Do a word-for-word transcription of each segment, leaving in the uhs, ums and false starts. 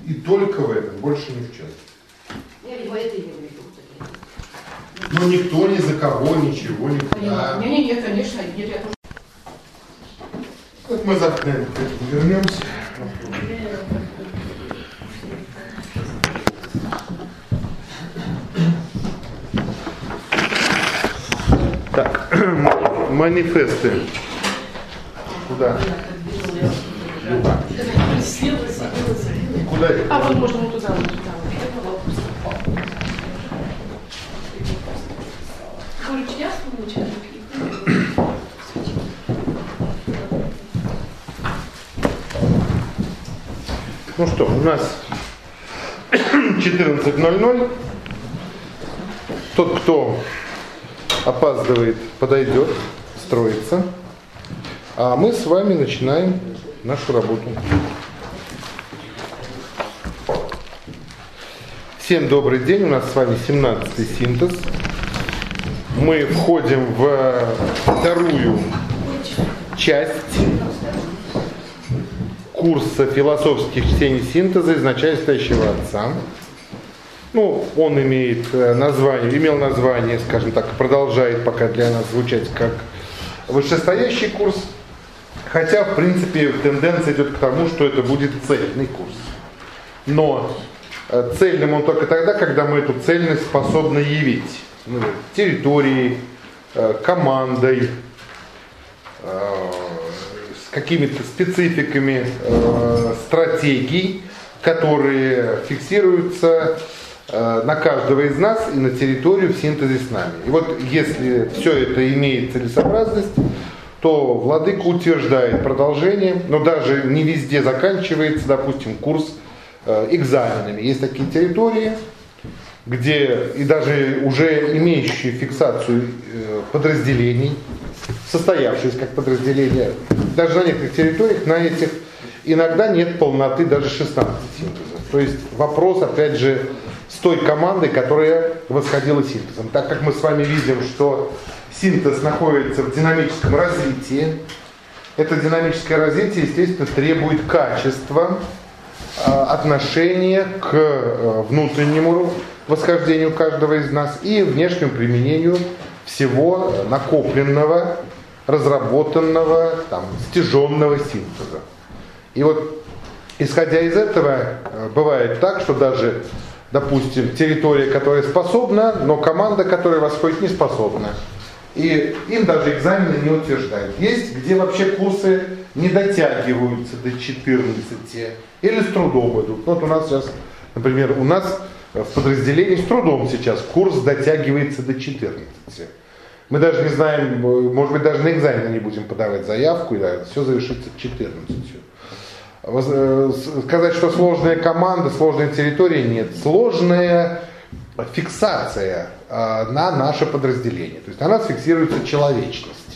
и только в этом, больше ни в чем. Я его это имею в виду. Но никто ни за кого, ничего, никуда. Не, не, не, конечно, нет, я тоже. Вот мы завтра к этому вернемся. Так, манифесты. Куда? Куда? А вот можно вот туда, вот туда. Короче, я вспомнила. Ну что, у нас четырнадцать ноль ноль. Тот, кто опаздывает, подойдет, строится. А мы с вами начинаем нашу работу. Всем добрый день, у нас с вами семнадцатый синтез. Мы входим в вторую часть курса философских чтений синтеза из начальствующего отца. Ну, он имеет название, имел название, скажем так, продолжает пока для нас звучать как вышестоящий курс, хотя, в принципе, тенденция идет к тому, что это будет цельный курс. Но цельным он только тогда, когда мы эту цельность способны явить. Ну, территорией, командой, с какими-то спецификами стратегий, которые фиксируются на каждого из нас и на территорию в синтезе с нами. И вот если все это имеет целесообразность, то владыка утверждает продолжение, но даже не везде заканчивается, допустим, курс экзаменами. Есть такие территории, где и даже уже имеющие фиксацию подразделений, состоявшиеся как подразделения, даже на некоторых территориях, на этих иногда нет полноты даже шестнадцати синтезов. То есть вопрос, опять же, с той командой, которая восходила синтезом. Так как мы с вами видим, что синтез находится в динамическом развитии, это динамическое развитие, естественно, требует качества, отношения к внутреннему восхождению каждого из нас и внешнему применению всего накопленного, разработанного, там, стяженного синтеза. И вот, исходя из этого, бывает так, что даже, допустим, территория, которая способна, но команда, которая восходит, не способна. И им даже экзамены не утверждают. Есть, где вообще курсы не дотягиваются до четырнадцати или с трудом идут. Вот у нас сейчас, например, у нас в подразделении с трудом сейчас курс дотягивается до четырнадцати. Мы даже не знаем, может быть, даже на экзамены не будем подавать заявку, и да, все завершится четырнадцатью. Сказать, что сложная команда, сложная территория, нет. Сложная фиксация на наше подразделение. То есть на нас фиксируется человечность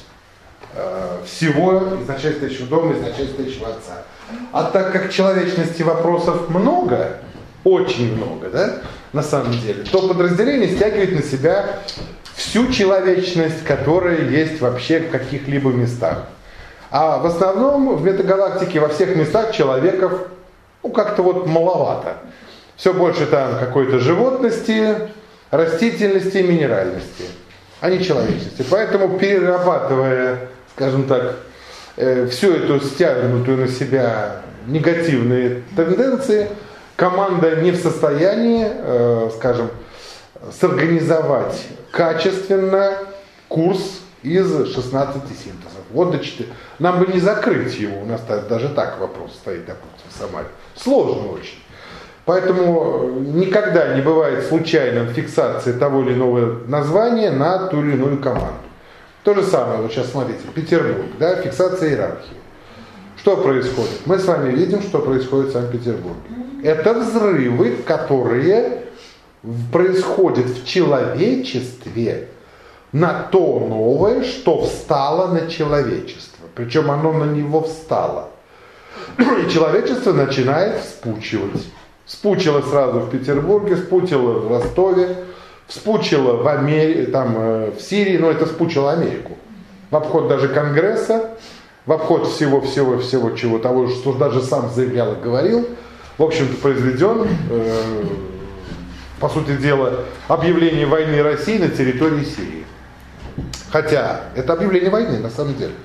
всего из начальствующего дома, из начальствующего отца. А так как человечности вопросов много, очень много, да, на самом деле, то подразделение стягивает на себя всю человечность, которая есть вообще в каких-либо местах. А в основном в метагалактике во всех местах человеков, ну, как-то вот маловато. Все больше там какой-то животности, растительности и минеральности, а не человечности. Поэтому, перерабатывая, скажем так, э, всю эту стянутую на себя негативные тенденции, команда не в состоянии, э, скажем, сорганизовать качественно курс из шестнадцати синтезов. Вот до четырех. Нам бы не закрыть его, у нас даже так вопрос стоит, допустим, в Самаре. Сложно очень. Поэтому никогда не бывает случайной фиксации того или иного названия на ту или иную команду. То же самое, вот сейчас смотрите, Петербург, да, фиксация иерархии. Что происходит? Мы с вами видим, что происходит в Санкт-Петербурге. Это взрывы, которые происходят в человечестве на то новое, что встало на человечество. Причем оно на него встало. И человечество начинает вспучивать. Вспучило сразу в Петербурге, вспучило в Ростове, вспучило в Америке, там, в Сирии, но это вспучило Америку. В обход даже Конгресса, в обход всего-всего-всего чего того, что даже сам заявлял и говорил, в общем-то, произведен, э, по сути дела, объявление войны России на территории Сирии. Хотя это объявление войны на самом деле.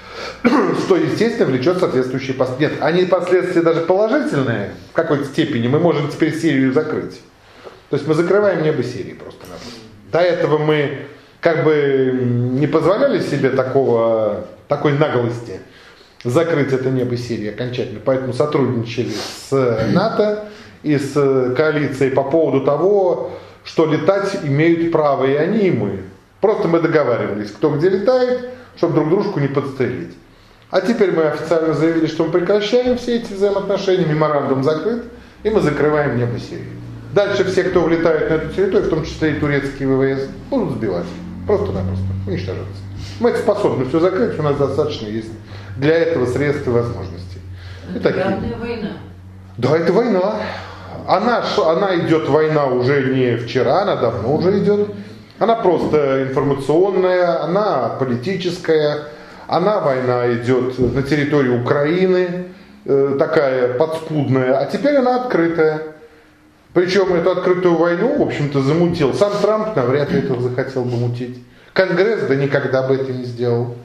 Что, естественно, влечет соответствующие последствия. Нет, они последствия даже положительные в какой-то степени. Мы можем теперь Сирию закрыть. То есть мы закрываем небо Сирии просто-напросто. До этого мы как бы не позволяли себе такого, такой наглости закрыть это небо Сирии окончательно. Поэтому сотрудничали с НАТО и с коалицией по поводу того, что летать имеют право и они, и мы. Просто мы договаривались, кто где летает, чтобы друг дружку не подстрелить. А теперь мы официально заявили, что мы прекращаем все эти взаимоотношения, меморандум закрыт, и мы закрываем небо Сирии. Дальше все, кто влетают на эту территорию, в том числе и турецкие ВВС, будут сбивать. Просто-напросто. Уничтожаться. Мы это способны все закрыть, у нас достаточно есть для этого средств и возможностей. Это главная война. Да, это война. Она, она идет, война уже не вчера, она давно уже идет. Она просто информационная, она политическая. Она, война идет на территории Украины, э, такая подспудная, а теперь она открытая. Причем эту открытую войну, в общем-то, замутил. Сам Трамп навряд ли этого захотел бы мутить. Конгресс да никогда бы это не сделал.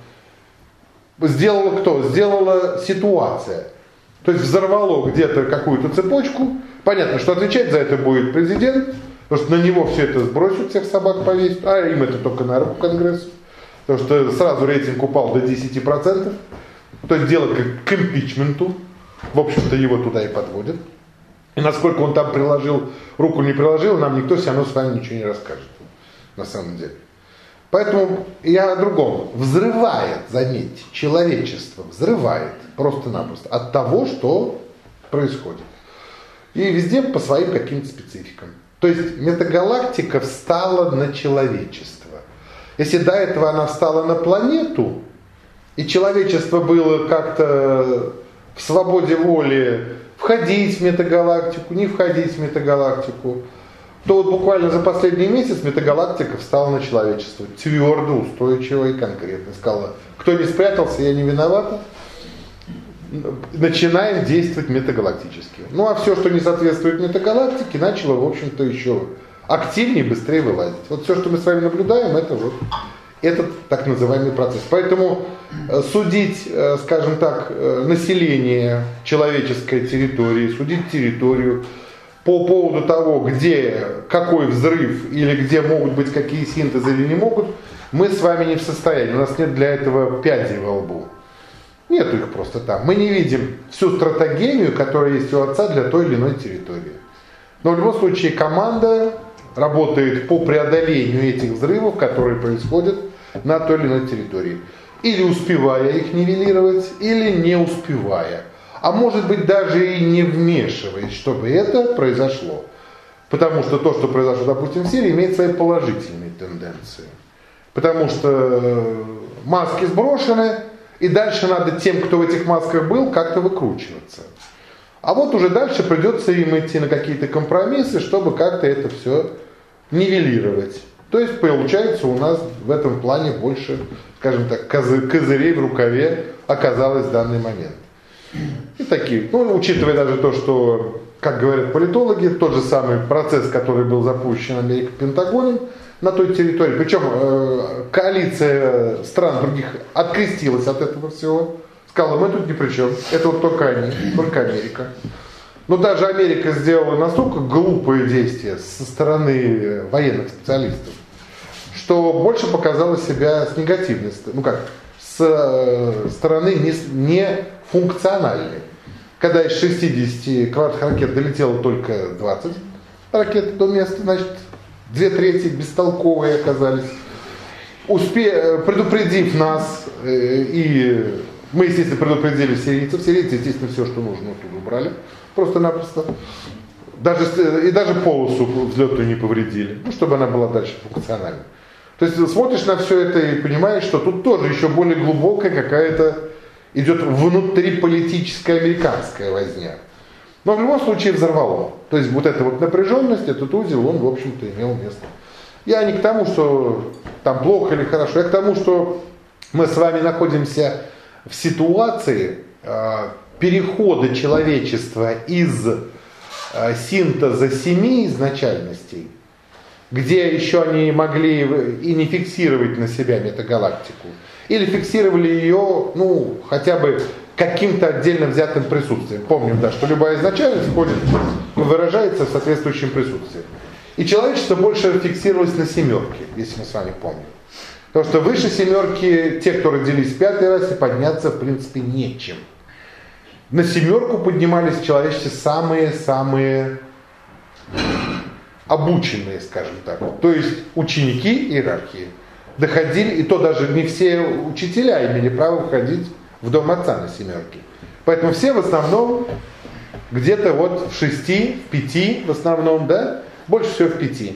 Сделала кто? Сделала ситуация. То есть взорвало где-то какую-то цепочку. Понятно, что отвечать за это будет президент, потому что на него все это сбросят, всех собак повесят, а им это только на руку Конгрессу. Потому что сразу рейтинг упал до десяти процентов. То есть дело как к импичменту. В общем-то, его туда и подводят. И насколько он там приложил, руку не приложил, нам никто все равно с вами ничего не расскажет. На самом деле. Поэтому я о другом. Взрывает, заметьте, человечество взрывает просто-напросто от того, что происходит. И везде по своим каким-то спецификам. То есть метагалактика встала на человечество. Если до этого она встала на планету, и человечество было как-то в свободе воли входить в метагалактику, не входить в метагалактику, то вот буквально за последний месяц метагалактика встала на человечество. Твердо, устойчиво и конкретно. Сказала, кто не спрятался, я не виновата. Начинаем действовать метагалактически. Ну а все, что не соответствует метагалактике, начало, в общем-то, еще активнее, быстрее вылазить. Вот все, что мы с вами наблюдаем, это вот этот так называемый процесс. Поэтому судить, скажем так, население человеческой территории, судить территорию по поводу того, где какой взрыв или где могут быть какие синтезы или не могут, мы с вами не в состоянии. У нас нет для этого пядей во лбу. Нету их просто там. Мы не видим всю стратегемию, которая есть у отца для той или иной территории. Но в любом случае команда работает по преодолению этих взрывов, которые происходят на той или иной территории. Или успевая их нивелировать, или не успевая. А может быть даже и не вмешиваясь, чтобы это произошло. Потому что то, что произошло, допустим, в Сирии, имеет свои положительные тенденции. Потому что маски сброшены, и дальше надо тем, кто в этих масках был, как-то выкручиваться. А вот уже дальше придется им идти на какие-то компромиссы, чтобы как-то это все нивелировать. То есть получается у нас в этом плане больше, скажем так, козырей в рукаве оказалось в данный момент. И такие, ну, учитывая даже то, что, как говорят политологи, тот же самый процесс, который был запущен Америкой Пентагоном на той территории, причем э, коалиция стран других открестилась от этого всего, сказала, мы тут ни при чем, это вот только они, только Америка. Но даже Америка сделала настолько глупые действия со стороны военных специалистов, что больше показала себя с негативной, ну как, с стороны не, не функциональной. Когда из шестидесяти крылатых ракет долетело только двадцать ракет до места, значит, две трети бестолковые оказались. Успе... Предупредив нас, и мы, естественно, предупредили сирийцев, сирийцы, естественно, все, что нужно, оттуда убрали, просто-напросто. Даже, и даже полосу взлетную не повредили, ну, чтобы она была дальше функциональной. То есть смотришь на все это и понимаешь, что тут тоже еще более глубокая какая-то идет внутриполитическая американская возня. Но в любом случае взорвало. То есть вот эта вот напряженность, этот узел, он, в общем-то, имел место. Я не к тому, что там плохо или хорошо, я к тому, что мы с вами находимся в ситуации э, перехода человечества из синтеза семи изначальностей, где еще они могли и не фиксировать на себя метагалактику, или фиксировали ее, ну, хотя бы каким-то отдельно взятым присутствием. Помним, да, что любая изначальность входит, выражается в соответствующем присутствии. И человечество больше фиксировалось на семерке, если мы с вами помним. Потому что выше семерки, те, кто родились в пятой расе, подняться в принципе нечем. На семерку поднимались в человечестве самые-самые обученные, скажем так. То есть ученики иерархии доходили, и то даже не все учителя имели право входить в дом отца на семерке. Поэтому все в основном где-то вот в шести, в пяти в основном, да, больше всего в пяти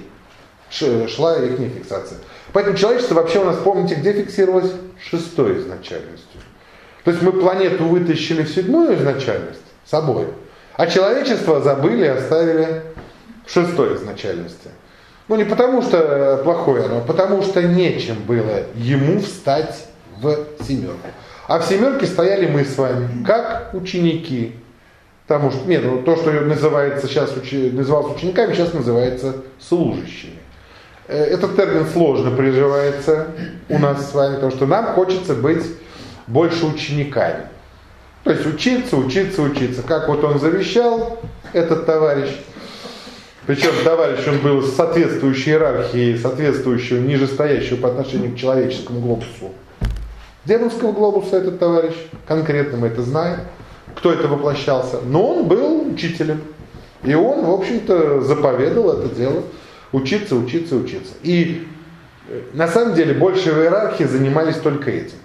шла их фиксация. Поэтому человечество вообще у нас, помните, где фиксировалось? Шестой изначальностью. То есть мы планету вытащили в седьмую изначальность с собой, а человечество забыли и оставили в шестой изначальности. Ну не потому что плохое оно, а потому что нечем было ему встать в семерку. А в семерке стояли мы с вами, как ученики. Потому что нет, ну, то, что называется сейчас, называлось учениками, сейчас называется служащими. Этот термин сложно приживается у нас с вами, потому что нам хочется быть больше учениками. То есть учиться, учиться, учиться. Как вот он завещал, этот товарищ. Причем товарищ, он был соответствующей иерархии, соответствующего нижестоящего по отношению к человеческому глобусу. Демонского глобуса этот товарищ, конкретно мы это знаем, кто это воплощался. Но он был учителем. И он, в общем-то, заповедал это дело. Учиться, учиться, учиться. И на самом деле больше в иерархии занимались только этим.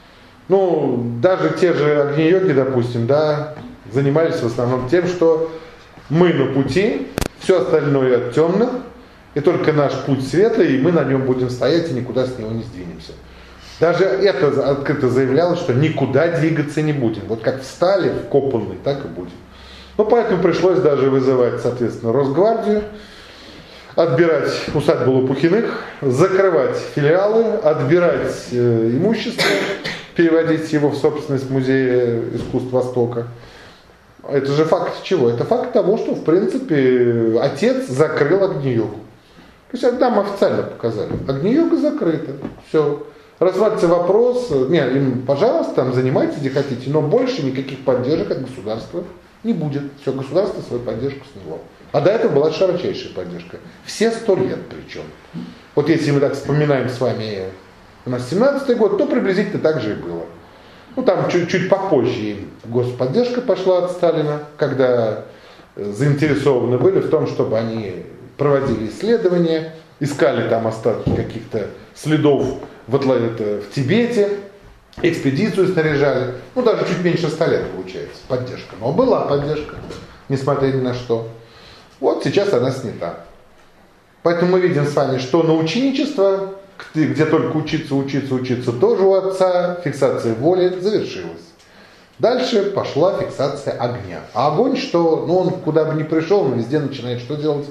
Ну, даже те же агни-йоги, допустим, да, занимались в основном тем, что мы на пути, все остальное от темных, и только наш путь светлый, и мы на нем будем стоять и никуда с него не сдвинемся. Даже это открыто заявлялось, что никуда двигаться не будем. Вот как встали вкопанные, так и будем. Ну, поэтому пришлось даже вызывать, соответственно, Росгвардию, отбирать усадьбу Лопухиных, закрывать филиалы, отбирать э, имущество, переводить его в собственность Музея искусств Востока. Это же факт чего? Это факт того, что, в принципе, отец закрыл Агни-йогу. То есть нам официально показали. Агни-йога закрыта. Все. Развивается вопрос, нет, им, пожалуйста, там занимайтесь, где хотите, но больше никаких поддержек от государства не будет. Все, государство свою поддержку сняло. А до этого была широчайшая поддержка. Все сто лет причем. Вот если мы так вспоминаем с вами у нас семнадцатый год, то приблизительно так же и было. Ну там чуть-чуть попозже им господдержка пошла от Сталина, когда заинтересованы были в том, чтобы они проводили исследования, искали там остатки каких-то следов в, это, в Тибете, экспедицию снаряжали. Ну даже чуть меньше ста лет получается поддержка. Но была поддержка, несмотря ни на что. Вот сейчас она снята. Поэтому мы видим с вами, что на ученичество, где только учиться, учиться, учиться, тоже у отца фиксация воли завершилась. Дальше пошла фиксация огня. А огонь что? Ну он куда бы ни пришел, он везде начинает что делать?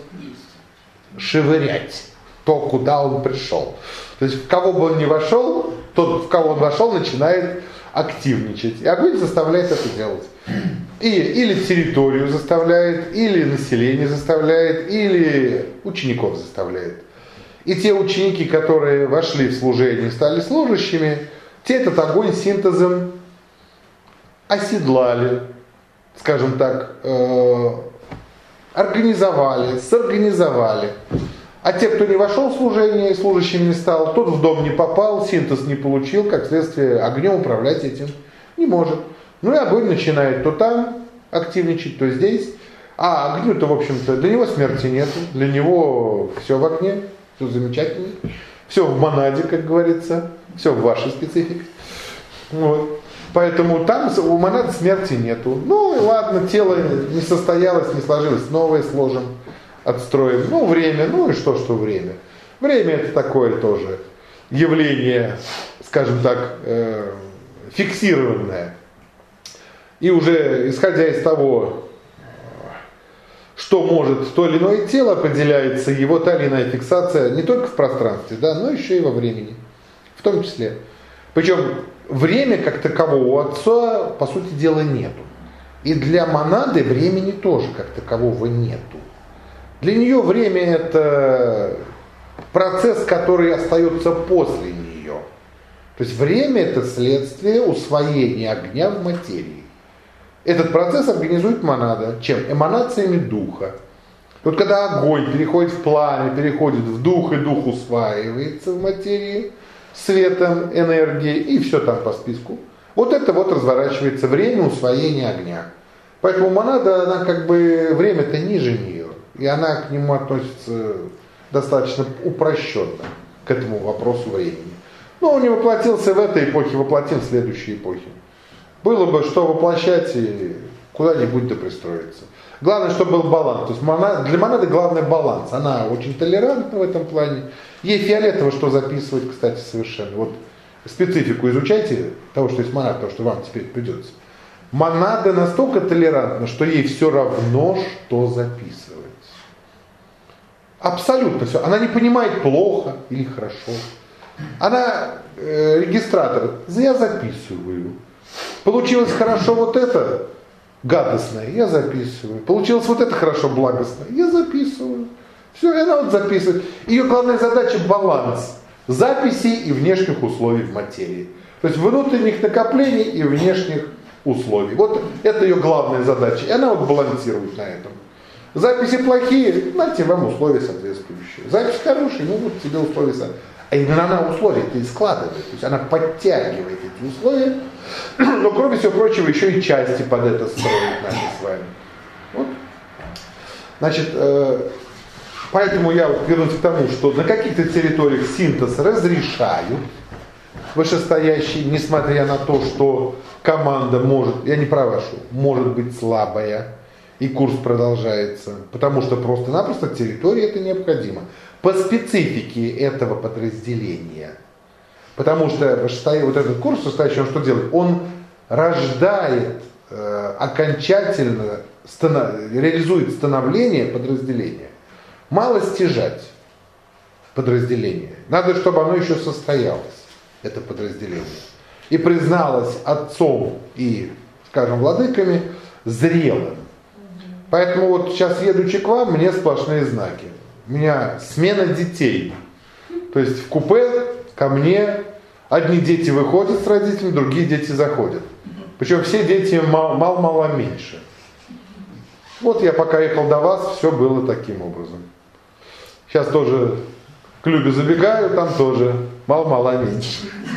Шевырять то, куда он пришел. То есть в кого бы он ни вошел, тот, в кого он вошел, начинает активничать. И огонь заставляет это делать. И, или территорию заставляет, или население заставляет, или учеников заставляет. И те ученики, которые вошли в служение и стали служащими, те этот огонь синтезом оседлали, скажем так, э, организовали, сорганизовали. А те, кто не вошел в служение и служащим не стал, тот в дом не попал, синтез не получил, как следствие огнем управлять этим не может. Ну и огонь начинает то там активничать, то здесь. А огню-то, в общем-то, для него смерти нет, для него все в огне, все замечательно, все в монаде, как говорится, все в вашей специфике. Вот. Поэтому там у монады смерти нету. Ну и ладно, тело не состоялось, не сложилось, новое сложим, отстроим. Ну время, ну и что, что время. Время это такое тоже явление, скажем так, э, фиксированное. И уже исходя из того, что может то или иное тело, определяется его та или иная фиксация не только в пространстве, да, но еще и во времени, в том числе. Причем время как такового у отца, по сути дела, нету. И для монады времени тоже как такового нету. Для нее время это процесс, который остается после нее. То есть время это следствие усвоения огня в материи. Этот процесс организует монада. Чем? Эманациями духа. Вот когда огонь переходит в пламя, переходит в дух, и дух усваивается в материи светом, энергией, и все там по списку. Вот это вот разворачивается время усвоения огня. Поэтому монада, она как бы, время-то ниже нее. И она к нему относится достаточно упрощенно, к этому вопросу времени. Но он не воплотился в этой эпохе, воплотим в следующей эпохе. Было бы что воплощать и куда-нибудь да пристроиться. Главное, чтобы был баланс. То есть монада, для монады главный баланс. Она очень толерантна в этом плане. Ей фиолетово, что записывать, кстати, совершенно. Вот специфику изучайте того, что есть монада, того, что вам теперь придется. Монада настолько толерантна, что ей все равно, что записывать. Абсолютно все. Она не понимает, плохо или хорошо. Она э, регистратор. Я записываю. Получилось хорошо вот это гадостное, я записываю. Получилось вот это хорошо благостное, я записываю. Все, и она вот записывает. Ее главная задача – баланс записей и внешних условий в материи. То есть внутренних накоплений и внешних условий. Вот это ее главная задача. И она вот балансирует на этом. Записи плохие, знаете, вам условия соответствующие. Запись хорошая, ну вот тебе условия соответствующие. А именно она условия-то и складывает. То есть она подтягивает эти условия. Но кроме всего прочего еще и части под это строит наши с вами. Вот. Значит, э, поэтому я вот вернусь к тому, что на каких-то территориях синтез разрешают вышестоящие, несмотря на то, что команда может, я не про вашу, может быть слабая, и курс продолжается, потому что просто-напросто территории это необходимо. По специфике этого подразделения. Потому что вот этот курс, состоящий, он что делает? Он рождает э, окончательно, станов, реализует становление подразделения. Мало стяжать подразделение. Надо, чтобы оно еще состоялось, это подразделение. И призналось отцом и, скажем, владыками зрелым. Поэтому вот сейчас, едучи к вам, мне сплошные знаки. У меня смена детей. То есть в купе ко мне одни дети выходят с родителями, другие дети заходят. Причем все дети мало-мало меньше. Вот я пока ехал до вас, все было таким образом. Сейчас тоже к Любе забегаю, там тоже мало-мало меньше.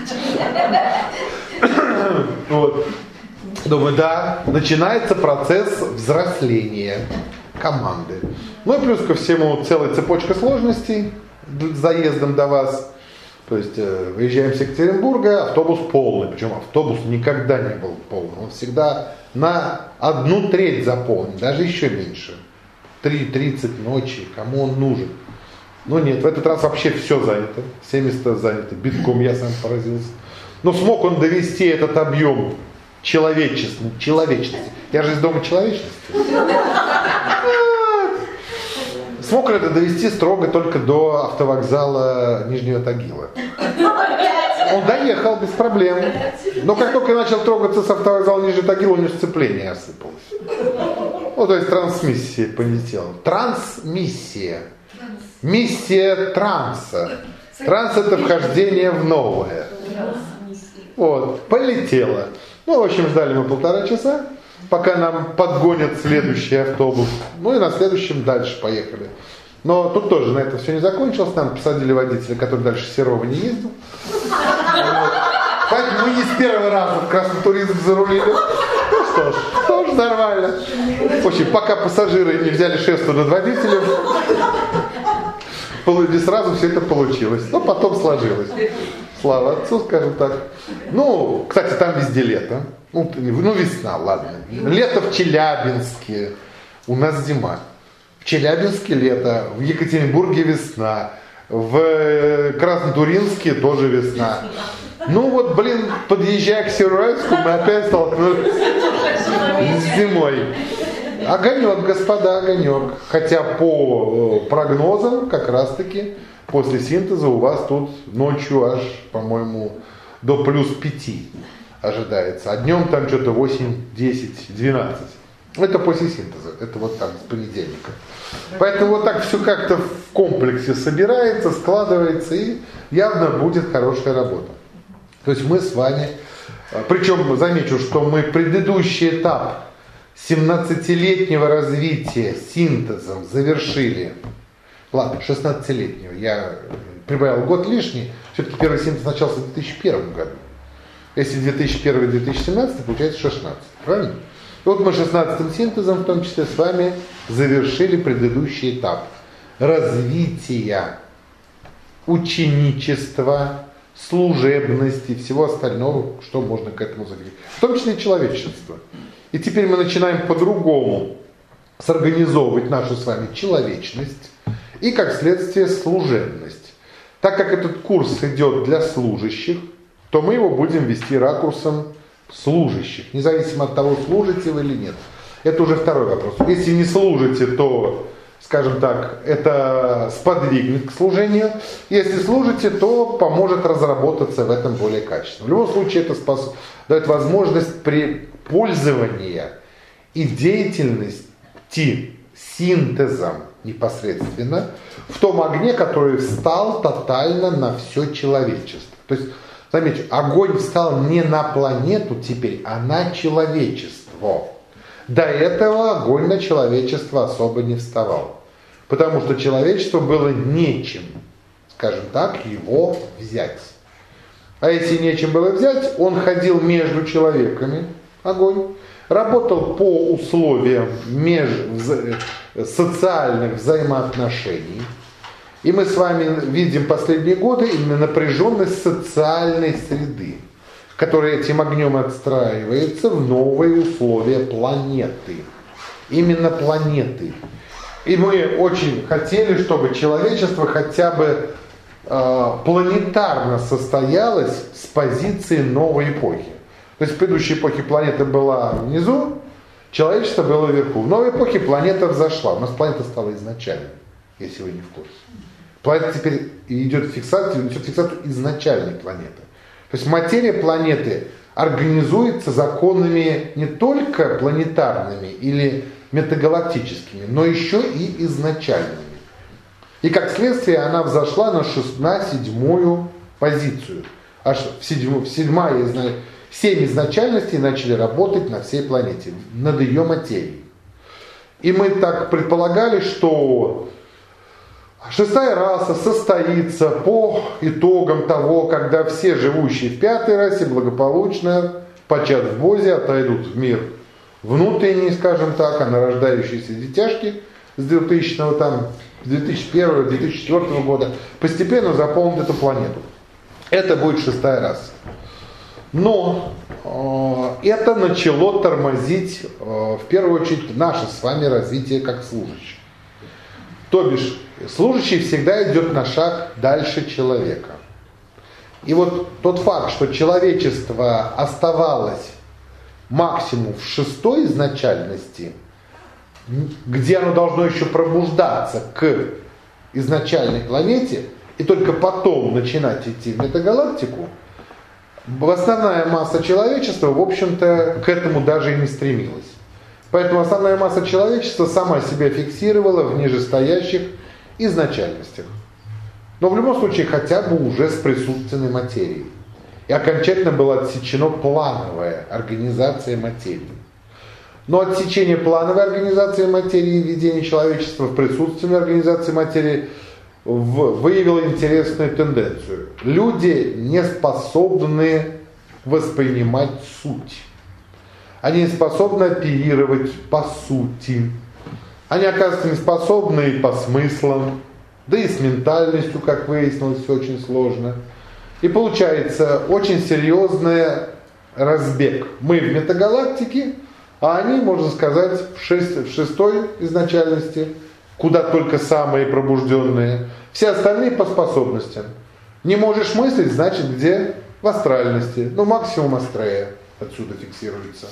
Вот. Думаю, да, начинается процесс взросления команды. Ну и плюс ко всему целая цепочка сложностей с заездом до вас. То есть э, выезжаем с Екатеринбурга, автобус полный. Причем автобус никогда не был полный. Он всегда на одну треть заполнен, даже еще меньше. три тридцать ночи, кому он нужен? Но нет, в этот раз вообще все занято. Все места заняты. Битком, я сам поразился. Но смог он довести этот объем человечности, человечности. Я же из дома человечности. Смог ли это довести строго только до автовокзала Нижнего Тагила? Он доехал без проблем. Но как только начал трогаться с автовокзала Нижнего Тагила, у него сцепление осыпалось. Ну, то есть трансмиссия полетела. Трансмиссия. Миссия транса. Транс — это вхождение в новое. Вот, полетело. Ну, в общем, ждали мы полтора часа, пока нам подгонят следующий автобус. Ну и на следующем дальше поехали. Но тут тоже на это все не закончилось. Нам посадили водителя, который дальше Серова не ездил. Вот. Поэтому мы не с первого раза в красный туризм зарулили. Ну что ж, тоже нормально. В общем, пока пассажиры не взяли шефство над водителем, не сразу все это получилось. Но потом сложилось. Слава отцу, скажем так. Ну, кстати, там везде лето. Ну, ну, весна, ладно. Лето в Челябинске. У нас зима. В Челябинске лето. В Екатеринбурге весна. В Краснотуринске тоже весна. Ну вот, блин, подъезжая к Североуральску, мы опять столкнулись с зимой. Огонек, господа, огонек. Хотя по прогнозам, как раз таки, после синтеза у вас тут ночью аж, по-моему, до плюс пяти ожидается. А днем там что-то восемь, десять, двенадцать. Это после синтеза, это вот там с понедельника. Поэтому вот так все как-то в комплексе собирается, складывается, и явно будет хорошая работа. То есть мы с вами, причем замечу, что мы предыдущий этап семнадцатилетнего развития синтезом завершили. Ладно, шестнадцатилетнего, я прибавил год лишний, все-таки первый синтез начался в две тысячи первом году. Если две тысячи первый - две тысячи семнадцатый, получается шестнадцать, правильно? И вот мы шестнадцатым синтезом, в том числе с вами, завершили предыдущий этап развития ученичества, служебности, всего остального, что можно к этому заявить. В том числе и человечество. И теперь мы начинаем по-другому сорганизовывать нашу с вами человечность и, как следствие, служебность. Так как этот курс идет для служащих, то мы его будем вести ракурсом служащих, независимо от того, служите вы или нет. Это уже второй вопрос. Если не служите, то, скажем так, это сподвигнет к служению. Если служите, то поможет разработаться в этом более качественно. В любом случае, это спас... дает возможность при пользовании и деятельности синтезом непосредственно в том огне, который встал тотально на все человечество. То есть, заметьте, огонь встал не на планету теперь, а на человечество. До этого огонь на человечество особо не вставал. Потому что человечество было нечем, скажем так, его взять. А если нечем было взять, он ходил между человеками, огонь, работал по условиям меж... социальных взаимоотношений. И мы с вами видим последние годы именно напряженность социальной среды, которая этим огнем отстраивается в новые условия планеты. Именно планеты. И мы очень хотели, чтобы человечество хотя бы э, планетарно состоялось с позиции новой эпохи. То есть в предыдущей эпохе планета была внизу, человечество было вверху. В новой эпохе планета взошла. У нас планета стала изначальной, если вы не в курсе. Планета теперь идет фиксация, несет фиксацию изначальной планеты. То есть материя планеты организуется законами не только планетарными или метагалактическими, но еще и изначальными. И как следствие она взошла на, шест... на седьмую позицию. Аж в, седьмую, в седьмая, семь изначальностей начали работать на всей планете, над ее материей. И мы так предполагали, что шестая раса состоится по итогам того, когда все живущие в пятой расе благополучно, почат в Бозе, отойдут в мир внутренний, скажем так, а нарождающиеся детяшки с двухтысячного, там, две тысячи первого - две тысячи четвёртого года постепенно заполнят эту планету. Это будет шестая раса. Но э, это начало тормозить, э, в первую очередь, наше с вами развитие как служащих. То бишь, служащий всегда идет на шаг дальше человека. И вот тот факт, что человечество оставалось максимум в шестой изначальности, где оно должно еще пробуждаться к изначальной планете, и только потом начинать идти в метагалактику, основная масса человечества, в общем-то, к этому даже и не стремилась. Поэтому основная масса человечества сама себя фиксировала в нижестоящих изначальностях. Но в любом случае хотя бы уже с присутственной материей. И окончательно была отсечена плановая организация материи. Но отсечение плановой организации материи и введение человечества в присутственной организации материи выявило интересную тенденцию. Люди не способны воспринимать суть. Они не способны оперировать по сути. Они, оказывается, не способны и по смыслам, да и с ментальностью, как выяснилось, все очень сложно. И получается очень серьезный разбег. Мы в метагалактике, а они, можно сказать, в, шесть, в шестой изначальности, куда только самые пробужденные. Все остальные по способностям. Не можешь мыслить, значит, где? В астральности. Ну, максимум Астрея отсюда фиксируется.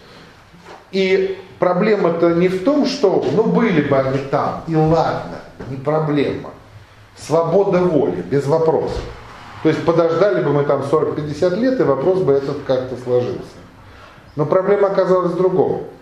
И проблема-то не в том, что, ну, были бы они там, и ладно, не проблема. Свобода воли, без вопросов. То есть подождали бы мы там сорок-пятьдесят лет, и вопрос бы этот как-то сложился. Но проблема оказалась в другом.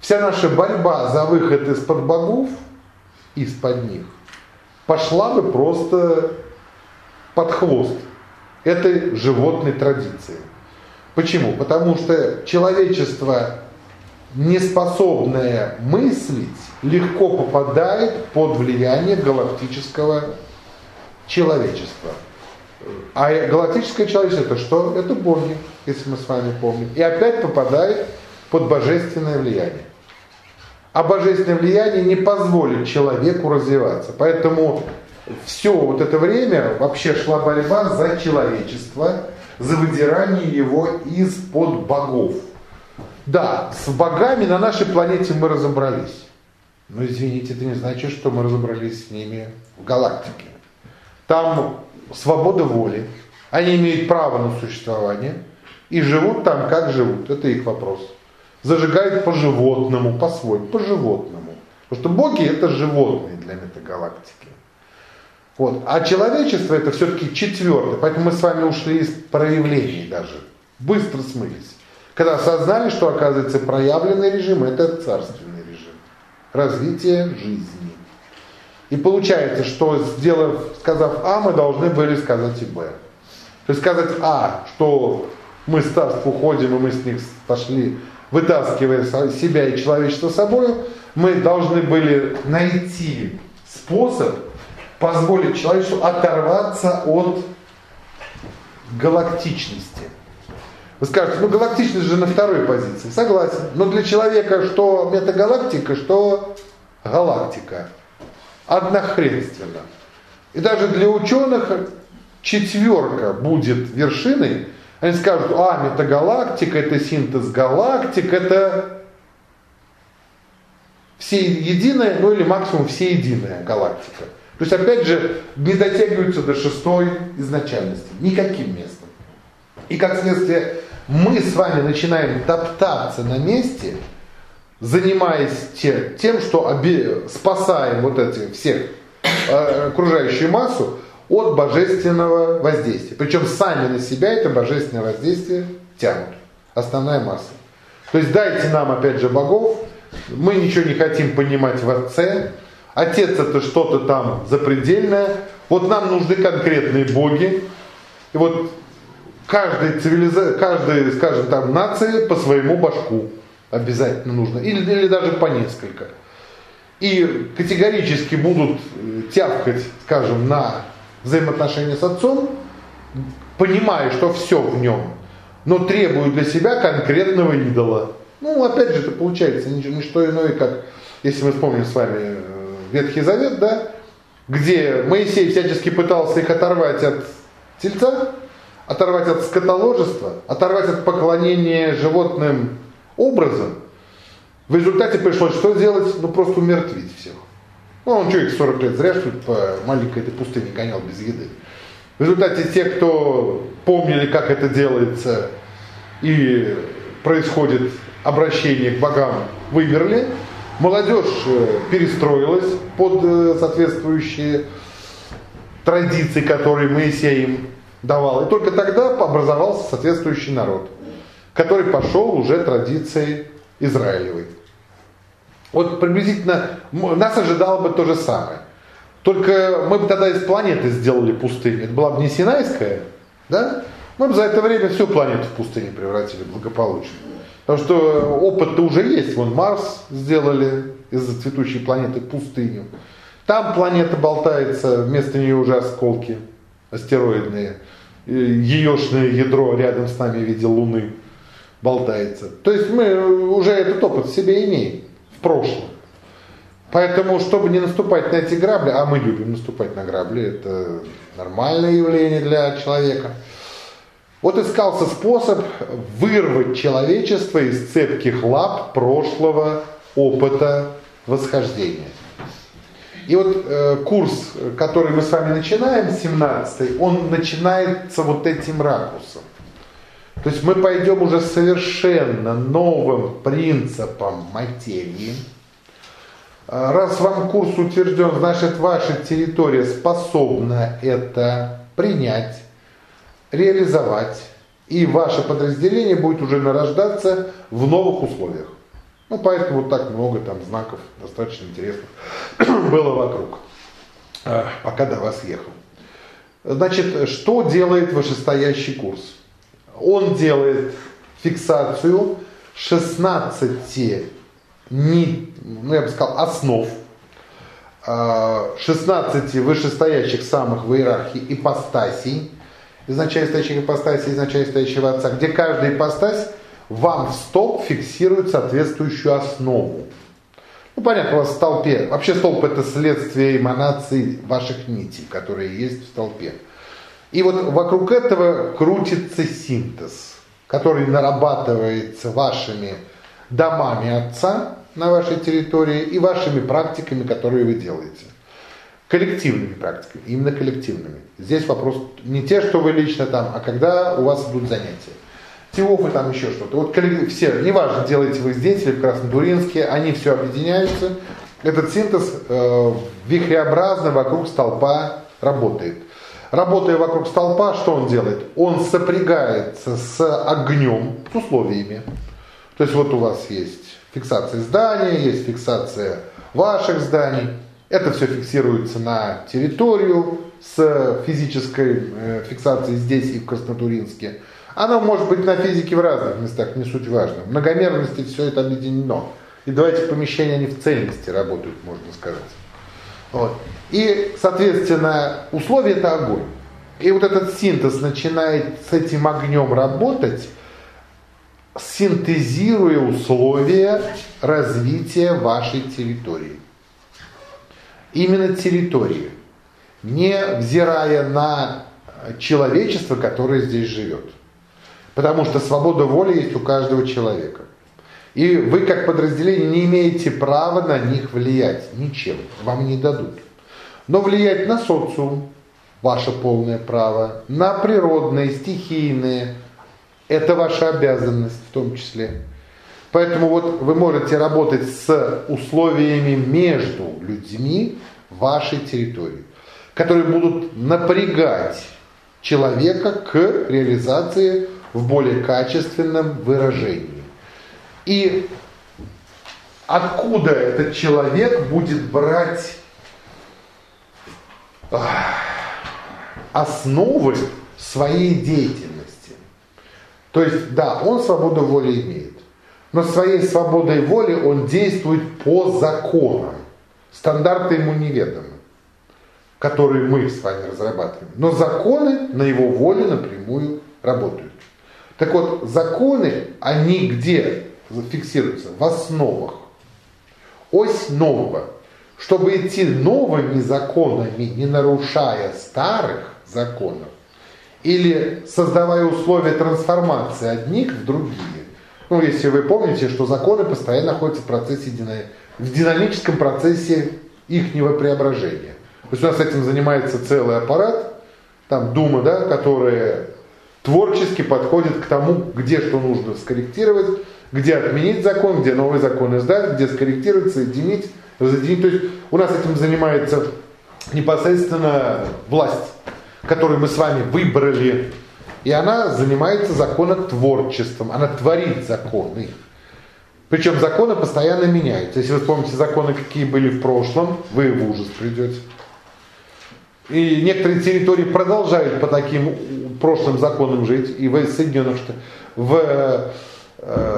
вся наша борьба за выход из-под богов, из-под них, пошла бы просто под хвост этой животной традиции. Почему? Потому что человечество, не способное мыслить, легко попадает под влияние галактического человечества. А галактическое человечество это что? Это боги, если мы с вами помним. И опять попадает под божественное влияние. А божественное влияние не позволит человеку развиваться. Поэтому все вот это время вообще шла борьба за человечество, за выдирание его из-под богов. Да, с богами на нашей планете мы разобрались. Но извините, это не значит, что мы разобрались с ними в галактике. Там свобода воли. Они имеют право на существование и живут там, как живут. Это их вопрос. Зажигают по-животному, по-своему, по-животному. Потому что боги это животные для метагалактики. Вот. А человечество это все-таки четвертое. Поэтому мы с вами ушли из проявлений даже. Быстро смылись. Когда осознали, что оказывается проявленный режим это царственный режим. Развитие жизни. И получается, что сделав, сказав А, мы должны были сказать и Б. То есть сказать А, что мы с царств уходим, и мы с них пошли, вытаскивая себя и человечество с собой, мы должны были найти способ позволить человечеству оторваться от галактичности. Вы скажете, ну галактичность же на второй позиции. Согласен. Но для человека что метагалактика, что галактика. Однохренственно. И даже для ученых четверка будет вершиной. Они скажут, а, метагалактика, это синтез галактик, это все единая, ну или максимум всеединая галактика. То есть, опять же, не дотягиваются до шестой изначальности. Никаким местом. И, как следствие, мы с вами начинаем топтаться на месте, занимаясь тем, что спасаем вот эти всех, окружающую массу от божественного воздействия. Причем сами на себя это божественное воздействие тянут. Основная масса. То есть дайте нам, опять же, богов. Мы ничего не хотим понимать в Отце. Отец это что-то там запредельное. Вот нам нужны конкретные боги. И вот каждой цивилизации, каждой, скажем там, нации по своему башку обязательно нужно. Или, или даже по несколько. И категорически будут тявкать, скажем, на взаимоотношения с отцом, понимая, что все в нем, но требуют для себя конкретного идола. Ну, опять же, это получается не, не что иное, как, если мы вспомним с вами Ветхий Завет, да, где Моисей всячески пытался их оторвать от тельца, оторвать от скотоложества, оторвать от поклонения животным образом. В результате пришлось что сделать? Ну, просто умертвить всех. Ну, он что, их сорок лет зря, что ли, по маленькой этой пустыне гонял без еды. В результате те, кто помнили, как это делается, и происходит обращение к богам, вымерли. Молодежь перестроилась под соответствующие традиции, которые Моисей им давал. И только тогда образовался соответствующий народ, который пошел уже традицией Израилевой. Вот приблизительно нас ожидало бы то же самое. Только мы бы тогда из планеты сделали пустыню. Это была бы не Синайская, да? Мы бы за это время всю планету в пустыню превратили благополучно. Потому что опыт-то уже есть. Вон Марс сделали из-за цветущей планеты пустыню. Там планета болтается, вместо нее уже осколки астероидные. Еешное ядро рядом с нами в виде Луны болтается. То есть мы уже этот опыт в себе имеем в прошлом. Поэтому, чтобы не наступать на эти грабли, а мы любим наступать на грабли, это нормальное явление для человека, вот искался способ вырвать человечество из цепких лап прошлого опыта восхождения. И вот э, курс, который мы с вами начинаем, семнадцатый, он начинается вот этим ракурсом. То есть мы пойдем уже совершенно новым принципом материи. Раз вам курс утвержден, значит ваша территория способна это принять, реализовать, и ваше подразделение будет уже нарождаться в новых условиях. Ну, поэтому вот так много там знаков достаточно интересных было вокруг, пока до вас ехал. Значит, что делает вышестоящий курс? Он делает фиксацию шестнадцати, не, ну, я бы сказал, основ, шестнадцати вышестоящих самых в иерархии ипостасей, из начала стоящих ипостасей, из начала стоящего Отца, где каждая ипостась вам в столб фиксирует соответствующую основу. Ну, понятно, у вас в столпе, вообще столб это следствие эманаций ваших нитей, которые есть в столпе. И вот вокруг этого крутится синтез, который нарабатывается вашими домами Отца на вашей территории и вашими практиками, которые вы делаете. Коллективными практиками, именно коллективными. Здесь вопрос не те, что вы лично там, а когда у вас идут занятия. Теофы там еще что-то. Вот все, неважно, делаете вы здесь или в Краснотуринске, они все объединяются. Этот синтез э, вихреобразно вокруг столпа работает. Работая вокруг столпа, что он делает? Он сопрягается с огнем, с условиями. То есть вот у вас есть фиксация здания, есть фиксация ваших зданий. Это все фиксируется на территорию с физической э, фиксацией здесь и в Краснотуринске. Оно может быть на физике в разных местах, не суть важно. В многомерности все это объединено. И два этих помещения, они в цельности работают, можно сказать. Вот. И, соответственно, условие это огонь. И вот этот синтез начинает с этим огнем работать, синтезируя условия развития вашей территории. Именно территории. Не взирая на человечество, которое здесь живет. Потому что свобода воли есть у каждого человека. И вы, как подразделение, не имеете права на них влиять ничем. Вам не дадут. Но влиять на социум – ваше полное право. На природные, стихийные – это ваша обязанность в том числе. Поэтому вот вы можете работать с условиями между людьми вашей территории, которые будут напрягать человека к реализации в более качественном выражении. И откуда этот человек будет брать основы своей деятельности? То есть, да, он свободу воли имеет, но своей свободой воли он действует по законам. Стандарты ему неведомы, которые мы с вами разрабатываем. Но законы на его воле напрямую работают. Так вот, законы, они где фиксируются? В основах. Ось нового. Чтобы идти новыми законами, не нарушая старых законов, или создавая условия трансформации одних в другие. Ну, если вы помните, что законы постоянно находятся в процессе, в динамическом процессе ихнего преображения. То есть у нас этим занимается целый аппарат, там Дума, да, которая творчески подходит к тому, где что нужно скорректировать, где отменить закон, где новый закон издать, где скорректировать, соединить, разъединить. То есть у нас этим занимается непосредственно власть, которую мы с вами выбрали. И она занимается законотворчеством, она творит законы. Причем законы постоянно меняются. Если вы вспомните законы, какие были в прошлом, вы в ужас придете. И некоторые территории продолжают по таким прошлым законам жить. И в Соединенных Штатах, в э,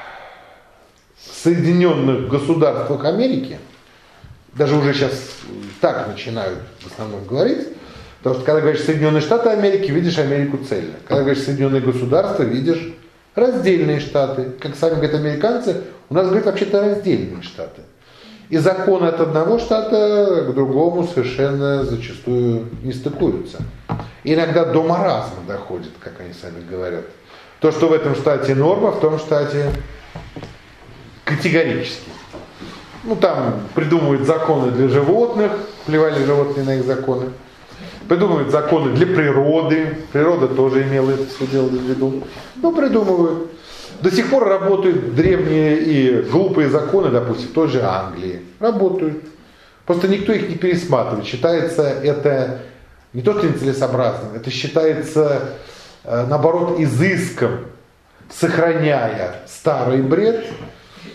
Соединенных Государствах Америки, даже уже сейчас так начинают в основном говорить, потому что когда говоришь Соединенные Штаты Америки, видишь Америку цельно. Когда говоришь Соединенные Государства, видишь раздельные штаты. Как сами говорят американцы, у нас, говорят, вообще-то раздельные штаты. И законы от одного штата к другому совершенно зачастую не стыкуются. И иногда до маразма доходит, как они сами говорят. То, что в этом штате норма, в том штате категорически. Ну, там придумывают законы для животных, плевали животные на их законы. Придумывают законы для природы. Природа тоже имела это все дело в виду. Ну, придумывают. До сих пор работают древние и глупые законы, допустим, в той же Англии. Работают. Просто никто их не пересматривает. Считается это не то, что нецелесообразным, это считается, наоборот, изыском, сохраняя старый бред,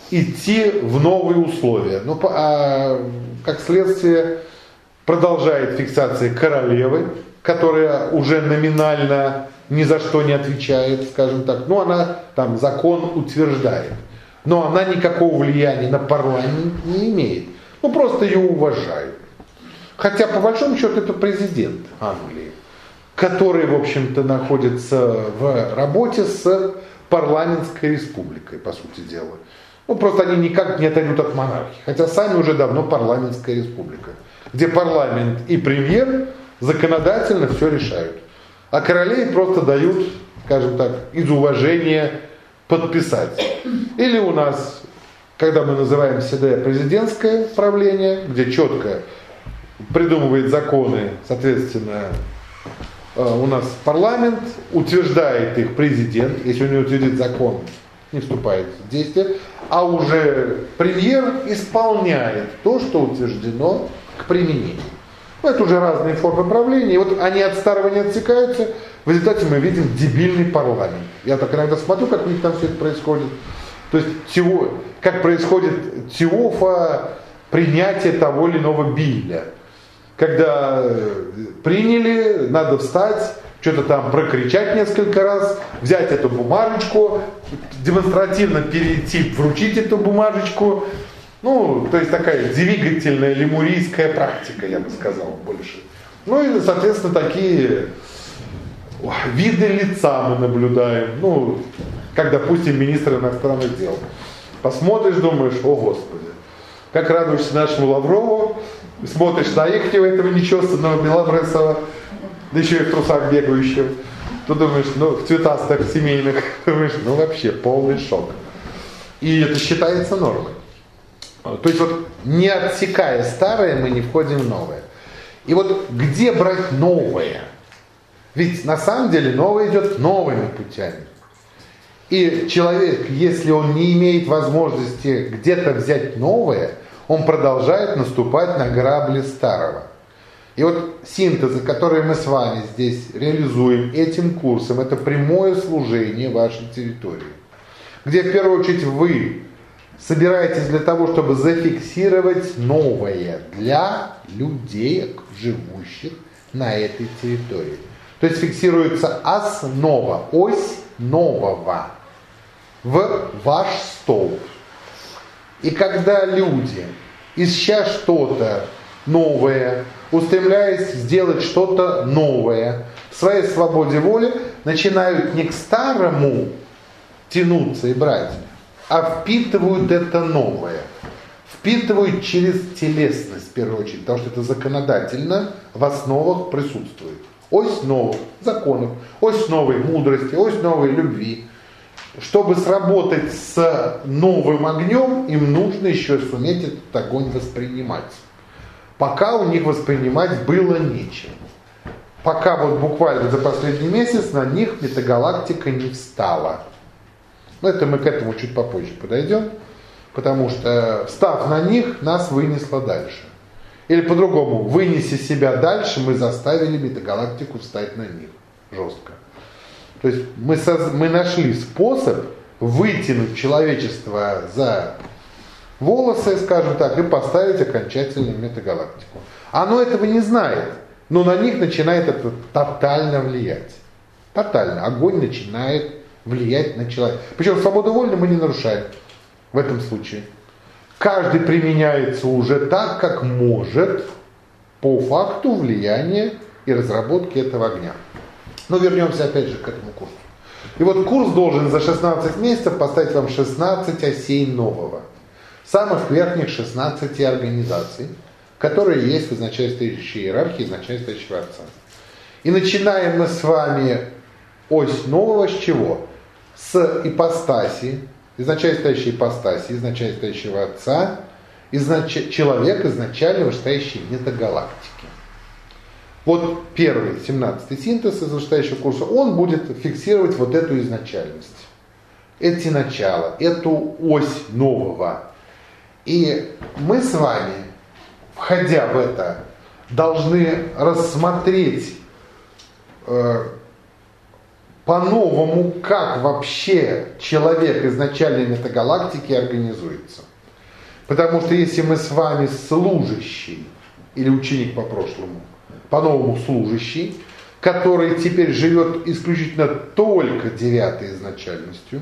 идти в новые условия. Ну, а, как следствие, продолжает фиксация королевы, которая уже номинально ни за что не отвечает, скажем так. Ну, она там закон утверждает. Но она никакого влияния на парламент не имеет. Ну, просто ее уважают. Хотя, по большому счету, это президент Англии, который, в общем-то, находится в работе с парламентской республикой, по сути дела. Ну, просто они никак не отойдут от монархии. Хотя сами уже давно парламентская республика, где парламент и премьер законодательно все решают. А королей просто дают, скажем так, из уважения подписать. Или у нас, когда мы называем седэ президентское правление, где четко придумывает законы, соответственно, у нас парламент, утверждает их президент, если он не утвердит закон, не вступает в действие, а уже премьер исполняет то, что утверждено к применению. Ну, это уже разные формы правления, и вот они от старого не отсекаются, в результате мы видим дебильный парламент. Я так иногда смотрю, как у них там все это происходит. То есть, тео, как происходит теофа принятия того или иного билля. Когда приняли, надо встать, что-то там прокричать несколько раз, взять эту бумажечку, демонстративно перейти, вручить эту бумажечку. Ну, то есть такая двигательная лемурийская практика, я бы сказал, больше. Ну и, соответственно, такие виды лица мы наблюдаем. Ну, как, допустим, министр иностранных дел. Посмотришь, думаешь, о Господи, как радуешься нашему Лаврову, смотришь на ихнего этого нечестного Белобрысова, да еще и в трусах бегающего, то думаешь, ну, в цветастых семейных, думаешь, ну вообще полный шок. И это считается нормой. То есть вот не отсекая старое, мы не входим в новое. И вот где брать новое? Ведь на самом деле новое идет новыми путями. И человек, если он не имеет возможности где-то взять новое, он продолжает наступать на грабли старого. И вот синтезы, которые мы с вами здесь реализуем этим курсом, это прямое служение вашей территории. Где в первую очередь вы собираетесь для того, чтобы зафиксировать новое для людей, живущих на этой территории. То есть фиксируется основа, ось нового в ваш столб. И когда люди, ища что-то новое, устремляясь сделать что-то новое, в своей свободе воли начинают не к старому тянуться и брать, а впитывают это новое. Впитывают через телесность, в первую очередь, потому что это законодательно в основах присутствует. Ось новых законов, ось новой мудрости, ось новой любви. Чтобы сработать с новым огнем, им нужно еще суметь этот огонь воспринимать. Пока у них воспринимать было нечем. Пока вот буквально за последний месяц на них метагалактика не встала. Но это мы к этому чуть попозже подойдем, потому что, встав на них, нас вынесло дальше. Или по-другому, вынеся себя дальше, мы заставили метагалактику встать на них жестко. То есть мы, соз... мы нашли способ вытянуть человечество за волосы, скажем так, и поставить окончательно метагалактику. Оно этого не знает, но на них начинает это тотально влиять. Тотально. Огонь начинает влиять на человека. Причем свободу воли мы не нарушаем в этом случае. Каждый применяется уже так, как может, по факту влияния и разработки этого огня. Но вернемся опять же к этому курсу. И вот курс должен за шестнадцать месяцев поставить вам шестнадцать осей нового. Самых верхних шестнадцати организаций, которые есть в изначальствующей иерархии изначальствующего Отца. И начинаем мы с вами ось нового с чего? С ипостаси, изначальствующей ипостаси, изначальствующего Отца, изнач... человек изначально вышестоящий метагалактики. Вот первый, семнадцатый синтез из вышестоящего курса, он будет фиксировать вот эту изначальность, эти начала, эту ось нового. И мы с вами, входя в это, должны рассмотреть э, по-новому, как вообще человек изначальной метагалактики организуется. Потому что если мы с вами служащий, или ученик по прошлому, по-новому служащий, который теперь живет исключительно только девятой изначальностью,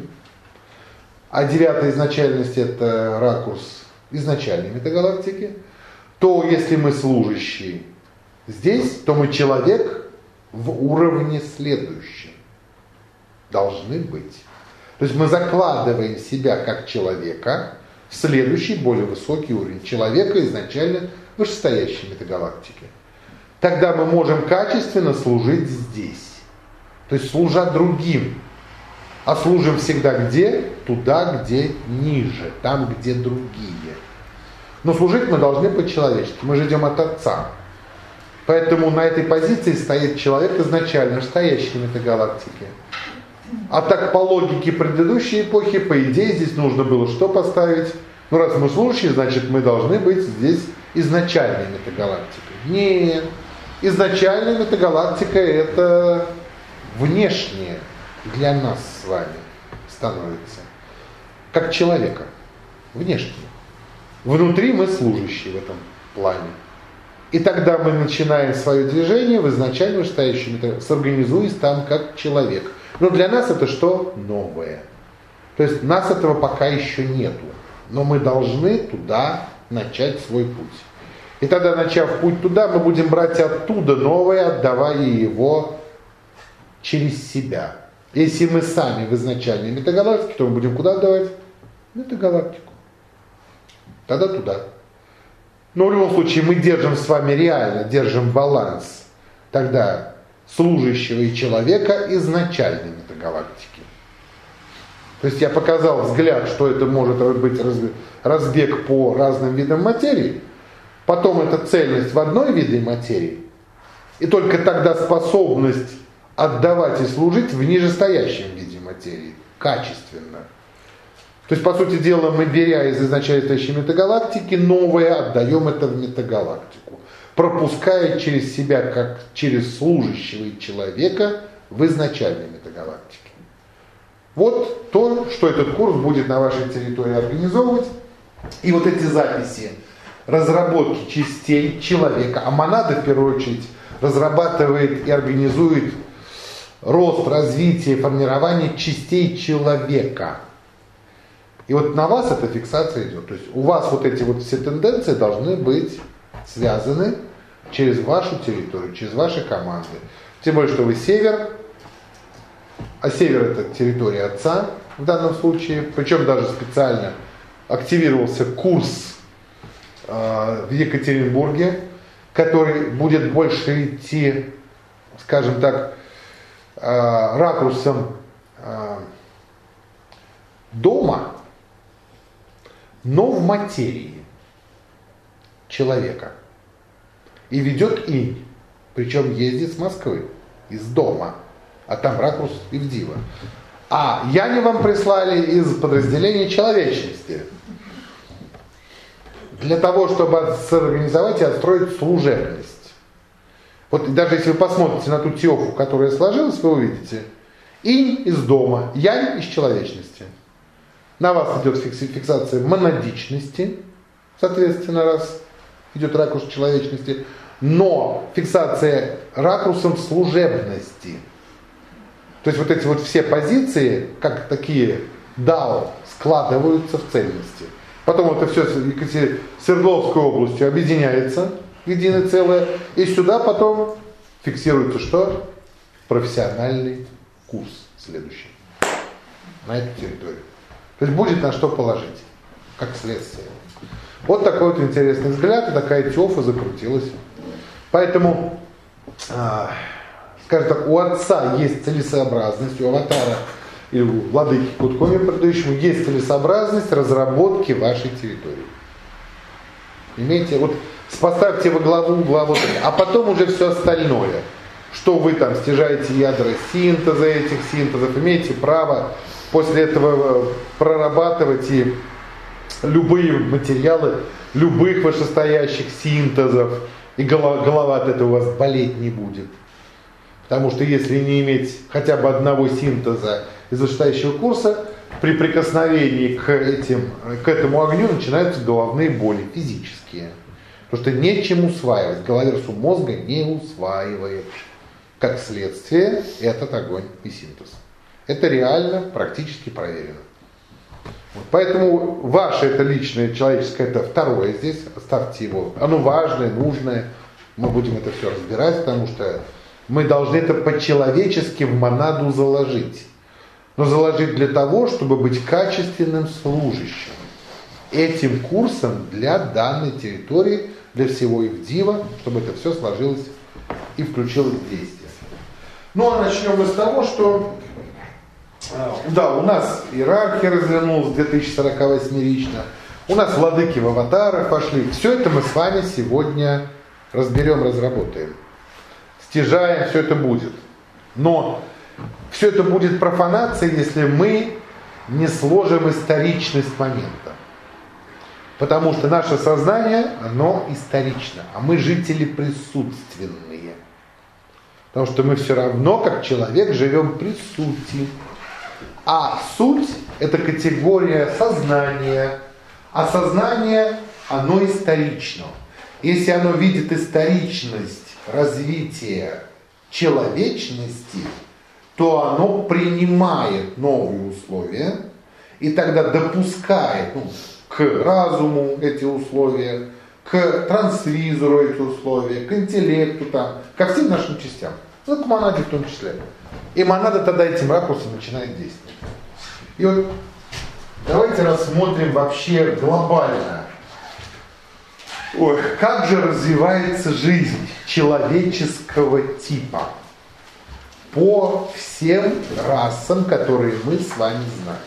а девятая изначальность это ракурс изначальной метагалактики, то если мы служащий здесь, то мы человек в уровне следующем. Должны быть. То есть мы закладываем себя как человека в следующий, более высокий уровень человека изначально вышестоящей метагалактики. Тогда мы можем качественно служить здесь. То есть служа другим. А служим всегда где? Туда, где ниже, там, где другие. Но служить мы должны по-человечески. Мы же идем от Отца. Поэтому на этой позиции стоит человек изначально вышестоящей метагалактики. А так по логике предыдущей эпохи, по идее, здесь нужно было что поставить? Ну, раз мы служащие, значит, мы должны быть здесь изначальной метагалактикой. Нет. Изначальная метагалактика это внешнее для нас с вами становится. Как человека. Внешне. Внутри мы служащие в этом плане. И тогда мы начинаем свое движение в изначально вышестоящей метагалактике, сорганизуясь там как человек. Но для нас это что? Новое. То есть нас этого пока еще нету. Но мы должны туда начать свой путь. И тогда, начав путь туда, мы будем брать оттуда новое, отдавая его через себя. Если мы сами в изначальной метагалактике, то мы будем куда отдавать? Метагалактику. Тогда туда. Но в любом случае мы держим с вами реально, держим баланс тогда служащего и человека изначальной метагалактики. То есть я показал взгляд, что это может быть разбег по разным видам материи, потом это цельность в одной виде материи, и только тогда способность отдавать и служить в нижестоящем виде материи, качественно. То есть, по сути дела, мы, беря из изначально стоящей метагалактики, новое отдаем это в метагалактику, пропуская через себя, как через служащего и человека, в изначальной метагалактике. Вот то, что этот курс будет на вашей территории организовывать. И вот эти записи разработки частей человека, а монада, в первую очередь, разрабатывает и организует рост, развитие, формирование частей человека. И вот на вас эта фиксация идет. То есть у вас вот эти вот все тенденции должны быть связаны через вашу территорию, через ваши команды. Тем более, что вы север, а север это территория Отца в данном случае. Причем даже специально активировался курс э, в Екатеринбурге, который будет больше идти, скажем так, э, ракурсом э, дома, но в материи человека. И ведет инь, причем ездит с Москвы, из дома, а там ракурс Ивдива. А Яне вам прислали из подразделения человечности. Для того, чтобы сорганизовать и отстроить служебность. Вот даже если вы посмотрите на ту теофу, которая сложилась, вы увидите инь из дома, янь из человечности. На вас идет фиксация монадичности, соответственно, раз идет ракурс человечности, но фиксация ракурсом служебности. То есть вот эти вот все позиции, как такие дао, складываются в цельности. Потом это все с Свердловской областью объединяется в единое целое, и сюда потом фиксируется что? Профессиональный курс следующий на эту территорию. То есть будет на что положить, как следствие. Вот такой вот интересный взгляд, и такая теофа закрутилась. Поэтому, а, скажем так, у Отца есть целесообразность, у Аватара или у Владыки Куткоми предыдущему есть целесообразность разработки вашей территории. Имейте, вот поставьте во главу угла вот это, а потом уже все остальное. Что вы там стяжаете ядра синтеза этих синтезов, имеете право после этого прорабатывать и любые материалы, любых вышестоящих синтезов, и голова, голова от этого у вас болеть не будет. Потому что если не иметь хотя бы одного синтеза из вышестоящего курса, при прикосновении к, этим, к этому огню начинаются головные боли физические. Потому что нечем усваивать. Головерсу мозга не усваивает. Как следствие, этот огонь и синтез. Это реально, практически проверено. Вот, поэтому ваше это личное, человеческое, это второе здесь. Оставьте его. Оно важное, нужное. Мы будем это все разбирать, потому что мы должны это по-человечески в монаду заложить. Но заложить для того, чтобы быть качественным служащим. Этим курсом для данной территории, для всего Ивдива, чтобы это все сложилось и включилось в действие. Ну а начнем мы с того, что да, у нас иерархия развернулась две тысячи сорокавосьмерично, у нас владыки в аватарах пошли. Все это мы с вами сегодня разберем, разработаем. Стяжаем, все это будет. Но все это будет профанацией, если мы не сложим историчность момента. Потому что наше сознание, оно исторично, а мы жители присутственные. Потому что мы все равно, как человек, живем при сути. А суть – это категория сознания. А сознание, оно исторично. Если оно видит историчность развития человечности, то оно принимает новые условия и тогда допускает ну, к разуму эти условия, к трансвизору эти условия, к интеллекту, там, ко всем нашим частям. Ну, к монаде в том числе. И монада тогда этим ракурсом начинает действовать. И вот давайте рассмотрим вообще глобально, ой, как же развивается жизнь человеческого типа по всем расам, которые мы с вами знаем.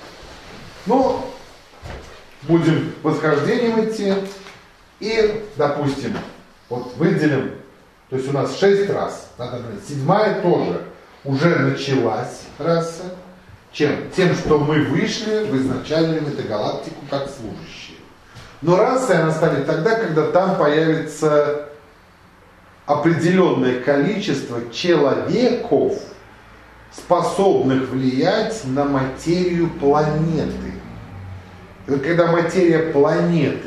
Ну, будем восхождением идти и, допустим, вот выделим, то есть у нас шесть рас, седьмая тоже уже началась раса. Чем? Тем, что мы вышли в изначальную метагалактику как служащие. Но расой она станет тогда, когда там появится определенное количество человеков, способных влиять на материю планеты. И вот когда материя планеты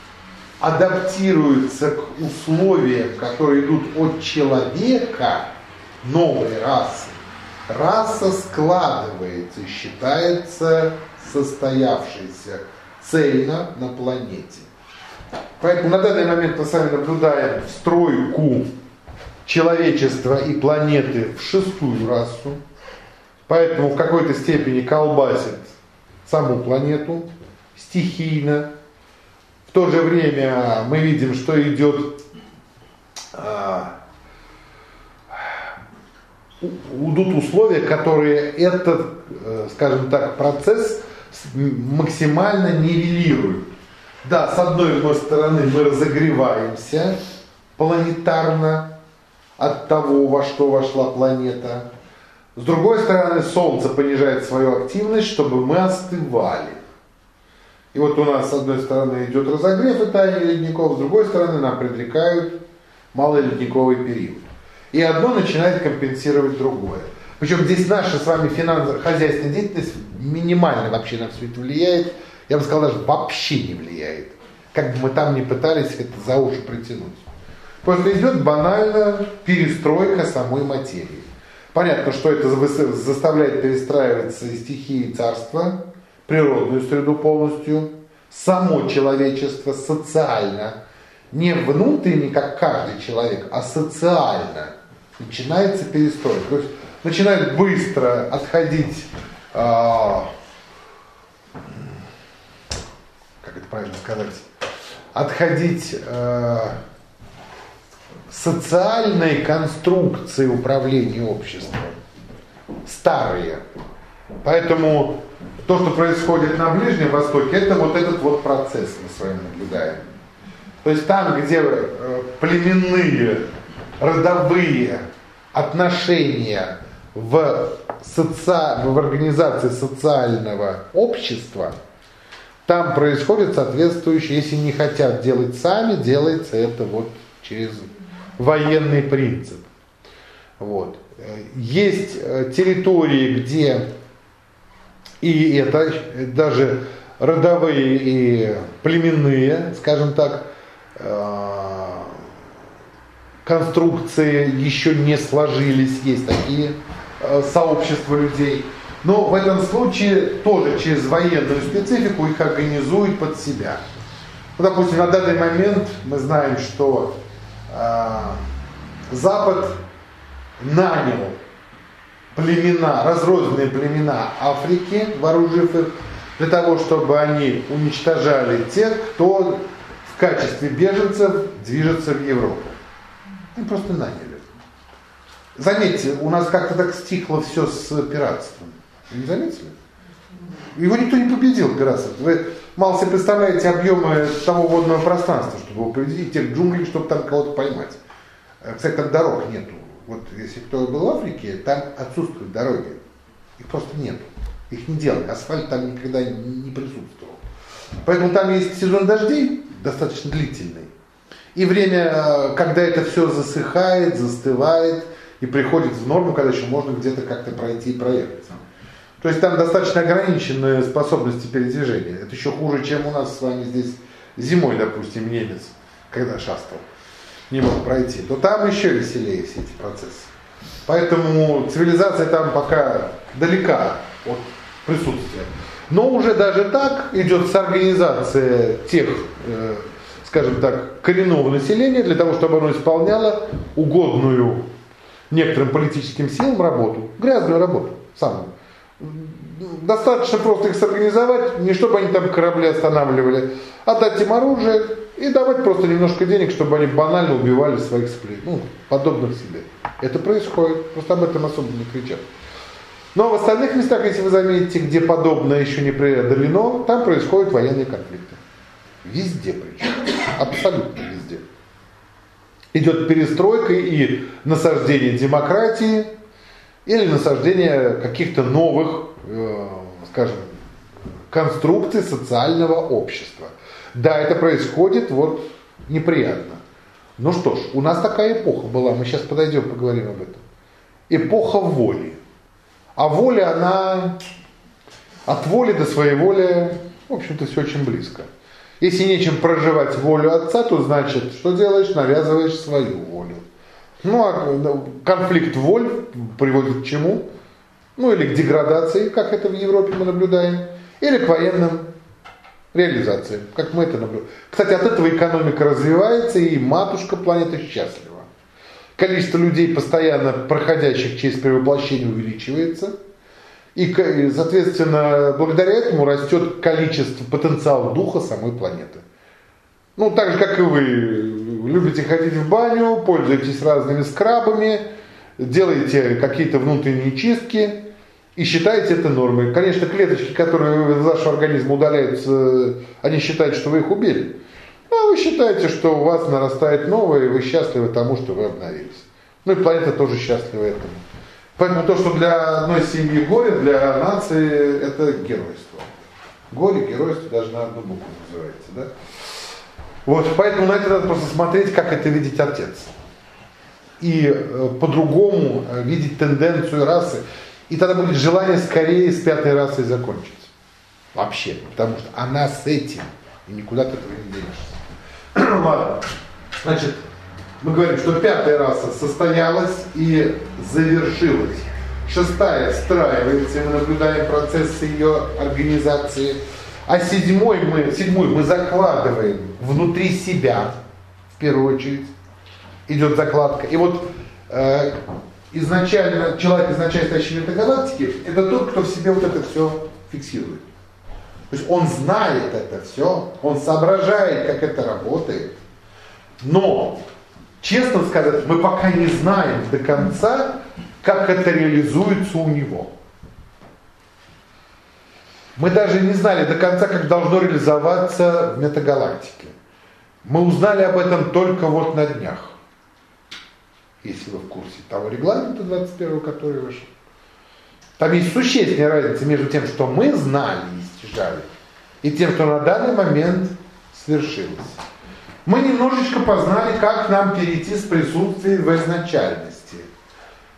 адаптируется к условиям, которые идут от человека, новой расы, раса складывается и считается состоявшейся цельно на планете. Поэтому на данный момент мы с вами наблюдаем стройку человечества и планеты в шестую расу. Поэтому в какой-то степени колбасит саму планету стихийно. В то же время мы видим, что идет а, идут условия, которые этот, скажем так, процесс максимально нивелируют. Да, с одной стороны мы разогреваемся планетарно от того, во что вошла планета. С другой стороны, Солнце понижает свою активность, чтобы мы остывали. И вот у нас с одной стороны идет разогрев и таяние ледников, с другой стороны нам предрекают малый ледниковый период. И одно начинает компенсировать другое. Причем здесь наша с вами финансово-хозяйственная деятельность минимально вообще на все это влияет. Я бы сказал, даже вообще не влияет. Как бы мы там ни пытались это за уши притянуть. Просто идет банально перестройка самой материи. Понятно, что это заставляет перестраиваться и стихии царства, природную среду полностью, само человечество социально, не внутренне, как каждый человек, а социально начинается перестройка. То есть начинает быстро отходить, а, как это правильно сказать, отходить а, социальные конструкции управления обществом, старые. Поэтому то, что происходит на Ближнем Востоке, это вот этот вот процесс мы с вами наблюдаем. То есть там, где племенные, родовые отношения в, соци... в организации социального общества, там происходит соответствующее, если не хотят делать сами, делается это вот через военный принцип. Вот. Есть территории, где и это даже родовые и племенные, скажем так, конструкции еще не сложились, есть такие сообщества людей. Но в этом случае тоже через военную специфику их организуют под себя. Ну, допустим, на данный момент мы знаем, что э, Запад нанял племена, разрозненные племена Африки, вооружив их, для того, чтобы они уничтожали тех, кто в качестве беженцев движется в Европу. Они просто наняли. Заметьте, у нас как-то так стихло все с пиратством. Вы не заметили? Его никто не победил, пиратство. Вы мало себе представляете объемы того водного пространства, чтобы его победить, тех джунглей, чтобы там кого-то поймать. Кстати, там дорог нету. Вот если кто был в Африке, там отсутствуют дороги. Их просто нету. Их не делали. Асфальт там никогда не присутствовал. Поэтому там есть сезон дождей, достаточно длительный. И время, когда это все засыхает, застывает и приходит в норму, когда еще можно где-то как-то пройти и проехать. То есть там достаточно ограниченные способности передвижения. Это еще хуже, чем у нас с вами здесь зимой, допустим, немец, когда шастал, не мог пройти. То там еще веселее все эти процессы. Поэтому цивилизация там пока далека от присутствия. Но уже даже так идет организация тех, э, скажем так, коренного населения, для того, чтобы оно исполняло угодную некоторым политическим силам работу, грязную работу, самую. Достаточно просто их сорганизовать, не чтобы они там корабли останавливали, а дать им оружие и давать просто немножко денег, чтобы они банально убивали своих сплетен, ну, подобных себе. Это происходит, просто об этом особо не кричат. Но в остальных местах, если вы заметите, где подобное еще не преодолено, там происходят военные конфликты. Везде причем, абсолютно везде. Идет перестройка и насаждение демократии, или насаждение каких-то новых, э, скажем, конструкций социального общества. Да, это происходит вот неприятно. Ну что ж, у нас такая эпоха была, мы сейчас подойдем, поговорим об этом. Эпоха воли. А воля, она от воли до своеволия, в общем-то, все очень близко. Если нечем проживать волю отца, то значит, что делаешь? Навязываешь свою волю. Ну, а конфликт воль приводит к чему? Ну, или к деградации, как это в Европе мы наблюдаем, или к военным реализациям, как мы это наблюдаем. Кстати, от этого экономика развивается, и матушка планета счастлива. Количество людей, постоянно проходящих через перевоплощение, увеличивается. И, соответственно, благодаря этому растет количество, потенциал духа самой планеты. Ну, так же, как и вы, любите ходить в баню, пользуетесь разными скрабами, делаете какие-то внутренние чистки и считаете это нормой. Конечно, клеточки, которые из вашего организма удаляются, они считают, что вы их убили. А вы считаете, что у вас нарастает новое, и вы счастливы тому, что вы обновились. Ну и планета тоже счастлива этому. Поэтому то, что для одной семьи горе, для нации это геройство. Горе, геройство даже на одну букву называется, да? Вот, поэтому на это надо просто смотреть, как это видеть отец. И э, по-другому э, видеть тенденцию расы. И тогда будет желание скорее с пятой расой закончить. Вообще. Потому что она с этим. И никуда от этого не денешься. Ладно. Значит, мы говорим, что пятая раса состоялась и завершилась. Шестая встраивается, и мы наблюдаем процесс ее организации. А седьмой мы, седьмую мы закладываем внутри себя, в первую очередь, идет закладка. И вот э, изначально, человек, изначально стоящий в метагалактике, это тот, кто в себе вот это все фиксирует. То есть он знает это все, он соображает, как это работает. Но, честно сказать, мы пока не знаем до конца, как это реализуется у него. Мы даже не знали до конца, как должно реализоваться в метагалактике. Мы узнали об этом только вот на днях. Если вы в курсе того регламента двадцать первого, который вышел. Там есть существенная разница между тем, что мы знали и стяжали, и тем, что на данный момент свершилось. Мы немножечко познали, как нам перейти с присутствия в изначальности.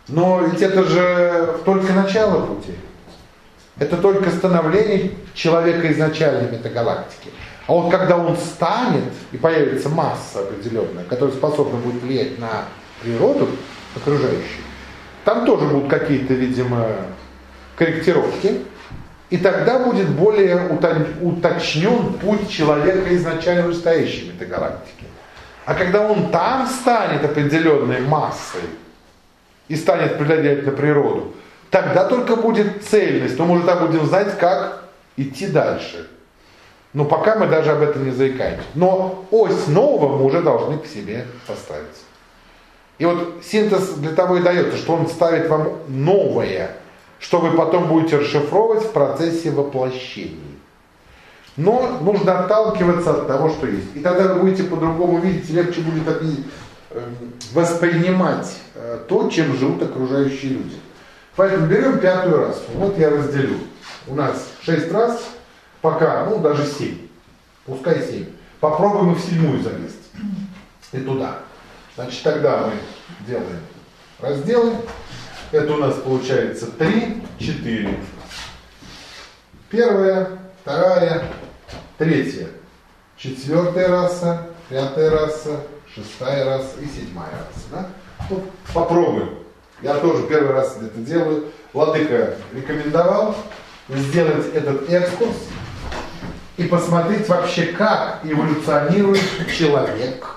Но ведь это же только начало пути. Это только становление человека изначальной метагалактики. А вот когда он станет, и появится масса определенная, которая способна будет влиять на природу окружающую, там тоже будут какие-то, видимо, корректировки. И тогда будет более уточнен путь человека изначально стоящей метагалактики. А когда он там станет определенной массой и станет влиять на природу, тогда только будет цельность. Но мы уже там будем знать, как идти дальше. Но пока мы даже об этом не заикаемся. Но ось нового мы уже должны к себе поставить. И вот синтез для того и дается, что он ставит вам новое, что вы потом будете расшифровывать в процессе воплощения. Но нужно отталкиваться от того, что есть. И тогда вы будете по-другому видеть, легче будет воспринимать то, чем живут окружающие люди. Поэтому берем пятую расу. Вот я разделю. У нас шесть рас, пока, ну даже семь. Пускай семь. Попробуем и в седьмую залезть. И туда. Значит, тогда мы делаем разделы. Это у нас получается три, четыре. Первая, вторая, третья, четвертая раса, пятая раса, шестая раса и седьмая раса. Да? Ну, попробуем. Я тоже первый раз это делаю. Владыка рекомендовал сделать этот экскурс и посмотреть вообще, как эволюционирует человек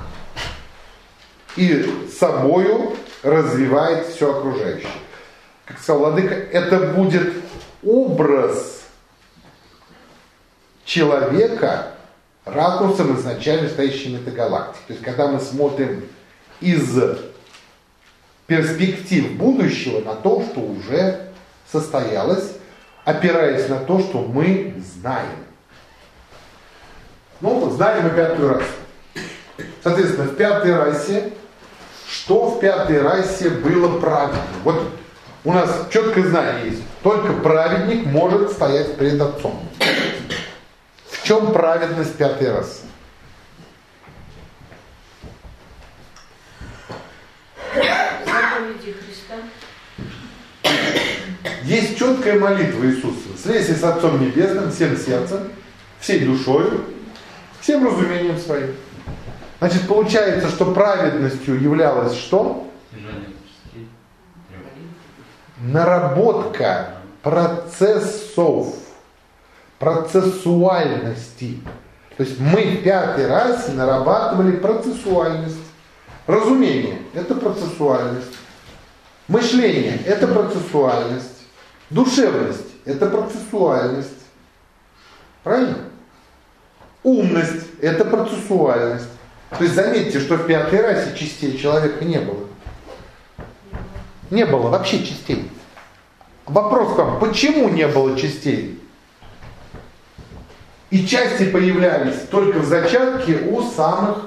и собою развивает все окружающее. Как сказал Владыка, это будет образ человека ракурсом изначально стоящей метагалактики. То есть, когда мы смотрим из перспектив будущего на то, что уже состоялось, опираясь на то, что мы знаем. Ну, знаем мы пятую расу. Соответственно, в пятой расе, что в пятой расе было правильно? Вот у нас четкое знание есть. Только праведник может стоять перед Отцом. В чем праведность пятой расы? Заповеди Христа. Есть четкая молитва Иисуса. Слейся с Отцом Небесным, всем сердцем, всей душою, всем разумением своим. Значит, получается, что праведностью являлось что? Наработка процессов, процессуальности. То есть мы в пятой расе нарабатывали процессуальность. Разумение – это процессуальность. Мышление – это процессуальность. Душевность – это процессуальность. Правильно? Умность – это процессуальность. То есть заметьте, что в пятой расе частей человека не было. Не было вообще частей. Вопрос к вам, почему не было частей? И части появлялись только в зачатке у самых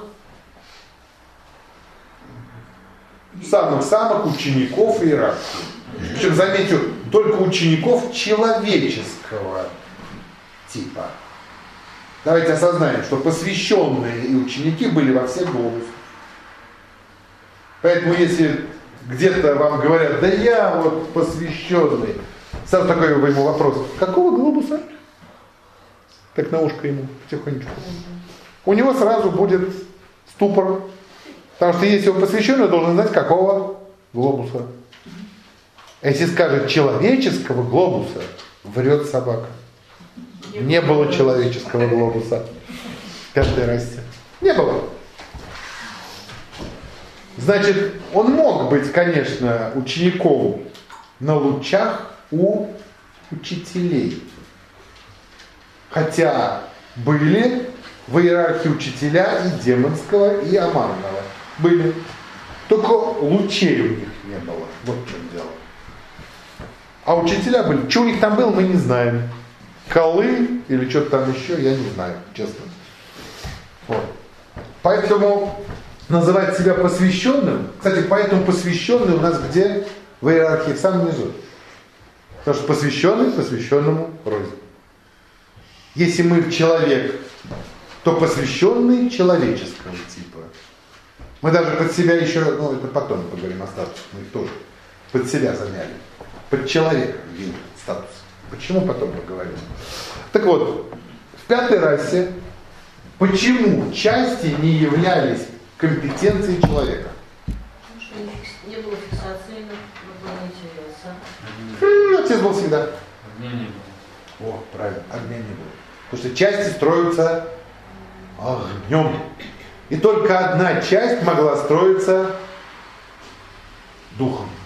самых-самых учеников иерархии. Причем, замечу, только учеников человеческого типа. Давайте осознаем, что посвященные и ученики были во всех глобусах. Поэтому если где-то вам говорят, да я вот посвященный, сразу такой ему вопрос, какого глобуса? Так на ушко ему потихонечку. У него сразу будет ступор. Потому что если он посвященный, должен знать, какого глобуса. А если скажет человеческого глобуса, врет собака. Не было человеческого глобуса в пятой расе. Не было. Значит, он мог быть, конечно, учеником на лучах у учителей. Хотя были в иерархии учителя и демонского, и аманного. Были. Только лучей у них не было. Вот в чем дело. А учителя были. Что у них там было, мы не знаем. Колы или что-то там еще, я не знаю, честно. Вот. Поэтому называть себя посвященным, кстати, поэтому посвященный у нас где? В иерархии, в самом низу. Потому что посвященный посвященному рознь. Если мы человек, то посвященный человеческого типа. Мы даже под себя еще, ну это потом поговорим о статусах, мы их тоже под себя замяли. Под человека ввели статус. Почему, потом поговорим. Так вот, в пятой расе почему части не являлись компетенцией человека? Потому что не было фиксации на планете отца. Отец был всегда. Огня не было. О, правильно, огня не было. Потому что части строятся огнем. И только одна часть могла строиться духом.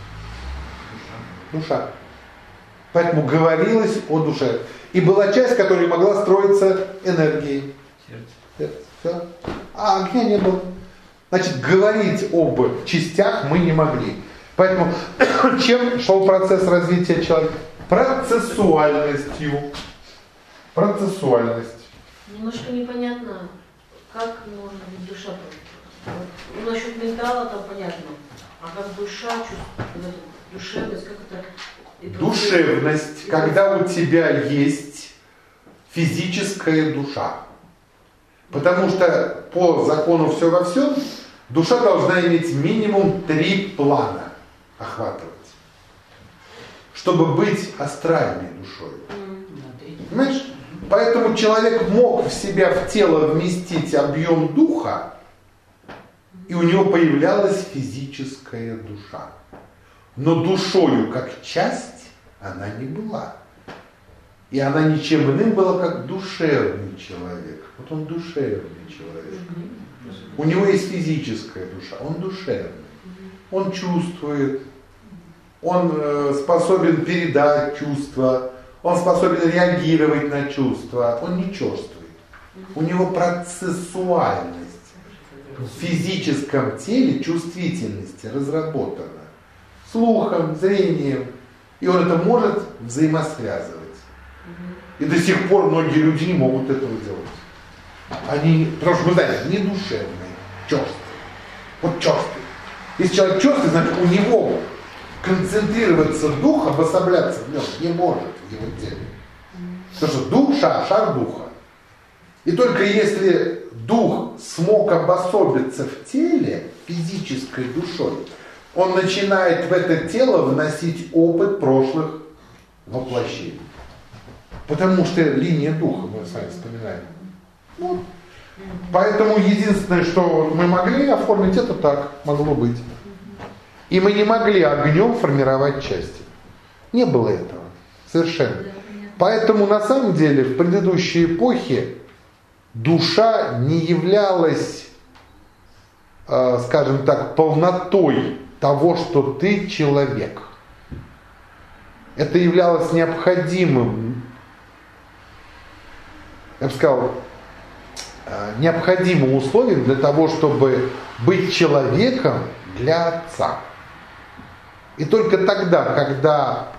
Душа. Поэтому говорилось о душе. И была часть, которая могла строиться энергией. Сердце. Все. А огня не было. Значит, говорить об частях мы не могли. Поэтому чем шел процесс развития человека? Процессуальностью. Процессуальность. Немножко непонятно, как может быть душа. Ну, насчет ментала там понятно. А как душа, чувствует, душевность, как это... это Душевность, это... когда у тебя есть физическая душа. Потому что по закону все во всем, душа должна иметь минимум три плана охватывать, чтобы быть астральной душой. Понимаешь? Поэтому человек мог в себя, в тело вместить объем духа, и у него появлялась физическая душа. Но душою как часть она не была. И она ничем иным была, как душевный человек. Вот он душевный человек. У него есть физическая душа, он душевный. Он чувствует, он э, способен передать чувства, он способен реагировать на чувства, он не чувствует. У него процессуальность в физическом теле чувствительности разработана. Слухом, зрением. И он это может взаимосвязывать. И до сих пор многие люди не могут этого делать. Они, потому что, вы знаете, не душевные, черствые. Вот черствые. Если человек черствый, значит у него концентрироваться дух, обособляться в нем не может в его теле. Потому что душа, шар духа. И только если дух смог обособиться в теле физической душой, он начинает в это тело вносить опыт прошлых воплощений. Потому что линия духа, мы с вами вспоминаем. Вот. Поэтому единственное, что мы могли оформить, это так могло быть. И мы не могли огнем формировать части. Не было этого. Совершенно. Поэтому на самом деле в предыдущей эпохе душа не являлась, э, скажем так, полнотой того, что ты человек. Это являлось необходимым, я бы сказал, э, необходимым условием для того, чтобы быть человеком для Отца. И только тогда, когда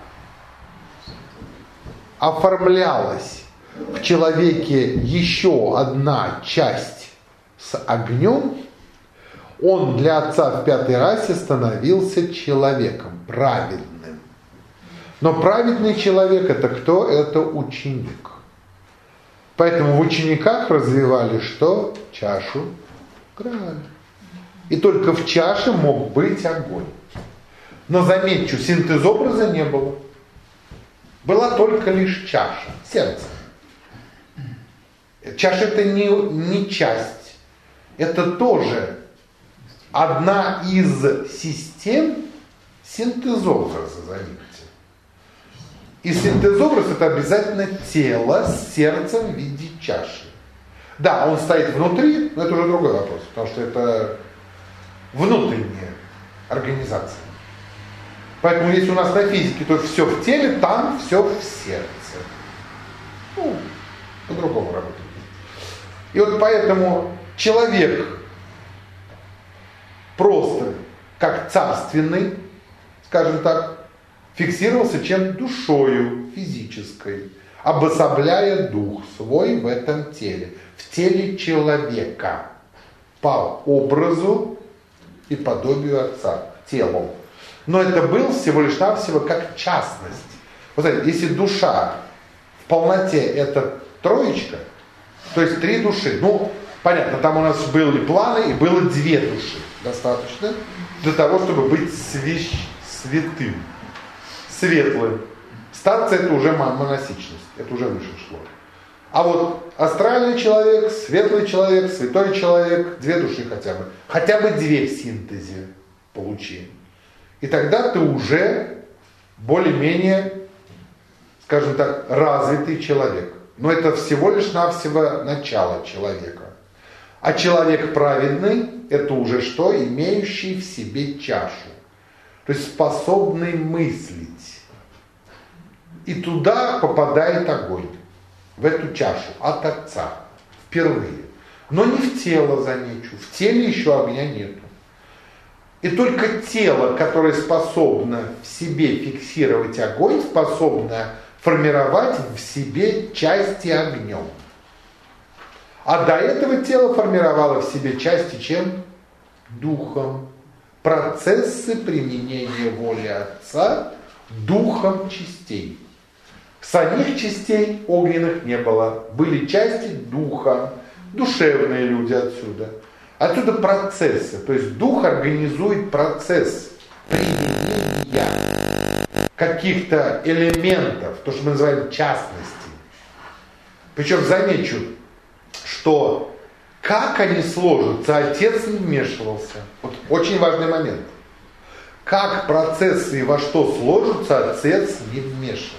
оформлялась в человеке еще одна часть с огнем, он для Отца в пятой расе становился человеком, праведным. Но праведный человек — это кто? Это ученик. Поэтому в учениках развивали что? Чашу Грааля. И только в чаше мог быть огонь. Но заметьте, синтезобраза не было. Была только лишь чаша, сердце. Чаша — это не, не часть. Это тоже одна из систем синтезобраза, заметьте. И синтезобраз — это обязательно тело с сердцем в виде чаши. Да, он стоит внутри, но это уже другой вопрос, потому что это внутренняя организация. Поэтому если у нас на физике, то все в теле, там все в сердце. Ну, по-другому работает. И вот поэтому человек просто как царственный, скажем так, фиксировался чем? Душою физической, обособляя дух свой в этом теле, в теле человека, по образу и подобию Отца, телом. Но это был всего лишь навсего как частность. Вот знаете, если душа в полноте это троечка, то есть три души, ну, понятно, там у нас были планы и было две души, достаточно для того, чтобы быть свящ... святым, светлым. Стация – это уже монасичность, это уже выше шло. А вот астральный человек, светлый человек, святой человек, две души хотя бы. Хотя бы две в синтезе получи. И тогда ты уже более-менее, скажем так, развитый человек. Но это всего лишь навсего начало человека. А человек праведный – это уже что? Имеющий в себе чашу. То есть способный мыслить. И туда попадает огонь. В эту чашу от Отца. Впервые. Но не в тело, замечу. В теле еще огня нету. И только тело, которое способно в себе фиксировать огонь, способно формировать в себе части огнем. А до этого тело формировало в себе части чем? Духом. Процессы применения воли Отца духом частей. Самих частей огненных не было. Были части духа. Душевные люди отсюда. Отсюда процессы. То есть дух организует процесс применения каких-то элементов, то, что мы называем частностей. Причем замечу, что как они сложатся, Отец не вмешивался. Вот очень важный момент. Как процессы и во что сложатся, Отец не вмешивался.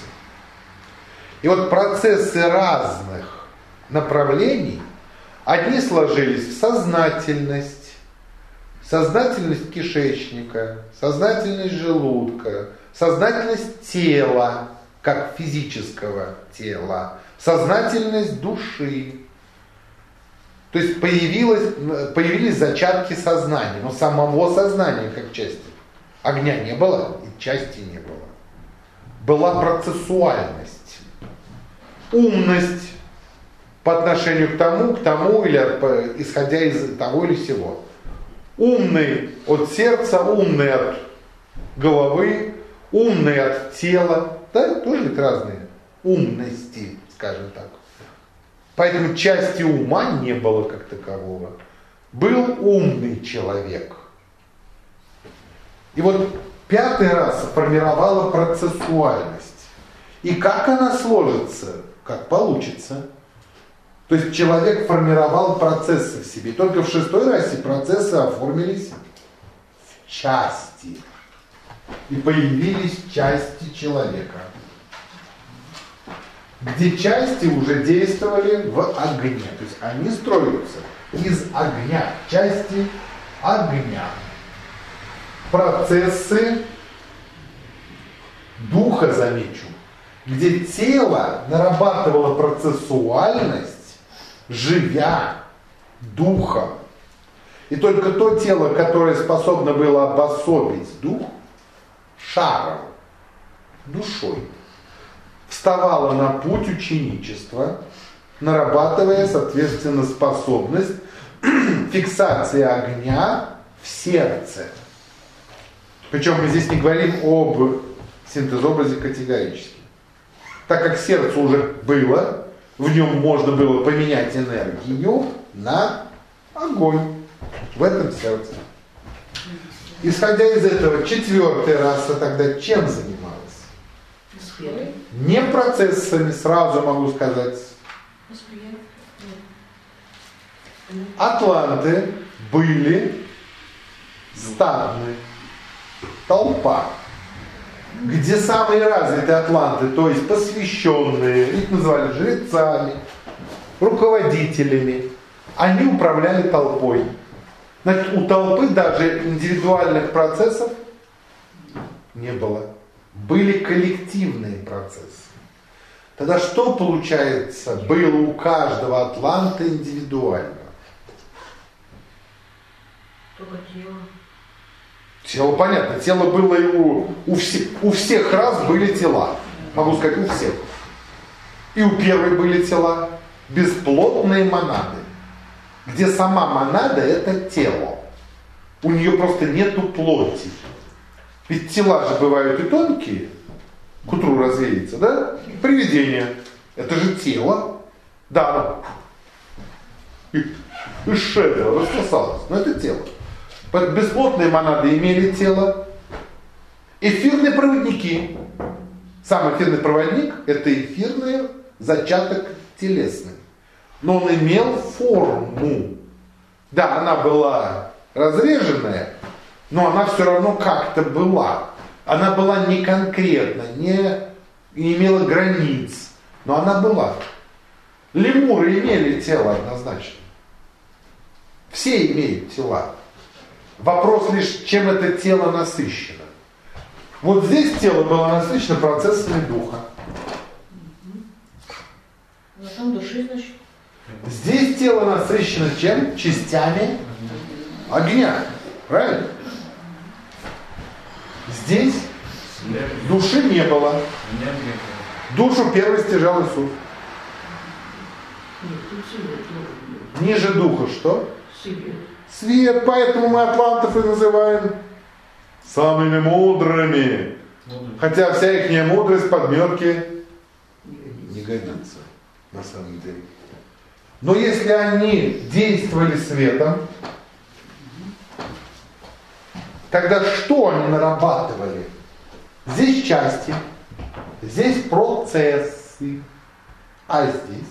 И вот процессы разных направлений, одни сложились в сознательность, сознательность кишечника, сознательность желудка, сознательность тела, как физического тела, сознательность души. То есть появилось, появились зачатки сознания, но самого сознания как части. Огня не было и части не было. Была процессуальность. Умность по отношению к тому, к тому, или исходя из того или сего. Умный от сердца, умный от головы, умный от тела. Да, тоже ведь разные умности, скажем так. Поэтому части ума не было как такового. Был умный человек. И вот пятый раз формировала процессуальность. И как она сложится, как получится. То есть человек формировал процессы в себе. Только в шестой расе процессы оформились в части. И появились части человека. Где части уже действовали в огне. То есть они строятся из огня. Части огня. Процессы духа, замечу. Где тело нарабатывало процессуальность, живя духом. И только то тело, которое способно было обособить дух, шаром, душой, вставало на путь ученичества, нарабатывая, соответственно, способность фиксации огня в сердце. Причем мы здесь не говорим об синтезобразе категорически. Так как сердце уже было, в нем можно было поменять энергию на огонь в этом сердце. Исходя из этого, четвертая раса тогда чем занималась? Не процессами, сразу могу сказать. Атланты были стадны, толпа. Где самые развитые атланты, то есть посвященные, их называли жрецами, руководителями, они управляли толпой. Значит, у толпы даже индивидуальных процессов не было. Были коллективные процессы. Тогда что получается? Было у каждого атланта индивидуально. Только тело. Тело, понятно, тело было и у, у, все, у всех рас были тела. Могу сказать, у всех. И у первой были тела. Бесплотные монады. Где сама монада это тело. У нее просто нету плоти. Ведь тела же бывают и тонкие. К утру развеется, да? Привидение. Это же тело. Да, и, и шея рассосалась. Но это тело. Бесплотные монады имели тело, Эфирные проводники. Сам эфирный проводник – это эфирный зачаток телесный. Но он имел форму. Да, она была разреженная, но она все равно как-то была. Она была не конкретна, не, не имела границ, но она была. Лемуры имели тело однозначно. Все имеют тела. Вопрос лишь, чем это тело насыщено. Вот здесь тело было насыщено процессами духа. На там души, значит. Здесь тело насыщено чем? Частями огня. Правильно? Здесь души не было. Душу первый стяжал Иисус. Ниже духа что? Свет. Поэтому мы атлантов и называем самыми мудрыми. Хотя вся их мудрость подметки не годится на самом деле. Но если они действовали светом, тогда что они нарабатывали? Здесь части, здесь процессы, а здесь?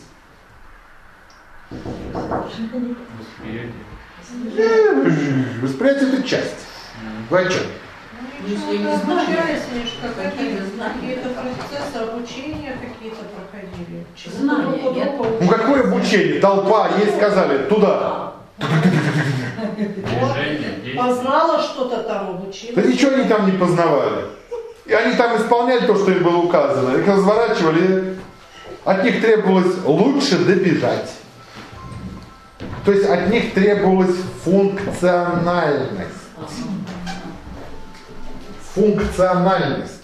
Восприятие – это часть. Вы о чем? Если не знаю, какие-то процессы обучения какие-то проходили. Знания. Ну какое обучение? Толпа есть, сказали, туда. Познала что-то там, обучилась. Да ничего они там не познавали. И они там исполняли то, что им было указано. Их разворачивали. От них требовалось лучше добежать. То есть от них требовалась функциональность. Функциональность.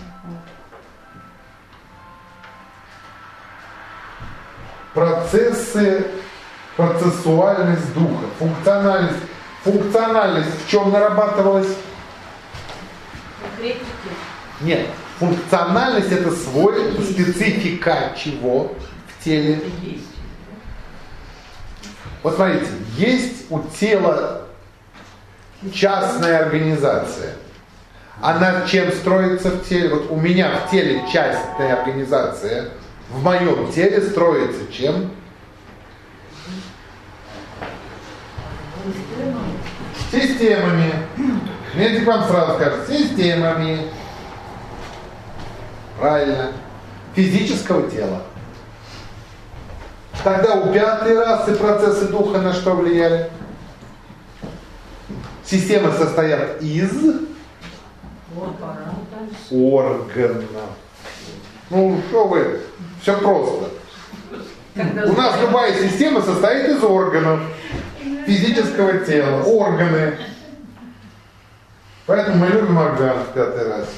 Процессы, процессуальность духа. Функциональность. Функциональность в чем нарабатывалась? Конкретики. Нет. Функциональность это свой специфика чего в теле? Вот смотрите, есть у тела частная организация. Она чем строится в теле? Вот у меня в теле частная организация. В моем теле строится чем? Системами. Медик вам сразу скажет, системами. Правильно. Физического тела. Тогда у пятой расы процессы духа на что влияли? Системы состоят из органов. Ну, что вы, все просто. У нас любая система состоит из органов физического тела, органы. Поэтому мы любим органы в пятой расе.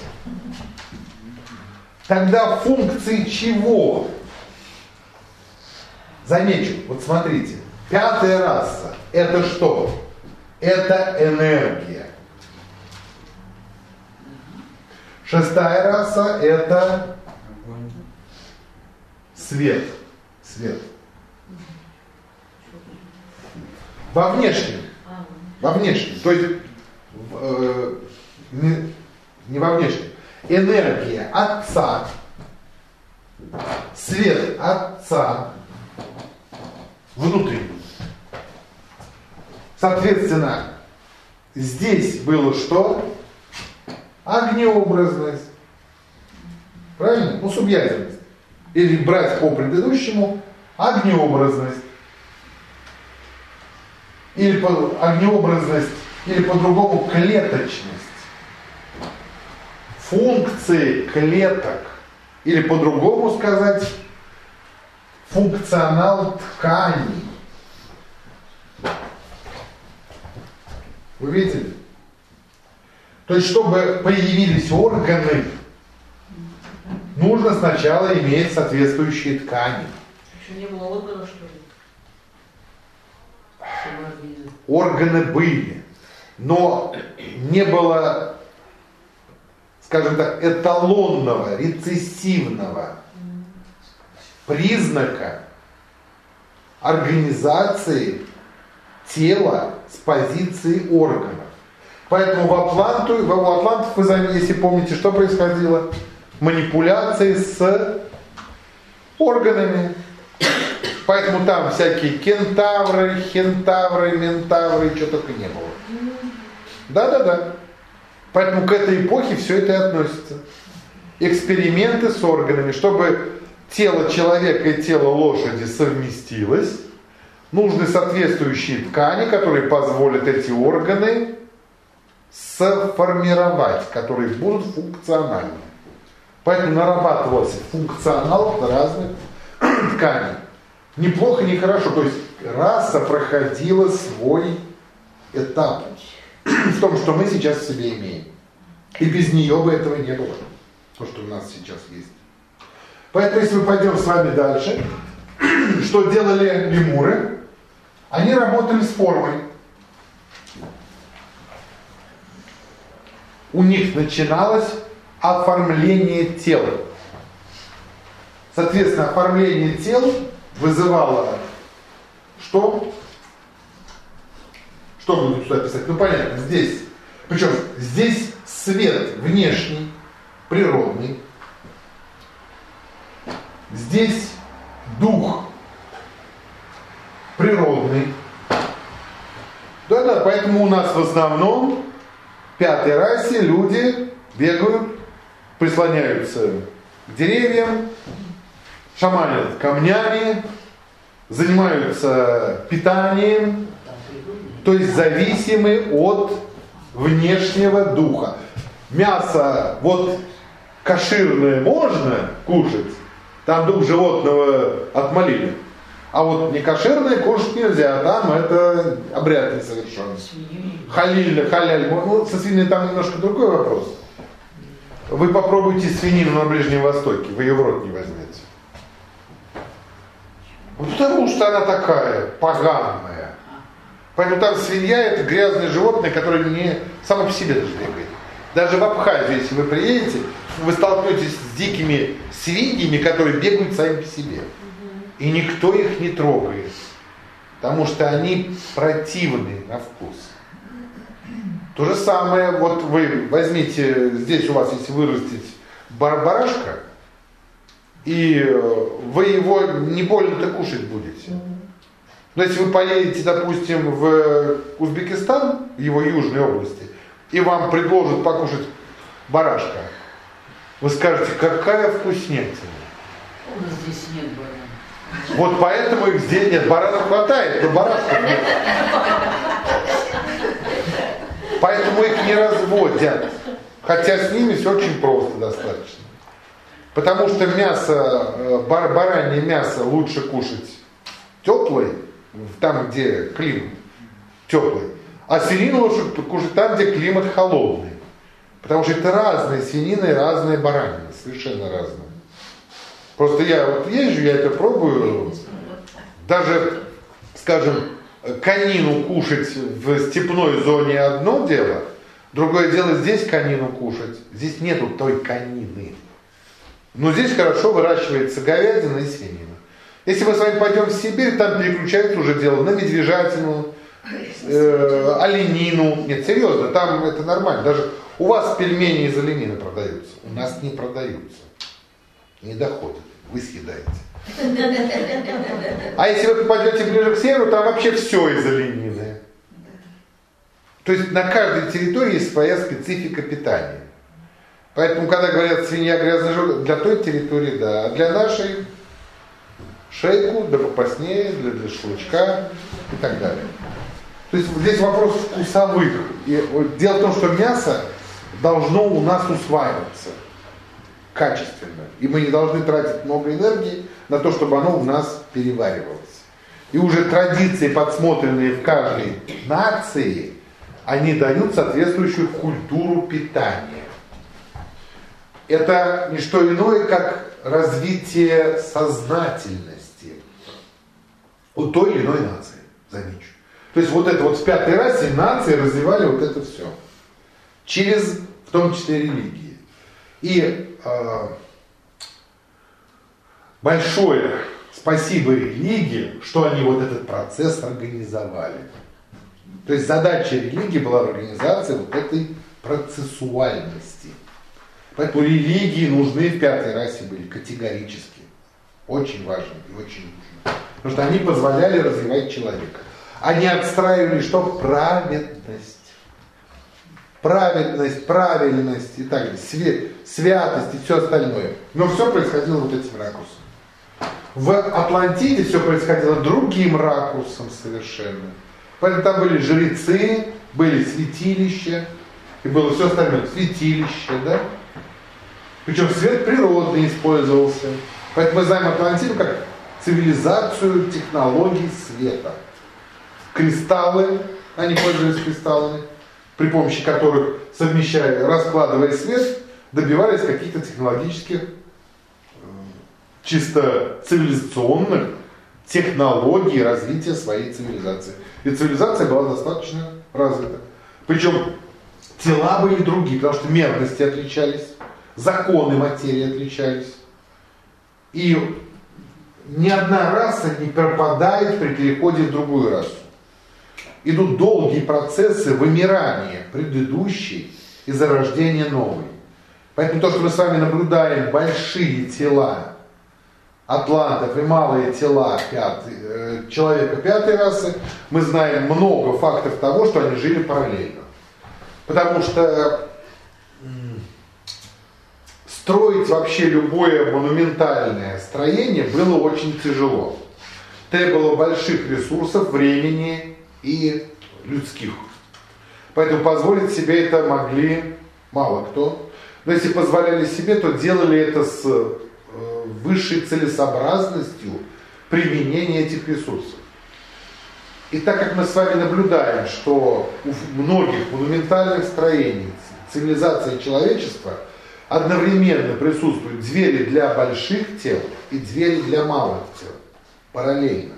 Тогда функции чего? Замечу, вот смотрите, пятая раса – это что? Это энергия. Шестая раса – это свет. Свет. Во внешнем. Во внешнем. То есть э, не, не во внешнем. Энергия Отца. Свет Отца. Внутренний. Соответственно, здесь было что? Огнеобразность. Правильно? Ну, субъязность. Или брать по предыдущему огнеобразность. Или по, огнеобразность, или по-другому клеточность. Функции клеток. Или по-другому сказать, функционал тканей. Вы видели? То есть, чтобы появились органы, нужно сначала иметь соответствующие ткани. Еще не было органов, что ли? Органы были, но не было, скажем так, эталонного, рецессивного признака организации тела с позиции органов. Поэтому в Атланту, в Атлантов, вы заметили, если помните, что происходило? Манипуляции с органами. Поэтому там всякие кентавры, хентавры, ментавры, чего только не было. Да-да-да. Поэтому к этой эпохе все это и относится. Эксперименты с органами. Чтобы тело человека и тело лошади совместилось, нужны соответствующие ткани, которые позволят эти органы сформировать, которые будут функциональны. Поэтому нарабатывался функционал разных тканей. Неплохо, не хорошо. То есть раса проходила свой этап в том, что мы сейчас в себе имеем. И без нее бы этого не было. То, что у нас сейчас есть. Поэтому, если мы пойдем с вами дальше, что делали лемуры? Они работали с формой. У них начиналось оформление тела. Соответственно, оформление тел вызывало что? Что будем сюда писать? Ну понятно, здесь. Причем здесь свет внешний, природный. Здесь дух природный. Да-да, поэтому у нас в основном в пятой расе люди бегают, прислоняются к деревьям, шаманят камнями, занимаются питанием, то есть зависимы от внешнего духа. Мясо вот кошерное можно кушать, там дух животного отмолили. А вот некошерное кушать нельзя, там это обряд несовершенный. Халиль, халяль, ну, со свининой там немножко другой вопрос. Вы попробуйте свинину на Ближнем Востоке, вы ее в рот не возьмете. Потому что она такая поганая. Поэтому там свинья это грязное животное, которое не само по себе даже бегает. Даже в Абхазию, если вы приедете, вы столкнетесь с дикими свиньями, которые бегают сами по себе. И никто их не трогает, потому что они противны на вкус. То же самое, вот вы возьмите, здесь у вас, если вырастить барашка, и вы его не больно-то кушать будете. Но если вы поедете, допустим, в Узбекистан, в его южной области, и вам предложат покушать барашка, вы скажете, какая вкуснятина. У нас здесь нет барана. Вот поэтому их здесь нет. Баранов хватает, но барашков нет. Поэтому их не разводят. Хотя с ними все очень просто достаточно. Потому что мясо, бар, баранье мясо лучше кушать теплое, там, где климат теплый. А свинину лучше кушать там, где климат холодный. Потому что это разные свинины и разные баранины. Совершенно разные. Просто я вот езжу, я это пробую. Даже, скажем, конину кушать в степной зоне одно дело, другое дело здесь конину кушать. Здесь нету той конины. Но здесь хорошо выращивается говядина и свинина. Если мы с вами пойдем в Сибирь, там переключается уже дело на медвежатину, э, оленину. Нет, серьезно, там это нормально. Даже у вас пельмени из оленины продаются, у нас не продаются. Не доходит, вы съедаете. А если вы попадете ближе к северу, там вообще все из оленины. То есть на каждой территории есть своя специфика питания. Поэтому, когда говорят свинья грязный живот, для той территории, да, а для нашей шейку, да попаснее, для, для шашлычка и так далее. То есть здесь вопрос вкусовых. И дело в том, что мясо должно у нас усваиваться качественно. И мы не должны тратить много энергии на то, чтобы оно у нас переваривалось. И уже традиции, подсмотренные в каждой нации, они дают соответствующую культуру питания. Это не что иное, как развитие сознательности у той или иной нации, замечу. То есть вот это вот в пятой расе нации развивали вот это все. Через, в том числе, религии. И э, большое спасибо религии, что они вот этот процесс организовали. То есть задача религии была в организации вот этой процессуальности. Поэтому религии нужны в пятой расе были категорически. Очень важны и очень нужны. Потому что они позволяли развивать человека. Они отстраивали что? Праведность. Праведность, правильность и так далее. Свет, святость и все остальное. Но все происходило вот этим ракурсом. В Атлантиде все происходило другим ракурсом совершенно. Поэтому там были жрецы, были святилища, и было все остальное. Святилище, да? Причем свет природный использовался. Поэтому мы знаем Атлантиду как цивилизацию технологий света. Кристаллы, они пользовались кристаллами, при помощи которых, совмещая, раскладывая свет, добивались каких-то технологических, чисто цивилизационных технологий развития своей цивилизации. И цивилизация была достаточно развита. Причем тела были другие, потому что мерности отличались, законы материи отличались. И ни одна раса не пропадает при переходе в другую расу. Идут долгие процессы вымирания предыдущей и зарождения новой. Поэтому то, что мы с вами наблюдаем, большие тела атлантов и малые тела пятой, э, человека пятой расы, мы знаем много фактов того, что они жили параллельно. Потому что м- строить вообще любое монументальное строение было очень тяжело. Требовало больших ресурсов, времени и людских. Поэтому позволить себе это могли мало кто. Но если позволяли себе, то делали это с высшей целесообразностью применения этих ресурсов. И так как мы с вами наблюдаем, что у многих монументальных строений цивилизации человечества одновременно присутствуют двери для больших тел и двери для малых тел. Параллельно.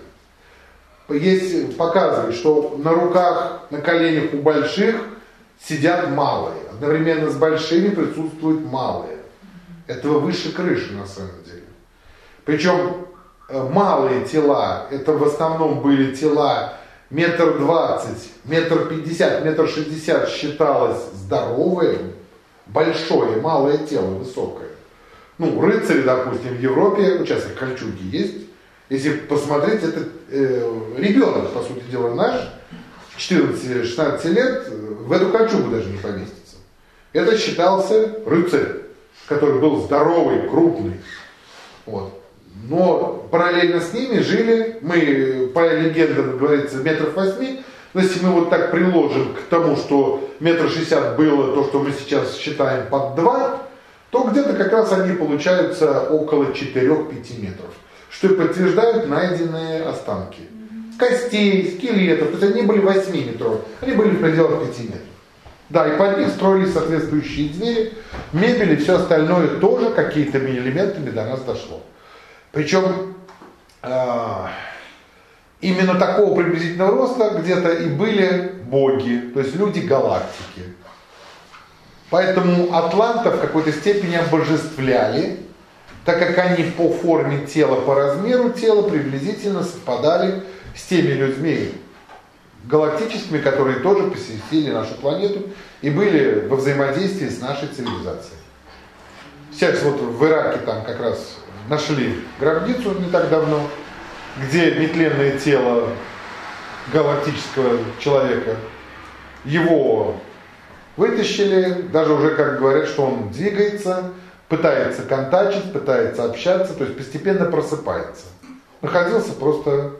Есть, показывает, что на руках, на коленях у больших сидят малые. Одновременно с большими присутствуют малые. Этого выше крыши на самом деле. Причем малые тела, это в основном были тела метр двадцать, метр пятьдесят, метр шестьдесят считалось здоровым, большое, малое тело, высокое. Ну, рыцари, допустим, в Европе, ну, сейчас кольчуги есть. Если посмотреть, это э, ребенок, по сути дела, наш, четырнадцать-шестнадцать лет, в эту кольчугу даже не поместится. Это считался рыцарь, который был здоровый, крупный. Вот. Но параллельно с ними жили, мы, по легендам говорится, метров восьми, но если мы вот так приложим к тому, что метр шестьдесят было то, что мы сейчас считаем под два, то где-то как раз они получаются около четыре-пять метров. Что и подтверждают найденные останки. Костей, скелетов, то есть они были восьми метров, они были в пределах пяти метров. Да, и под них строились соответствующие двери, мебель и все остальное тоже какими-то элементами до нас дошло. Причем э, именно такого приблизительного роста где-то и были боги, то есть люди галактики. Поэтому атлантов в какой-то степени обожествляли, так как они по форме тела, по размеру тела приблизительно совпадали с теми людьми галактическими, которые тоже посетили нашу планету и были во взаимодействии с нашей цивилизацией. Сейчас вот в Ираке там как раз нашли гробницу не так давно, где нетленное тело галактического человека, его вытащили, даже уже как говорят, что он двигается, пытается контачить, пытается общаться, то есть постепенно просыпается. Находился просто...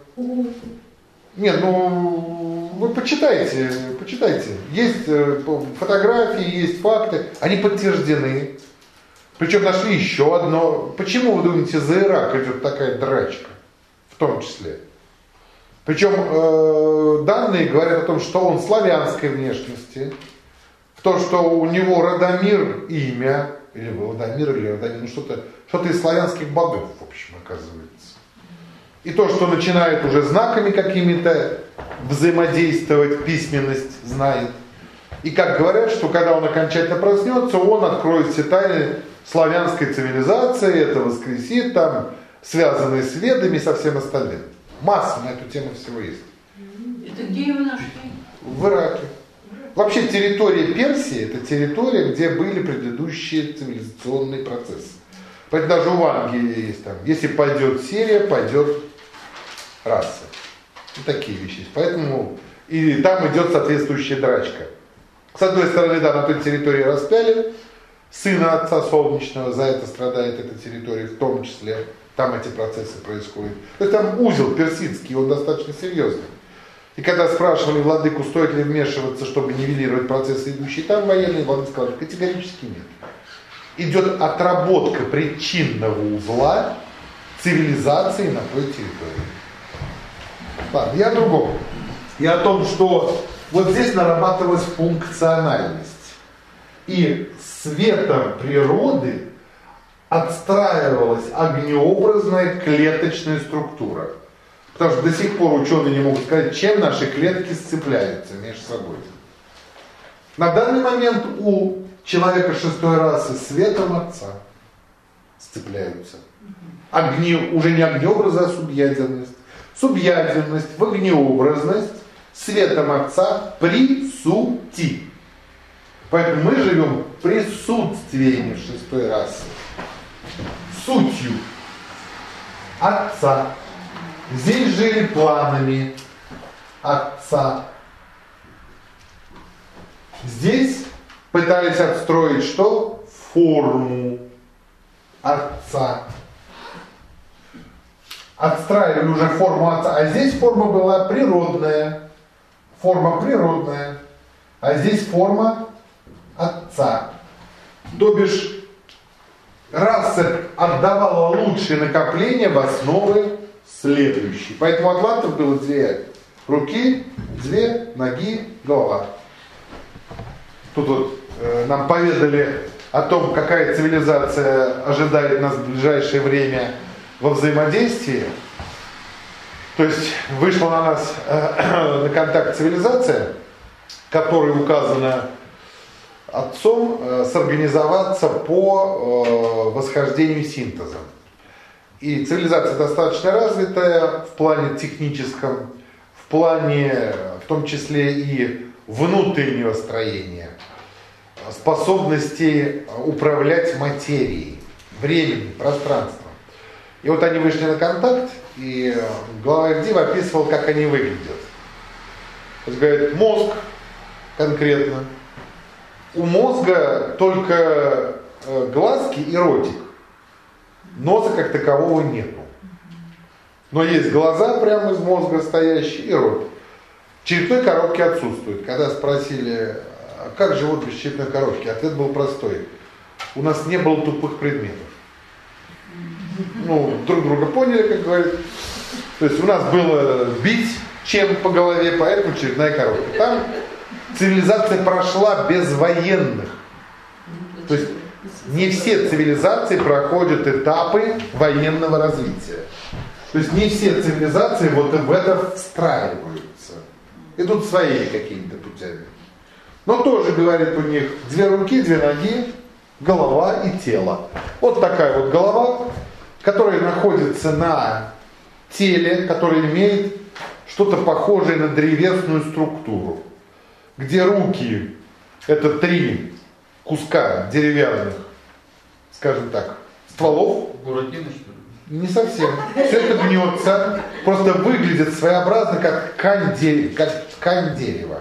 Не, ну, вы почитайте, почитайте. Есть фотографии, есть факты, они подтверждены. Причем нашли еще одно. Почему, вы думаете, за Ирак идет такая драчка? В том числе. Причем э, данные говорят о том, что он славянской внешности, в том, что у него Радомир имя, или Владимир, или Радомир, ну что-то, что-то из славянских богов, в общем, оказывается. И то, что начинает уже знаками какими-то взаимодействовать, письменность знает. И как говорят, что когда он окончательно проснется, он откроет все тайны славянской цивилизации, это воскресит, там, связанные с ведами и со всем остальным. Масса на эту тему всего есть. Это где его нашли? В Ираке. Вообще территория Персии — это территория, где были предыдущие цивилизационные процессы. Поэтому даже у Ванги есть там, если пойдет Сирия, пойдет раса. И такие вещи. Поэтому и там идет соответствующая драчка. С одной стороны, да, на той территории распяли сына отца Солнечного, за это страдает эта территория, в том числе, там эти процессы происходят. То есть там узел персидский, он достаточно серьезный. И когда спрашивали владыку, стоит ли вмешиваться, чтобы нивелировать процессы, идущие там военные, владыка сказал, категорически нет. Идет отработка причинного узла цивилизации на той территории. Ладно, я о другом. Я о том, что вот здесь нарабатывалась функциональность. И светом природы отстраивалась огнеобразная клеточная структура. Потому что до сих пор ученые не могут сказать, чем наши клетки сцепляются между собой. На данный момент у человека шестой расы светом отца сцепляются. Огне, уже не огнеобразы, а субъядерность. Субъядерность в огнеобразность светом отца присути. Поэтому мы живем присутствием шестой расы. Сутью отца. Здесь жили планами отца. Здесь пытались отстроить что? Форму отца. Отстраивали уже форму отца. А здесь форма была природная. Форма природная. А здесь форма отца. То бишь раса отдавала лучшие накопления в основы следующие. Поэтому у атлантов было две руки, две ноги, голова. Тут вот э, нам поведали о том, какая цивилизация ожидает нас в ближайшее время во взаимодействии. То есть вышла на нас э, на контакт цивилизация, которая указана отцом э, сорганизоваться по э, восхождению синтеза. И цивилизация достаточно развитая в плане техническом, в плане, в том числе и внутреннего строения, способности управлять материей, временем, пространством. И вот они вышли на контакт, и глава Эфдив описывал, как они выглядят. То есть, говорит, мозг конкретно. У мозга только глазки и ротик. Носа как такового нету. Но есть глаза прямо из мозга стоящие и рот. Черепной коробки отсутствует. Когда спросили, а как живут без черепной коробки, ответ был простой. У нас не было тупых предметов. Ну, друг друга поняли, как говорят. То есть у нас было бить чем по голове, поэтому черепная коробка. Там цивилизация прошла без военных. То есть не все цивилизации проходят этапы военного развития. То есть не все цивилизации вот в это встраиваются. Идут своими какими-то путями. Но тоже, говорит, у них две руки, две ноги, голова и тело. Вот такая вот голова, которая находится на теле, которое имеет что-то похожее на древесную структуру. Где руки — это три куска деревянных, скажем так, стволов. Буратино, что ли? Не совсем. Все это гнется, просто выглядит своеобразно, как ткань, де... как ткань дерева.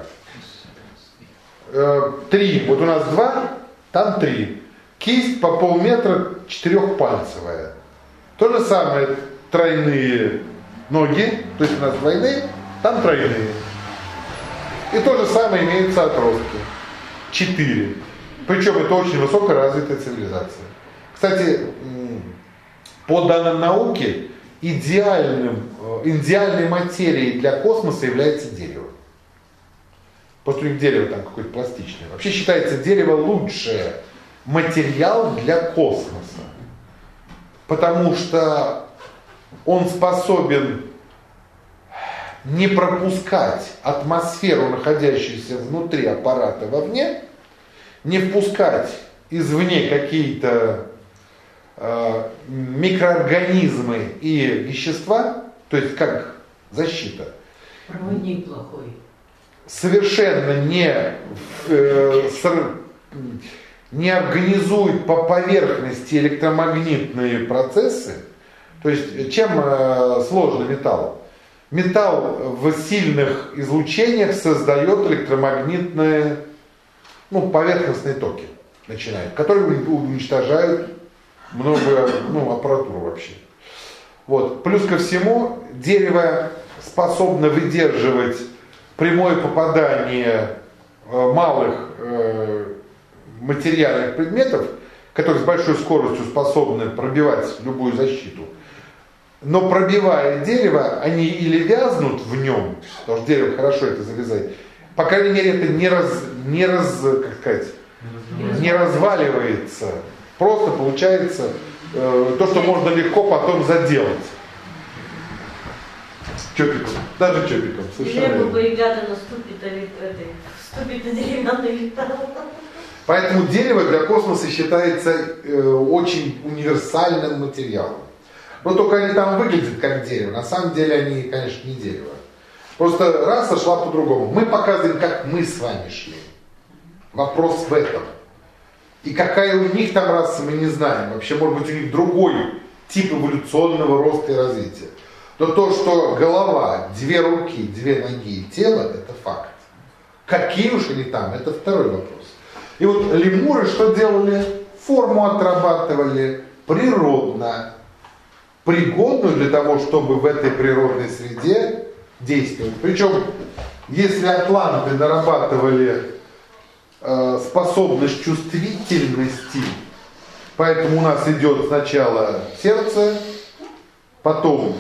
Э, три. Вот у нас два, там три. Кисть по полметра четырехпальцевая. То же самое тройные ноги, то есть у нас двойные, там тройные. И то же самое имеются отростки. Четыре. Причем это очень высокоразвитая цивилизация. Кстати, по данным науки, идеальным, идеальной материей для космоса является дерево. Потому что дерево там какое-то пластичное. Вообще считается дерево лучший материал для космоса. Потому что он способен не пропускать атмосферу, находящуюся внутри аппарата вовне, не впускать извне какие-то э, микроорганизмы и вещества, то есть как защита. Проводник плохой. совершенно не, э, сор, не организует по поверхности электромагнитные процессы. То есть чем э, сложный металл? Металл в сильных излучениях создает электромагнитные, ну, поверхностные токи, начинают, которые уничтожают много, ну, аппаратуру вообще. Вот. Плюс ко всему, дерево способно выдерживать прямое попадание э, малых э, материальных предметов, которые с большой скоростью способны пробивать любую защиту. Но пробивая дерево, они или вязнут в нем, потому что дерево хорошо это завязать, по крайней мере это не, раз, не, раз, как сказать, не разваливается. Просто получается э, то, что можно легко потом заделать. Чопиком, даже чопиком. Или бригада наступит, а этой, вступит на деревянный металл. Поэтому дерево для космоса считается э, очень универсальным материалом. Но только они там выглядят как дерево. На самом деле они, конечно, не дерево. Просто раса шла по-другому. Мы показываем, как мы с вами шли. Вопрос в этом. И какая у них там раса, мы не знаем. Вообще, может быть, у них другой тип эволюционного роста и развития. Но то, что голова, две руки, две ноги и тело, это факт. Какие уж они там, это второй вопрос. И вот лемуры что делали? Форму отрабатывали природно, пригодную для того, чтобы в этой природной среде действовать. Причем, если атланты нарабатывали э, способность чувствительности, поэтому у нас идет сначала сердце, потом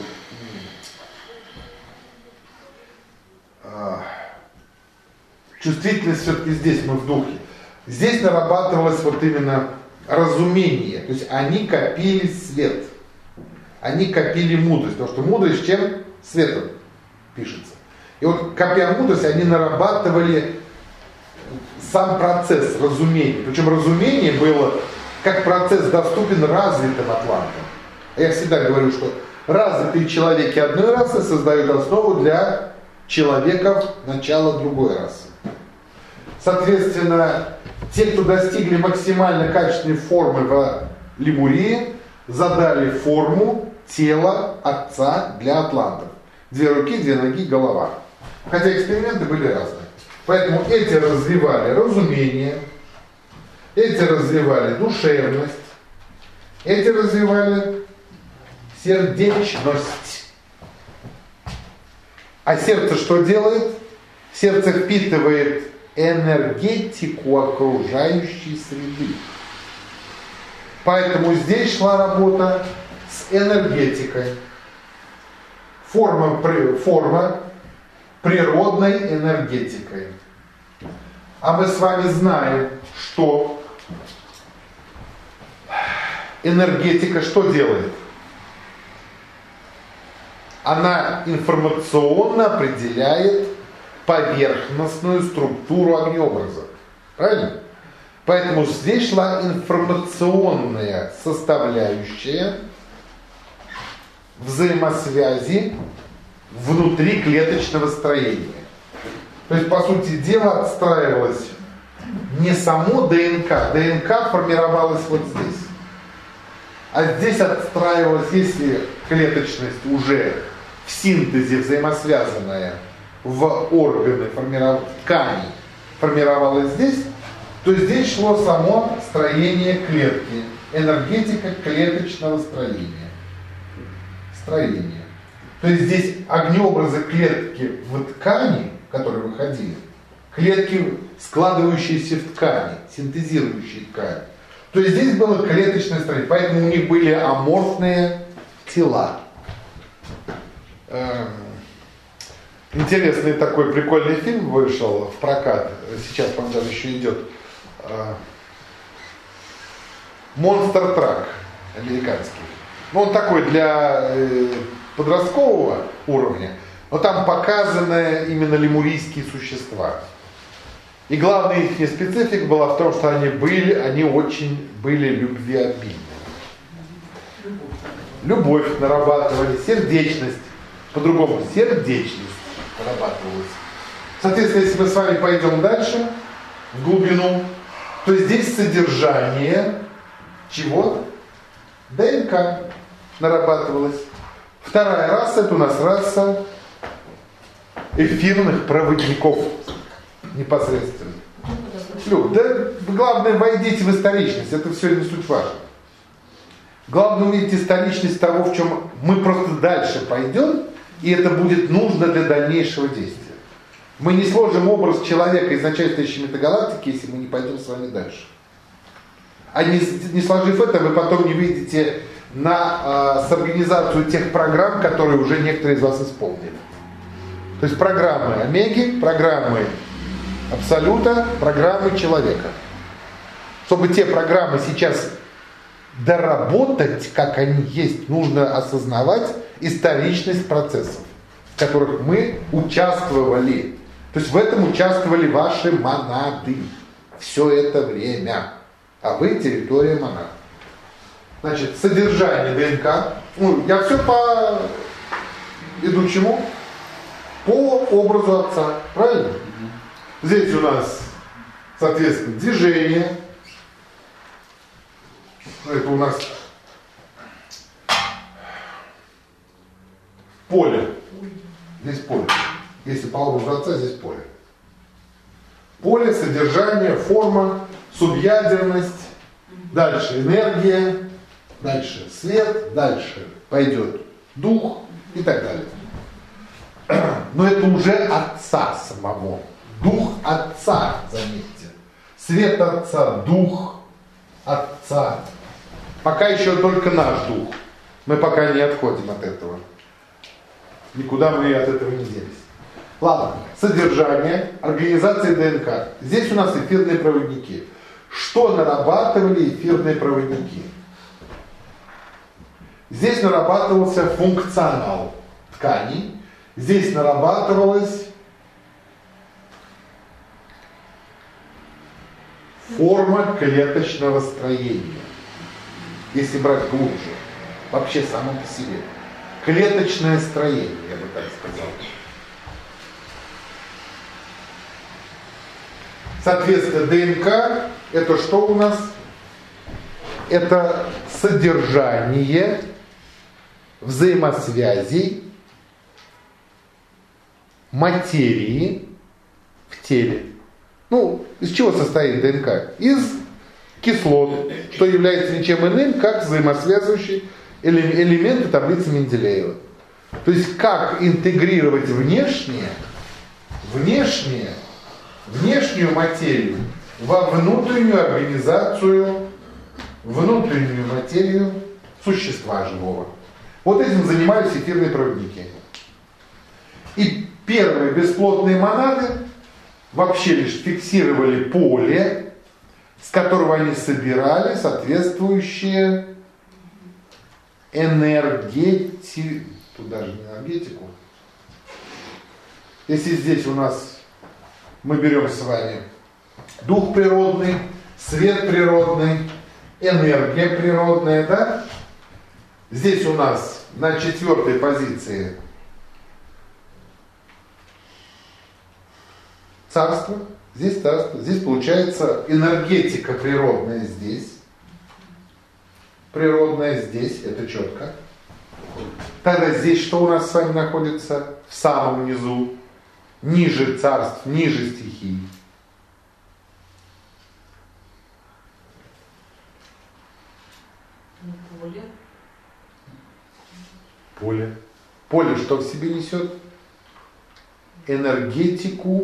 э, чувствительность все-таки здесь, мы в духе. Здесь нарабатывалось вот именно разумение, то есть они копили свет. Они копили мудрость, потому что мудрость чем? Светом пишется. И вот копя мудрость, они нарабатывали сам процесс разумения. Причем разумение было, как процесс доступен развитым атлантам. Я всегда говорю, что развитые человеки одной расы создают основу для человеков начала другой расы. Соответственно, те, кто достигли максимально качественной формы в Лемурии, задали форму тела отца для атлантов. Две руки, две ноги, голова. Хотя эксперименты были разные. Поэтому эти развивали разумение, эти развивали душевность, эти развивали сердечность. А сердце что делает? Сердце впитывает энергетику окружающей среды. Поэтому здесь шла работа с энергетикой. Форма, форма природной энергетикой. А мы с вами знаем, что энергетика что делает? Она информационно определяет поверхностную структуру огнеобраза. Правильно? Поэтому здесь шла информационная составляющая взаимосвязи внутри клеточного строения. То есть, по сути дела, отстраивалось не само ДНК. ДНК формировалась вот здесь. А здесь отстраивалась, если клеточность уже в синтезе взаимосвязанная в органы формиров... ткани формировалась здесь, то здесь шло само строение клетки, энергетика клеточного строения. Строение. То есть здесь огнеобразы клетки в ткани, которые выходили, клетки, складывающиеся в ткани, синтезирующие ткани. То есть здесь было клеточное строение, поэтому у них были аморфные тела. Интересный такой прикольный фильм вышел в прокат, сейчас, по-моему, даже еще идет. Монстр Трак американский. Ну, он такой для подросткового уровня, но там показаны именно лемурийские существа. И главная их специфика была в том, что они были, они очень были любвеобильны. Любовь нарабатывали, сердечность, по-другому сердечность нарабатывалась. Соответственно, если мы с вами пойдем дальше, в глубину, то здесь содержание чего? ДНК нарабатывалось. Вторая раса, это у нас раса эфирных проводников непосредственно. Люд, да главное, войдите в историчность, это все не суть важно. Главное увидеть историчность того, в чем мы просто дальше пойдем, и это будет нужно для дальнейшего действия. Мы не сложим образ человека из начальствующей метагалактики, если мы не пойдем с вами дальше. А не, не сложив это, вы потом не выйдете на э, с организацию тех программ, которые уже некоторые из вас исполнили. То есть программы Омеги, программы Абсолюта, программы человека. Чтобы те программы сейчас доработать, как они есть, нужно осознавать историчность процессов, в которых мы участвовали. То есть в этом участвовали ваши монады все это время. А вы территория монад. Значит, содержание ДНК. Ну, я все по иду чему? По образу отца. Правильно? Здесь у нас, соответственно, движение. Это у нас поле. Здесь поле. Если по образу отца, здесь поле. Поле, содержание, форма, субъядерность. Дальше энергия. Дальше свет. Дальше пойдет дух и так далее. Но это уже отца самого. Дух отца, заметьте. Свет отца, дух отца. Пока еще только наш дух. Мы пока не отходим от этого. Никуда мы от этого не делись. Ладно, содержание, организация ДНК. Здесь у нас эфирные проводники. Что нарабатывали эфирные проводники? Здесь нарабатывался функционал тканей. Здесь нарабатывалась форма клеточного строения. Если брать глубже, вообще само по себе. Клеточное строение, я бы так сказал. Соответственно, ДНК это что у нас? Это содержание взаимосвязей материи в теле. Ну, из чего состоит ДНК? Из кислот, что является ничем иным, как взаимосвязывающий элементы таблицы Менделеева. То есть, как интегрировать внешнее, внешнее, внешнюю материю во внутреннюю организацию, внутреннюю материю существа живого. Вот этим занимались эфирные проводники. И первые бесплотные монады вообще лишь фиксировали поле, с которого они собирали соответствующие энергетику, тут даже не энергетику. Если здесь у нас мы берем с вами дух природный, свет природный, энергия природная, да? Здесь у нас на четвертой позиции царство, здесь царство, здесь получается энергетика природная здесь, природная здесь, это четко. Тогда здесь что у нас с вами находится в самом низу, ниже царств, ниже стихий? Поле. Поле. Поле что в себе несет? Энергетику.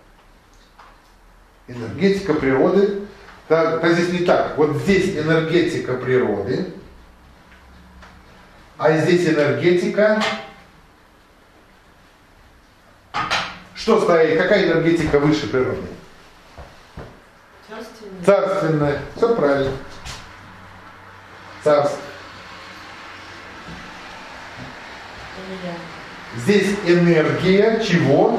Энергетика природы. Да, да, здесь не так. Вот здесь энергетика природы. А здесь энергетика. Что стоит? Какая энергетика выше природы? Царственное. Царственная. Все правильно. Царство. Здесь энергия чего?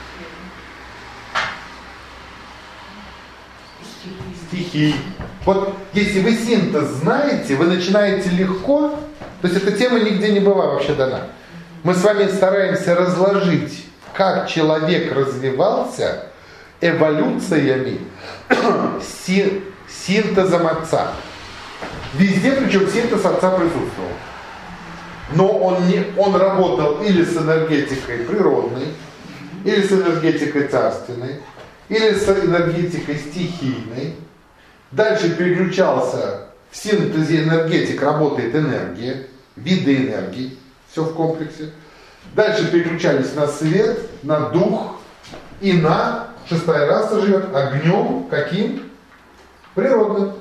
Стихий. Вот если вы синтез знаете, вы начинаете легко, то есть эта тема нигде не была вообще дана. Мы с вами стараемся разложить как человек развивался эволюциями си- синтезом отца. Везде, причем синтез отца присутствовал. Но он, не, он работал или с энергетикой природной, или с энергетикой царственной, или с энергетикой стихийной. Дальше переключался в синтезе энергетик, работает энергия, виды энергии, все в комплексе. Дальше переключались на свет, на дух и на, шестая раса живет огнем, каким? Природным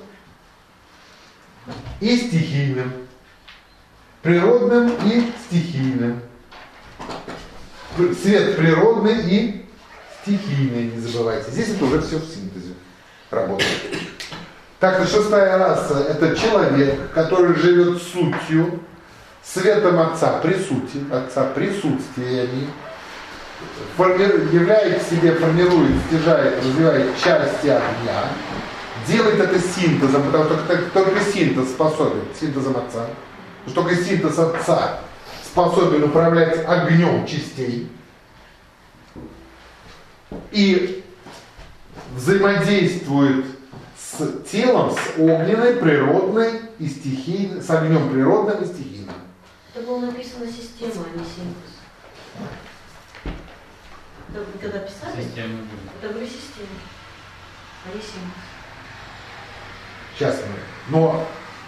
и стихийным. Природным и стихийным. Свет природный и стихийный, не забывайте. Здесь это уже все в синтезе работает. Так что шестая раса – это человек, который живет сутью, светом Отца, при сути, Отца, присутствиями, формирует, являет в себе, формирует, стяжает, развивает части огня, делает это синтезом, потому что только синтез способен, синтезом Отца, что только синтез Отца способен управлять огнем частей и взаимодействует с телом, с огненной, природной и стихийной, с огнем природным и стихийным. Это было написано система, а не синтез. Это вы когда писали, Система. это были системы, а не синтез. Сейчас мы. Но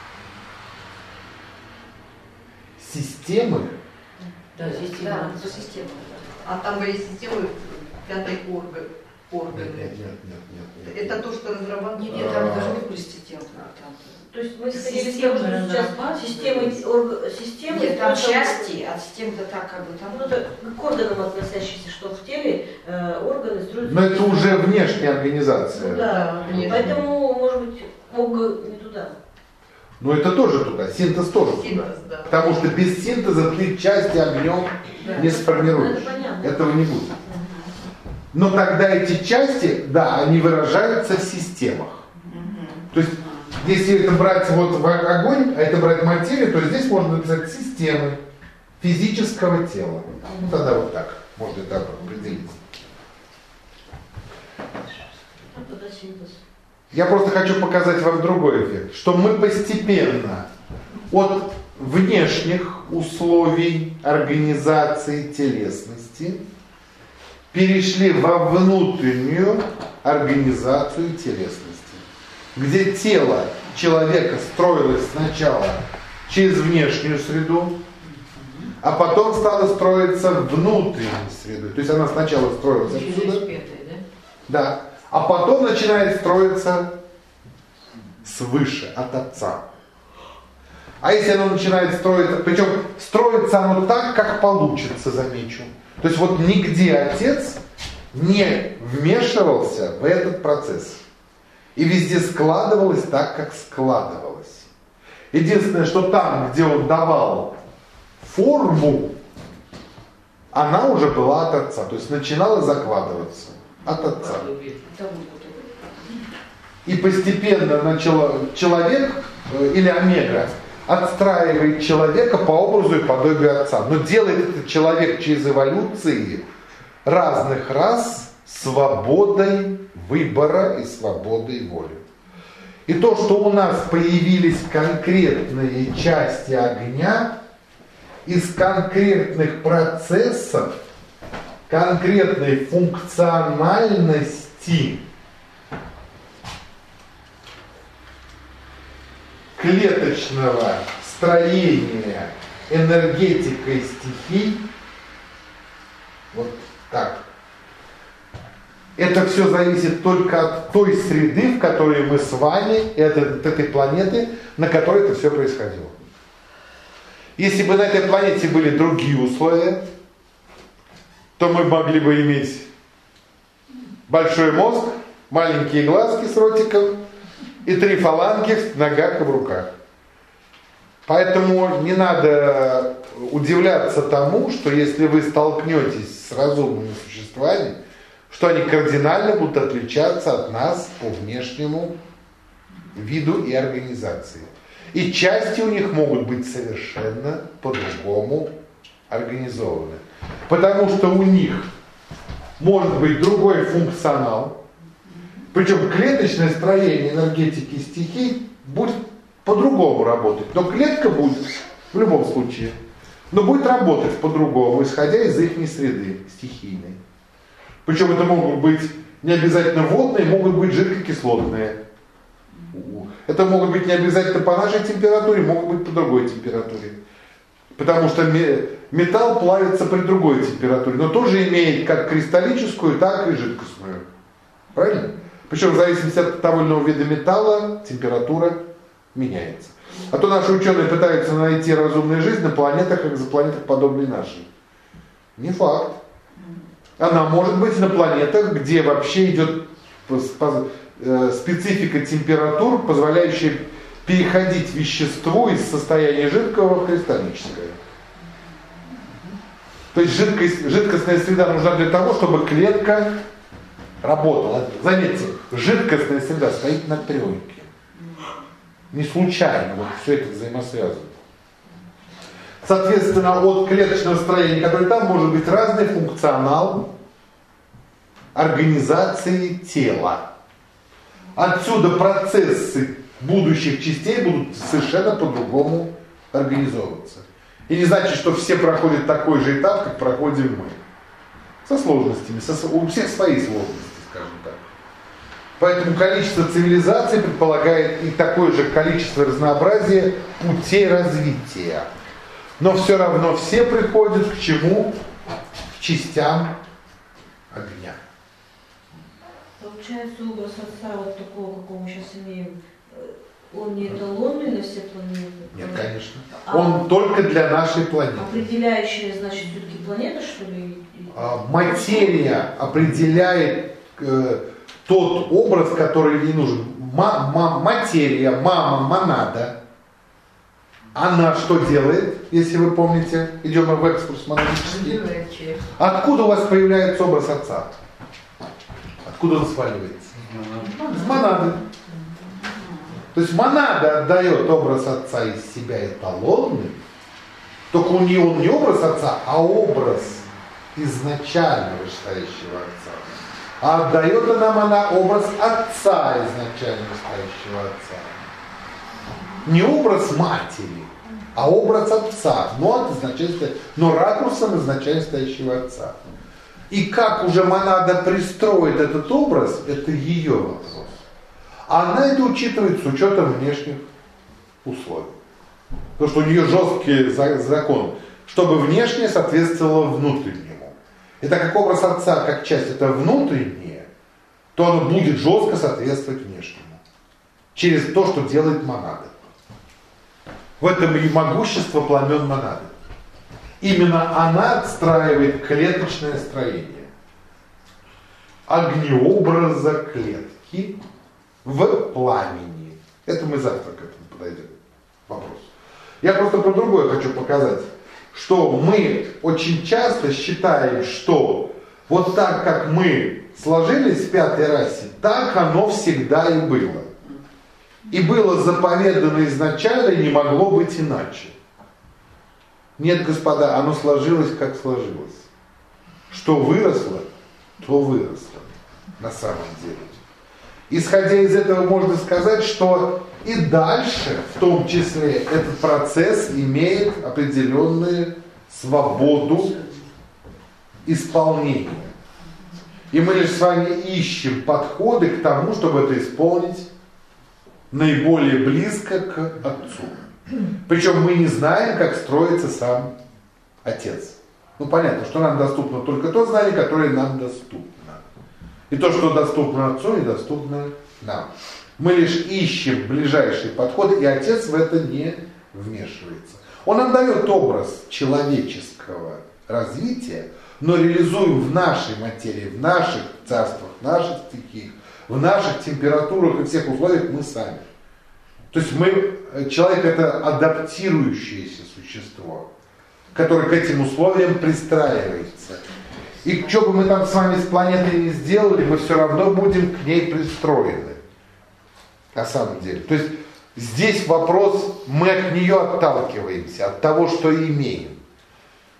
системы. Да, система. Да, это система. А там были системы пятой орган. Органы. Нет, нет, нет, нет, нет. Это то, что разрабатывают. Нет, нет, там даже не были системы. То есть мы исходили из Системы того, что сейчас разрабатывают. системы, орг, системы Нет, там это- части, от систем-то так как бы там. Ну, это к органам относящиеся, что в теле э, органы строятся. Но это уже внешняя организация. Ну, да, Нет. поэтому, может быть, ог не туда. Но это тоже туда, синтез тоже туда. Синтез, да. Потому что без синтеза ты части огнем Да. не сформируешь. Ну, это понятно. Этого не будет. Но тогда эти части, да, они выражаются в системах. То есть, если это брать вот в огонь, а это брать материю, то здесь можно написать системы физического тела. Ну тогда вот так можно это определить. А тогда синтез. Я просто хочу показать вам другой эффект, что мы постепенно от внешних условий организации телесности перешли во внутреннюю организацию телесности, где тело человека строилось сначала через внешнюю среду, а потом стало строиться внутренней средой. То есть она сначала строилась Через отсюда, пятый, да? да, а потом начинает строиться свыше, от Отца. А если оно начинает строиться, причем строится оно так, как получится, замечу. То есть вот нигде Отец не вмешивался в этот процесс. И везде складывалось так, как складывалось. Единственное, что там, где он давал форму, она уже была от Отца. То есть начинала закладываться от Отца. И постепенно начало, человек э, или омега отстраивает человека по образу и подобию Отца. Но делает этот человек через эволюции разных рас свободой выбора и свободой воли. И то, что у нас появились конкретные части огня из конкретных процессов, конкретной функциональности клеточного строения энергетикой стихий, вот так. Это все зависит только от той среды, в которой мы с вами, это, от этой планеты, на которой это все происходило. Если бы на этой планете были другие условия, то мы могли бы иметь большой мозг, маленькие глазки с ротиком и три фаланги в ногах и в руках. Поэтому не надо удивляться тому, что если вы столкнетесь с разумными существами, что они кардинально будут отличаться от нас по внешнему виду и организации. И части у них могут быть совершенно по-другому организованы. Потому что у них может быть другой функционал. Причем клеточное строение энергетики стихий будет по-другому работать. Но клетка будет в любом случае. Но будет работать по-другому, исходя из их среды стихийной. Причем это могут быть не обязательно водные, могут быть жидкокислотные. Это могут быть не обязательно по нашей температуре, могут быть по другой температуре. Потому что металл плавится при другой температуре, но тоже имеет как кристаллическую, так и жидкостную. Правильно? Причем в зависимости от того или иного вида металла температура меняется. А то наши ученые пытаются найти разумную жизнь на планетах, как за планетах подобной нашей. Не факт. Она может быть на планетах, где вообще идет специфика температур, позволяющая переходить веществу из состояния жидкого в кристаллическое. То есть жидкость, жидкостная среда нужна для того, чтобы клетка работала. Заметьте, жидкостная среда стоит на тройке. Не случайно, вот все это взаимосвязано. Соответственно, от клеточного строения, которое там, может быть разный функционал организации тела. Отсюда процессы будущих частей будут совершенно по-другому организовываться. И не значит, что все проходят такой же этап, как проходим мы. Со сложностями, со, у всех свои сложности, скажем так. Поэтому количество цивилизаций предполагает и такое же количество разнообразия путей развития. Но все равно все приходят к чему? К частям огня. Получается, образ Отца вот такого, какого мы сейчас имеем, он не эталонный на все планеты? Нет, конечно. А он только для нашей планеты. Определяющая, значит, все-таки планета, что ли? А, материя определяет э, тот образ, который ей нужен. Ма- ма- материя, мама, монада. Она что делает, если вы помните? Идем в экскурс монадический. Откуда у вас появляется образ Отца? Откуда он сваливается? Из монады. То есть монада отдает образ Отца из себя эталонный, только у нее он не образ Отца, а образ изначально вышестоящего Отца. А отдает она, она образ Отца изначально вышестоящего Отца. Не образ матери, а образ Отца, но, от изначально, но ракурсом изначально стоящего Отца. И как уже монада пристроит этот образ, это ее вопрос. А она это учитывает с учетом внешних условий. Потому что у нее жесткий закон, чтобы внешнее соответствовало внутреннему. И так как образ Отца как часть это внутреннее, то оно будет жестко соответствовать внешнему. Через то, что делает монада. В этом и могущество пламен монады. Именно она отстраивает клеточное строение. Огнеобраза клетки в пламени. Это мы завтра к этому подойдем. Вопрос. Я просто про другое хочу показать. Что мы очень часто считаем, что вот так, как мы сложились в пятой расе, так оно всегда и было. И было заповедано изначально, и не могло быть иначе. Нет, господа, оно сложилось, как сложилось. Что выросло, то выросло на самом деле. Исходя из этого можно сказать, что и дальше, в том числе, этот процесс имеет определенную свободу исполнения. И мы лишь с вами ищем подходы к тому, чтобы это исполнить наиболее близко к Отцу. Причем мы не знаем, как строится сам Отец. Ну понятно, что нам доступно только то знание, которое нам доступно. И то, что доступно Отцу, недоступно нам. Мы лишь ищем ближайшие подходы, и Отец в это не вмешивается. Он нам дает образ человеческого развития, но реализуя в нашей материи, в наших царствах, в наших стихиях, в наших температурах и всех условиях мы сами. То есть мы, человек это адаптирующееся существо, которое к этим условиям пристраивается. И что бы мы там с вами с планетой не сделали, мы все равно будем к ней пристроены. На самом деле. То есть здесь вопрос, мы от нее отталкиваемся, от того, что имеем.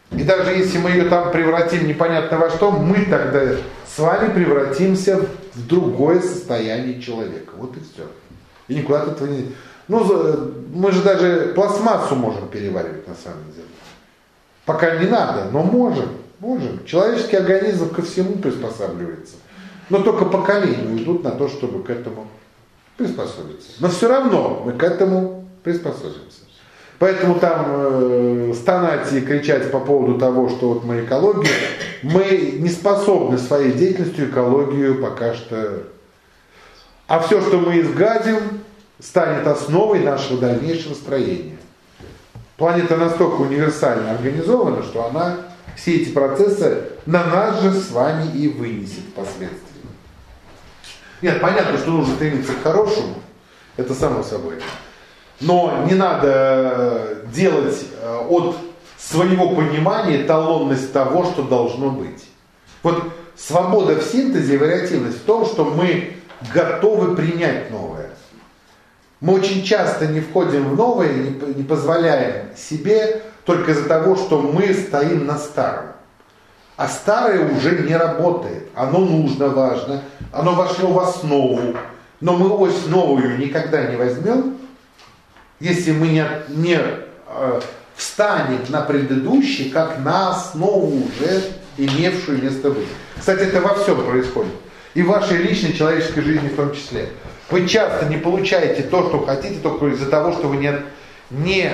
И даже если мы ее там превратим непонятно во что, мы тогда с вами превратимся в другое состояние человека. Вот и все. И никуда от этого не... Ну, мы же даже пластмассу можем переваривать на самом деле. Пока не надо, но можем. Можем. Человеческий организм ко всему приспосабливается. Но только поколения идут на то, чтобы к этому приспособиться. Но все равно мы к этому приспособимся. Поэтому там э, стонать и кричать по поводу того, что вот мы экология, мы не способны своей деятельностью экологию пока что... А все, что мы изгадим, станет основой нашего дальнейшего строения. Планета настолько универсально организована, что она все эти процессы на нас же с вами и вынесет впоследствии. Нет, понятно, что нужно стремиться к хорошему, это само собой. Но не надо делать от своего понимания эталонность того, что должно быть. Вот свобода в синтезе и вариативность в том, что мы готовы принять новое. Мы очень часто не входим в новое, не позволяем себе только из-за того, что мы стоим на старом. А старое уже не работает. Оно нужно, важно, оно вошло в основу. Но мы ось новую никогда не возьмем, если мы не, не э, встанем на предыдущий, как на основу уже имевшую место быть. Кстати, это во всем происходит. И в вашей личной человеческой жизни в том числе. Вы часто не получаете то, что хотите, только из-за того, что вы не, не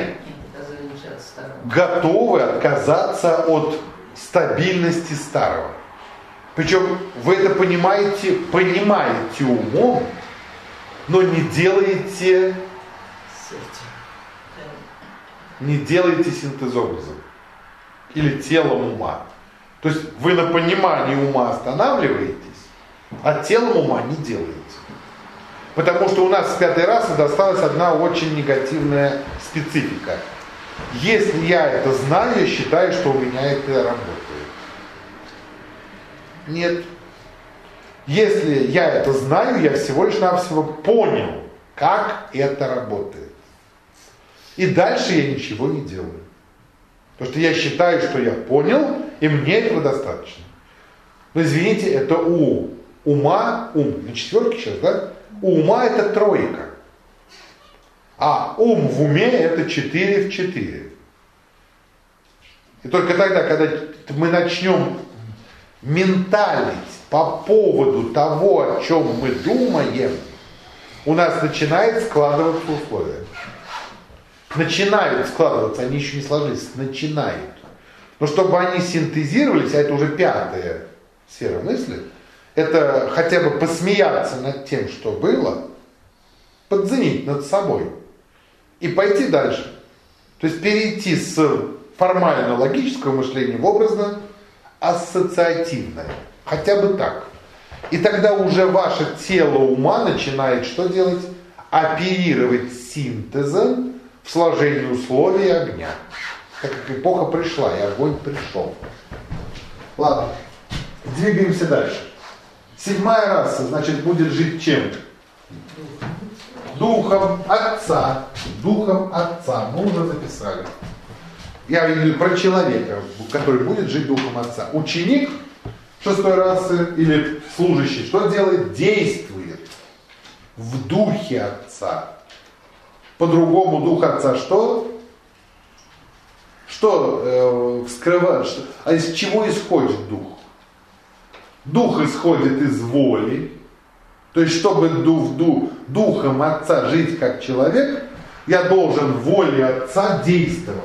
готовы отказаться от стабильности старого. Причем вы это понимаете, понимаете умом, но не делаете, не делаете синтезобразом или телом ума. То есть вы на понимании ума останавливаетесь, а телом ума не делаете. Потому что у нас с пятой расы досталась одна очень негативная специфика. Если я это знаю, я считаю, что у меня это работает. Нет. Если я это знаю, я всего лишь навсего понял, как это работает. И дальше я ничего не делаю. Потому что я считаю, что я понял, и мне этого достаточно. Но извините, это у ума, ум на четверке сейчас, да? У ума это тройка. А ум в уме это четыре в четыре. И только тогда, когда мы начнем менталить по поводу того, о чем мы думаем, у нас начинает складываться условия. Начинают складываться, они еще не сложились, начинают. Но чтобы они синтезировались, а это уже пятая сфера мысли, это хотя бы посмеяться над тем, что было, подзенить над собой и пойти дальше. То есть перейти с формально-логического мышления в образно-ассоциативное. Хотя бы так. И тогда уже ваше тело ума начинает что делать? Оперировать синтезом в сложении условий огня. Так как эпоха пришла, и огонь пришел. Ладно, двигаемся дальше. Седьмая раса, значит, будет жить чем? Духом Отца. Духом Отца. Мы уже записали. Я говорю про человека, который будет жить Духом Отца. Ученик шестой расы или служащий, что делает? Действует в Духе Отца. По-другому Дух Отца что? Что э, вскрывает? Что, а из чего исходит Дух? Дух исходит из воли. То есть, чтобы дух, дух, Духом Отца жить как человек, я должен в воле Отца действовать.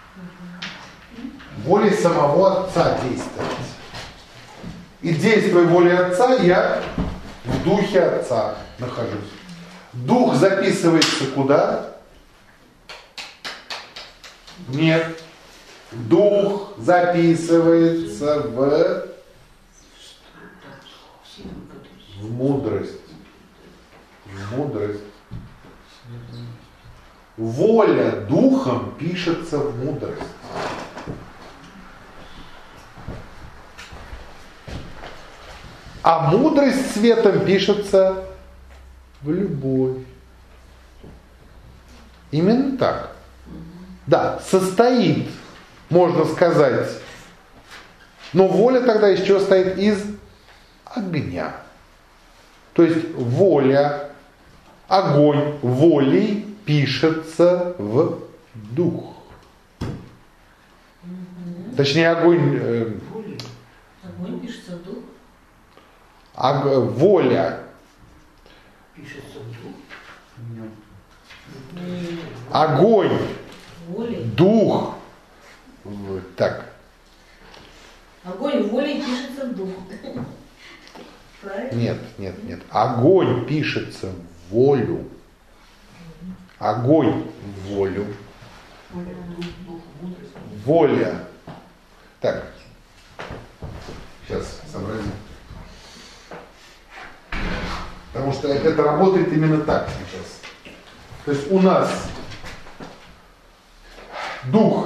Волей самого Отца действовать. И действуя волей Отца, я в Духе Отца нахожусь. Дух записывается куда? Нет. Дух записывается в, в мудрость. В мудрость. Воля духом пишется в мудрость. А мудрость светом пишется в любовь. Именно так. Да, состоит можно сказать. Но воля тогда из чего состоит? Из огня. То есть воля, огонь волей пишется в дух. Точнее, огонь... Э, Огонь пишется в дух. ог, воля. Пишется в дух. Огонь. Волей. Дух. Вот так. Огонь волей пишется в дух. Правильно? Нет, нет, нет. Огонь пишется в волю. Огонь в волю. Воля. Так. Сейчас сообразим. Потому что это работает именно так сейчас. То есть у нас дух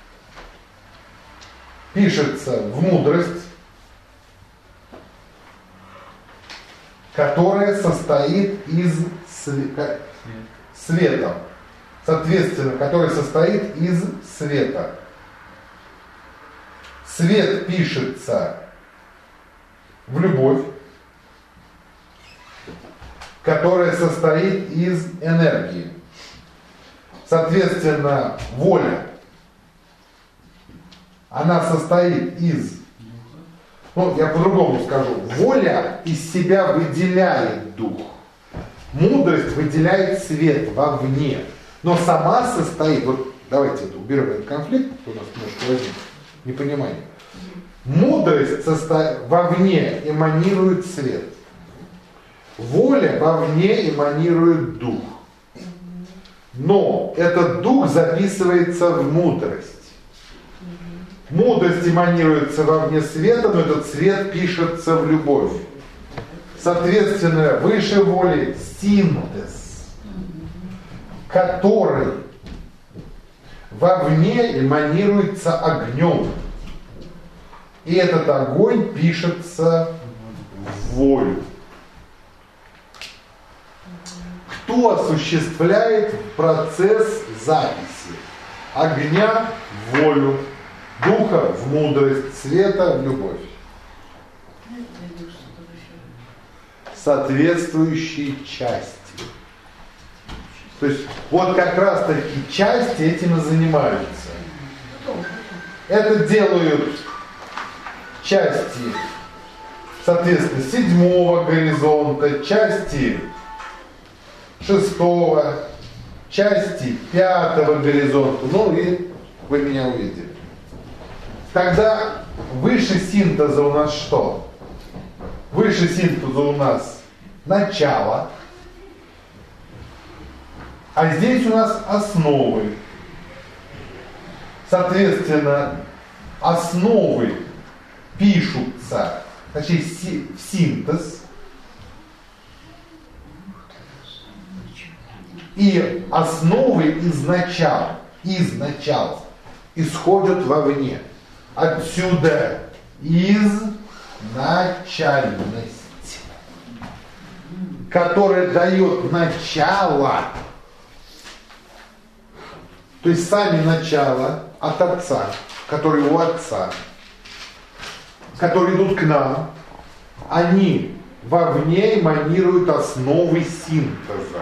пишется в мудрость, которая состоит из света. Соответственно, которая состоит из света. Свет пишется в любовь, которая состоит из энергии. Соответственно, воля, она состоит из, ну, я по-другому скажу, воля из себя выделяет дух. Мудрость выделяет свет вовне. Но сама состоит, вот давайте это, уберем этот конфликт, у нас может возникнуть непонимание. Мудрость состо... вовне эманирует свет. Воля вовне эманирует дух. Но этот дух записывается в мудрость. Мудрость эманируется вовне света, но этот свет пишется в любовь. Соответственно, выше воли синтез, который вовне эманируется огнем. И этот огонь пишется в волю. Кто осуществляет процесс записи? Огня в волю, духа в мудрость, света в любовь. Соответствующие части. То есть вот как раз таки части этим и занимаются. Это делают части, соответственно, седьмого горизонта, части шестого, части пятого горизонта. Ну и вы меня увидели. Тогда выше синтеза у нас что? Выше синтеза у нас начало, а здесь у нас основы. Соответственно, основы пишутся, точнее, в синтез, и основы из начала, из начала исходят вовне. Отсюда из начальность, которая дает начало, то есть сами начала от Отца, которые у Отца, которые идут к нам, они вовне эманируют основы синтеза.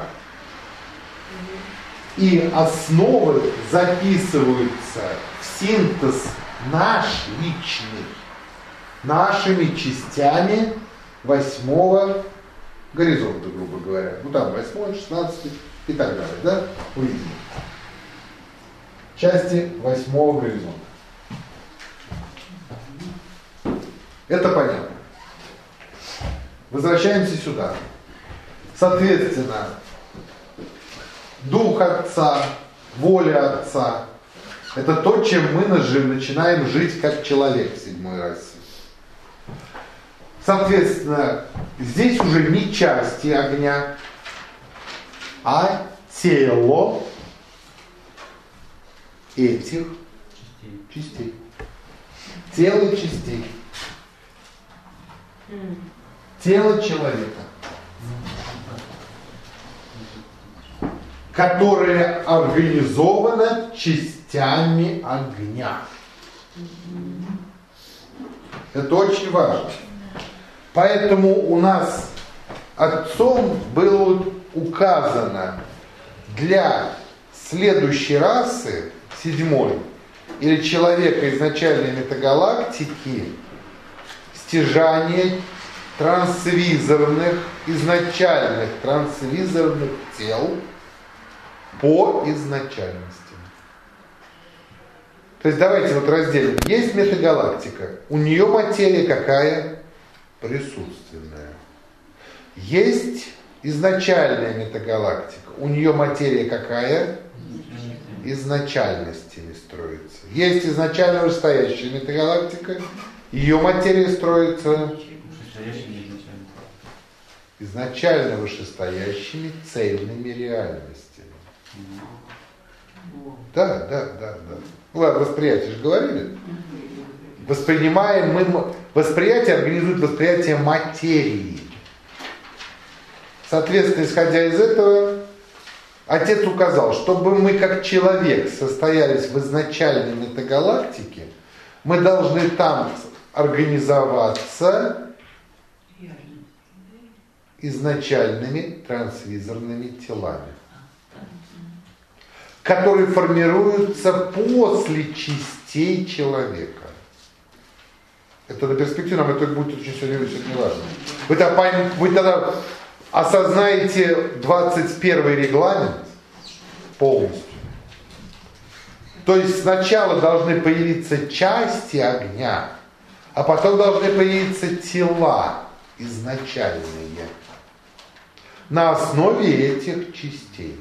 И основы записываются в синтез наш личный, нашими частями восьмого горизонта, грубо говоря. Ну там восьмой, шестнадцатый и так далее, да? Увидим. Части восьмого горизонта. Это понятно. Возвращаемся сюда. Соответственно, дух Отца, воля Отца — это то, чем мы начинаем жить как человек в седьмой расе. Соответственно, здесь уже не части огня, а тело этих частей. Тело частей. Тело человека, которое организовано частями огня. Это очень важно. Поэтому у нас отцом было указано для следующей расы, седьмой, или человека изначальной метагалактики, стяжание трансвизорных, изначальных трансвизорных тел по изначальности. То есть давайте вот разделим. Есть метагалактика, у нее материя какая? Присутственная. Есть изначальная метагалактика, у нее материя какая? Изначальностями строится. Есть изначально вышестоящая метагалактика, ее материя строится изначально вышестоящими цельными реальностями. Да, да, да, да. Ну ладно, восприятие же говорили. Воспринимаем мы, восприятие организует восприятие материи. Соответственно, исходя из этого, Отец указал, чтобы мы как человек состоялись в изначальной метагалактике, мы должны там организоваться изначальными трансвизорными телами, которые формируются после частей человека. Это на перспективу, нам это будет очень сегодня важно. Вы тогда, вы тогда осознаете двадцать первый регламент полностью. То есть сначала должны появиться части огня, а потом должны появиться тела изначальные на основе этих частей.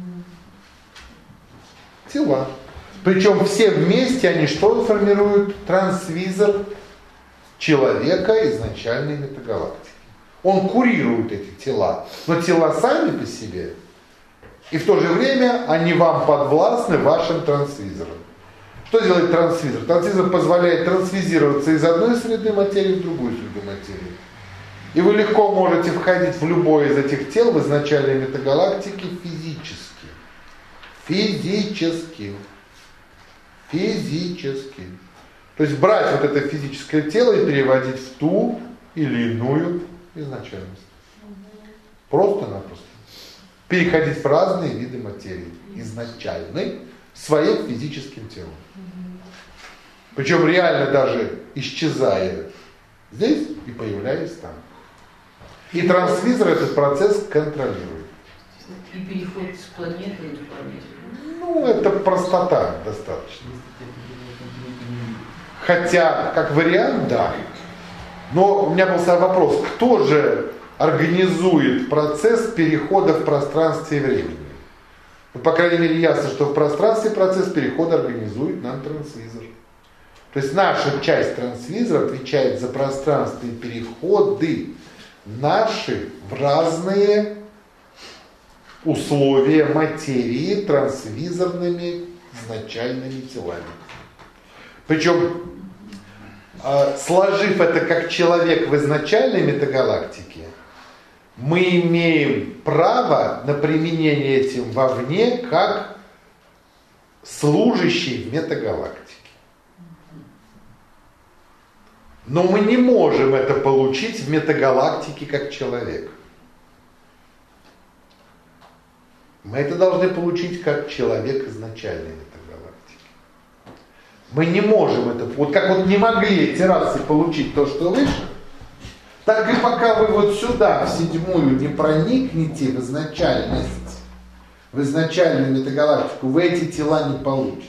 Тела. Причем все вместе они что формируют? Трансвизор человека изначальной метагалактики. Он курирует эти тела, но тела сами по себе, и в то же время они вам подвластны вашим трансвизорам. Что делает трансвизор? Трансвизор позволяет трансвизироваться из одной среды материи в другую среду материи. И вы легко можете входить в любое из этих тел в изначальной метагалактике физически. Физически. Физически. То есть брать вот это физическое тело и переводить в ту или иную изначальность. Просто-напросто. Переходить в разные виды материи. Изначальной, своим физическим телом. Причем реально даже исчезая здесь и появляясь там. И трансвизор этот процесс контролирует. И переход с планеты на планету. Ну, это простота достаточно. Хотя, как вариант, да. Но у меня был сам вопрос, кто же организует процесс перехода в пространстве и времени? Ну, по крайней мере, ясно, что в пространстве процесс перехода организует нам трансвизор. То есть наша часть трансвизора отвечает за пространственные переходы наши в разные условия материи трансвизорными изначальными телами. Причем, сложив это как человек в изначальной метагалактике, мы имеем право на применение этим вовне как служащий в метагалактике. Но мы не можем это получить в метагалактике как человек. Мы это должны получить как человек изначальной метагалактики. Мы не можем это, вот как вот не могли эти расы получить то, что выше, так и пока вы вот сюда, в седьмую, не проникнете в изначальность, в изначальную метагалактику, вы эти тела не получите.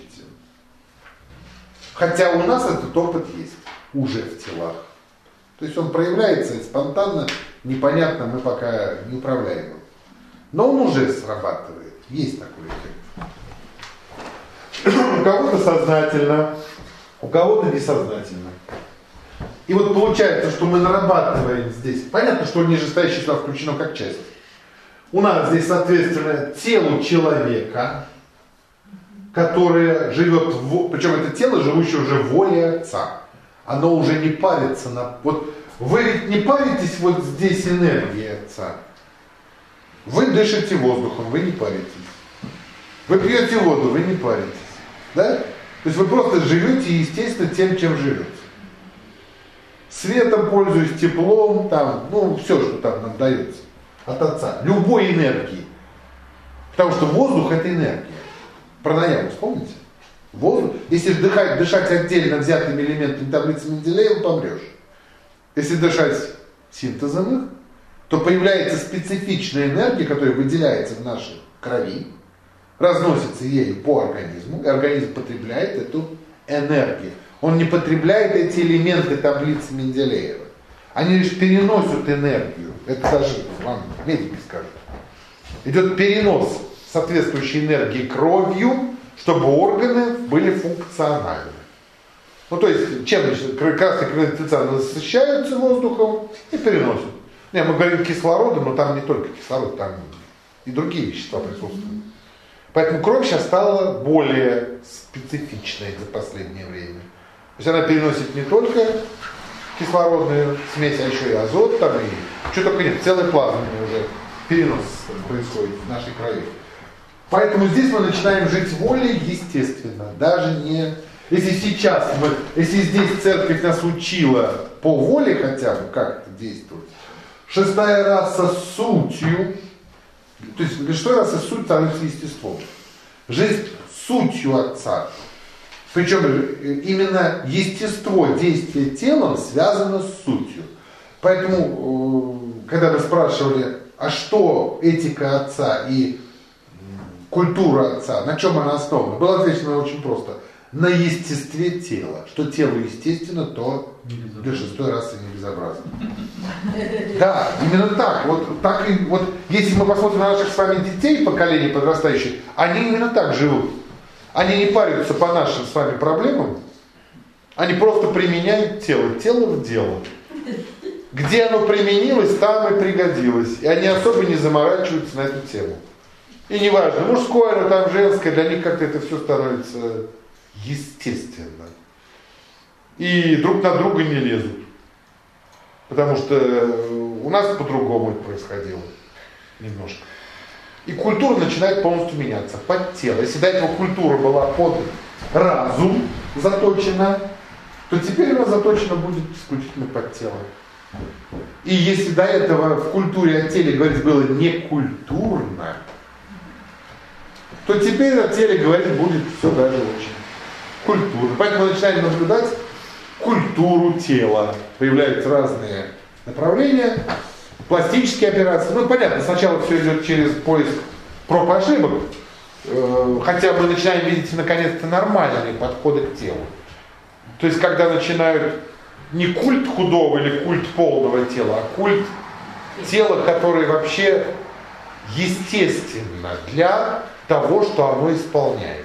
Хотя у нас этот опыт есть уже в телах. То есть он проявляется спонтанно, непонятно, мы пока не управляем им. Но он уже срабатывает. Есть такой эффект. У кого-то сознательно, у кого-то несознательно. И вот получается, что мы нарабатываем здесь. Понятно, что нижестоящее сюда включено как часть. У нас здесь, соответственно, тело человека, которое живет, в, причем это тело, живущее уже в воле Отца. Оно уже не парится на... Вот вы ведь не паритесь, вот здесь энергия Отца. Вы дышите воздухом, вы не паритесь. Вы пьете воду, вы не паритесь. Да? То есть вы просто живете, естественно, тем, чем живете. Светом пользуюсь, теплом, там, ну, все, что там нам дается от Отца. Любой энергии. Потому что воздух – это энергия. Пранаяму, вспомните? Воздух. Если дышать, дышать отдельно взятыми элементами таблицы Менделеева, помрешь. Если дышать синтезом их, то появляется специфичная энергия, которая выделяется в нашей крови, разносится ею по организму, и организм потребляет эту энергию. Он не потребляет эти элементы таблицы Менделеева. Они лишь переносят энергию. Это даже вам медики скажут. Идет перенос соответствующей энергии кровью, чтобы органы были функциональны. Ну, то есть, чем красные кровотельца насыщаются воздухом и переносят. Не, мы говорим кислородом, но там не только кислород, там и другие вещества присутствуют. Поэтому кровь сейчас стала более специфичной за последнее время. То есть она переносит не только кислородную смесь, а еще и азот, там и что только нет, целый плазменный уже перенос происходит в нашей крови. Поэтому здесь мы начинаем жить волей естественно, даже не... Если сейчас мы, если здесь церковь нас учила по воле хотя бы как-то действовать, шестая раса сутью, то есть шестая раса суть становится естеством. Жизнь сутью Отца. Причем именно естество действия телом связано с сутью. Поэтому, когда вы спрашивали, а что этика Отца и культура Отца, на чем она основана, было отвечено очень просто. На естестве тела. Что телу естественно, то для шестой расы не безобразно. Да, именно так. Вот, так и, вот, если мы посмотрим на наших с вами детей, поколение подрастающих, они именно так живут. Они не парятся по нашим с вами проблемам, они просто применяют тело, тело в дело. Где оно применилось, там и пригодилось. И они особо не заморачиваются на эту тему. И неважно, мужское оно там, женское, для них как-то это все становится естественно. И друг на друга не лезут. Потому что у нас по-другому это происходило. Немножко. И культура начинает полностью меняться под тело. Если до этого культура была под разум заточена, то теперь она заточена будет исключительно под тело. И если до этого в культуре о теле говорить было некультурно, то теперь о теле говорить будет все даже очень культурно. Поэтому мы начинаем наблюдать культуру тела. Появляются разные направления, пластические операции. Ну, понятно, сначала все идет через поиск проб и ошибок, хотя мы начинаем видеть наконец-то нормальные подходы к телу. То есть, когда начинают не культ худого или культ полного тела, а культ тела, которое вообще естественно для того, что оно исполняет.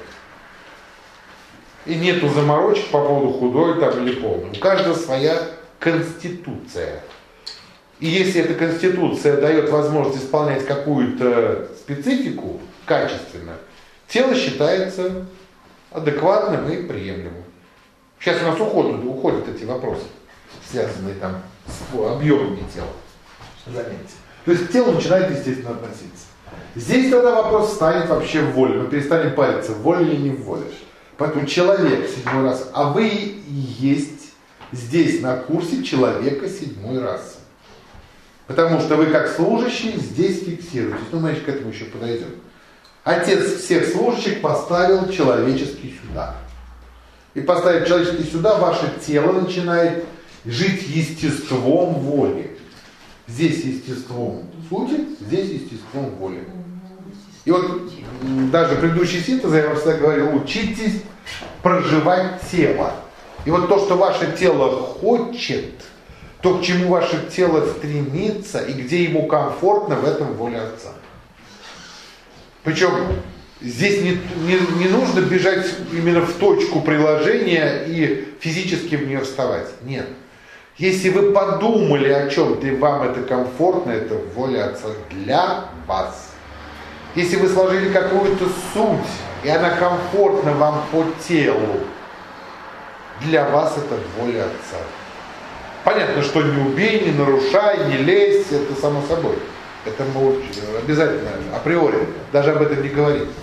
И нету заморочек по поводу худой там или полной. У каждого своя конституция. И если эта конституция дает возможность исполнять какую-то специфику качественно, тело считается адекватным и приемлемым. Сейчас у нас уходят, уходят эти вопросы, связанные там с объемами тела. Заметьте. То есть к телу начинает естественно относиться. Здесь тогда вопрос станет вообще в воле. Мы перестанем париться, в воле или не в воле. Поэтому человек седьмой расы, а вы и есть здесь на курсе человека седьмой расы. Потому что вы как служащий здесь фиксируетесь. Ну, мы к этому еще подойдем. Отец всех служащих поставил человеческий сюда. И поставив человеческий сюда, ваше тело начинает жить естеством воли. Здесь естеством сути, здесь естеством воли. И вот даже предыдущий синтез, я вам всегда говорил, учитесь проживать тело. И вот то, что ваше тело хочет, то, к чему ваше тело стремится, и где ему комфортно, в этом воля Отца. Причем здесь не, не, не нужно бежать именно в точку приложения и физически в нее вставать. Нет. Если вы подумали о чем-то, и вам это комфортно, это воля Отца для вас. Если вы сложили какую-то суть, и она комфортна вам по телу, для вас это воля Отца. Понятно, что не убей, не нарушай, не лезь, это само собой. Это мы обязательно, априори, даже об этом не говорим.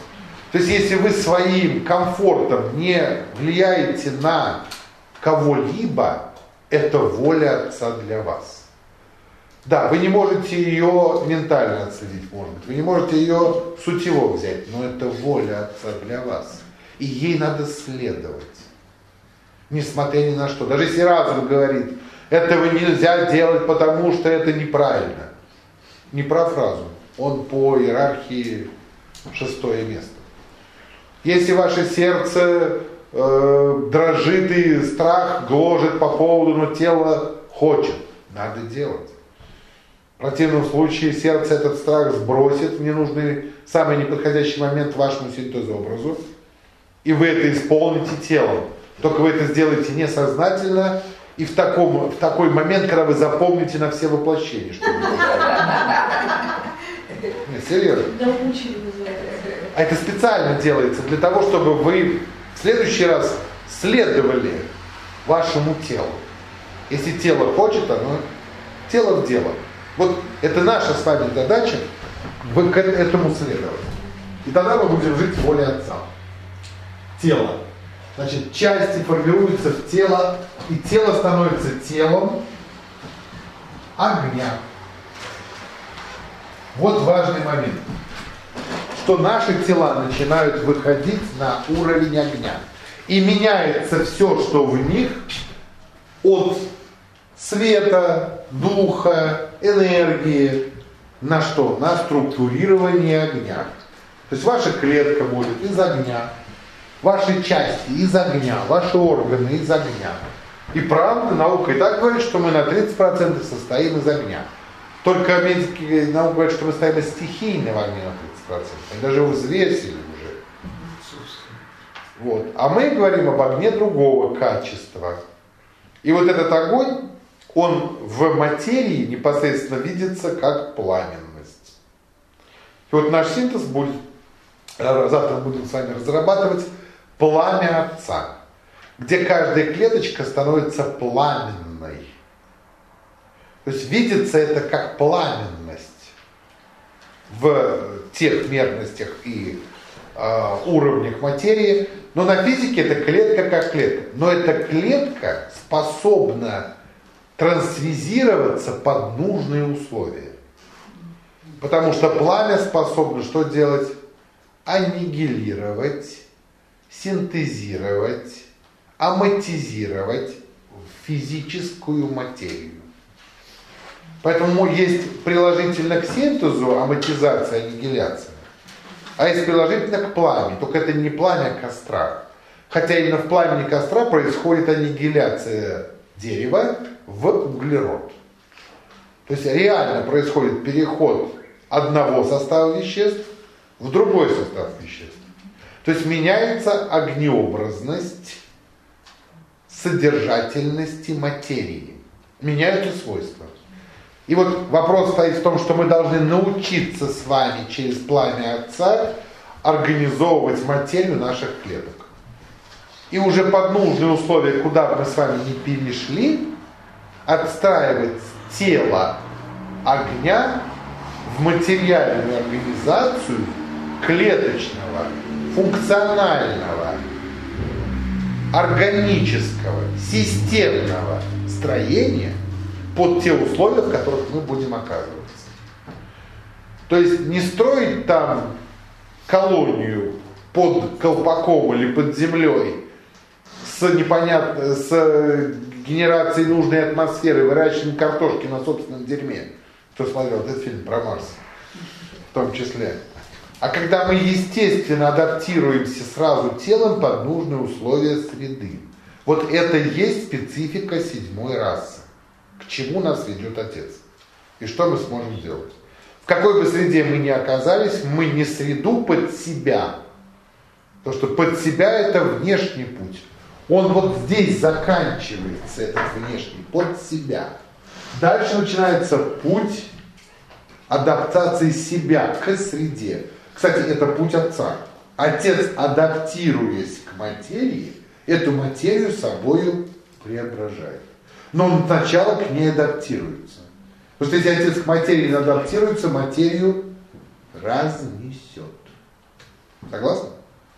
То есть если вы своим комфортом не влияете на кого-либо, это воля Отца для вас. Да, вы не можете ее ментально отследить, может быть, вы не можете ее сутево взять, но это воля Отца для вас. И ей надо следовать. Несмотря ни на что. Даже если разум говорит, этого нельзя делать, потому что это неправильно. Не прав разум. Он по иерархии шестое место. Если ваше сердце э, дрожит и страх гложет по поводу, но тело хочет, надо делать. В противном случае сердце этот страх сбросит в ненужный, самый неподходящий момент вашему синтезообразу, и вы это исполните телом. Только вы это сделаете несознательно и в, таком, в такой момент, когда вы запомните на все воплощения. Что вы Нет, серьезно. А это специально делается для того, чтобы вы в следующий раз следовали вашему телу. Если тело хочет, оно тело в дело. Вот это наша с вами задача, вы к этому следовать. И тогда мы будем жить в воле Отца. Тело. Значит, части формируются в тело, и тело становится телом огня. Вот важный момент. Что наши тела начинают выходить на уровень огня. И меняется все, что в них, от света, духа, энергии, на что? На структурирование огня. То есть ваша клетка будет из огня, ваши части из огня, ваши органы из огня. И правда, наука и так говорит, что мы на тридцать процентов состоим из огня. Только медики, наука говорит, что мы состоим из стихийного огня на тридцать процентов. Они даже его взвесили уже. Вот. А мы говорим об огне другого качества. И вот этот огонь, он в материи непосредственно видится как пламенность. И вот наш синтез будет, завтра будем с вами разрабатывать пламя Отца, где каждая клеточка становится пламенной. То есть видится это как пламенность в тех мерностях и э, уровнях материи, но на физике это клетка как клетка. Но эта клетка способна трансвизироваться под нужные условия. Потому что пламя способно что делать? Аннигилировать, синтезировать, аматизировать физическую материю. Поэтому есть приложительно к синтезу аматизация, аннигиляция, а есть приложительно к пламени. Только это не пламя костра. Хотя именно в пламени костра происходит аннигиляция дерева в углерод. То есть реально происходит переход одного состава веществ в другой состав веществ. То есть меняется огнеобразность содержательности материи. Меняются свойства. И вот вопрос стоит в том, что мы должны научиться с вами через пламя Отца организовывать материю наших клеток. И уже под нужные условия, куда бы мы с вами не перешли, отстраивать тело огня в материальную организацию клеточного, функционального, органического, системного строения под те условия, в которых мы будем оказываться. То есть не строить там колонию под колпаком или под землей с непонятно, с генерацией нужной атмосферы, выращиванием картошки на собственном дерьме. Кто смотрел этот фильм про Марс? В том числе. А когда мы естественно адаптируемся сразу телом под нужные условия среды. Вот это и есть специфика седьмой расы. К чему нас ведет Отец? И что мы сможем делать? В какой бы среде мы ни оказались, мы не среду под себя. Потому что под себя это внешний путь. Он вот здесь заканчивается, этот внешний, под себя. Дальше начинается путь адаптации себя к среде. Кстати, это путь Отца. Отец, адаптируясь к материи, эту материю собою преображает. Но он сначала к ней адаптируется. Потому что если Отец к материи не адаптируется, материю разнесет. Согласны?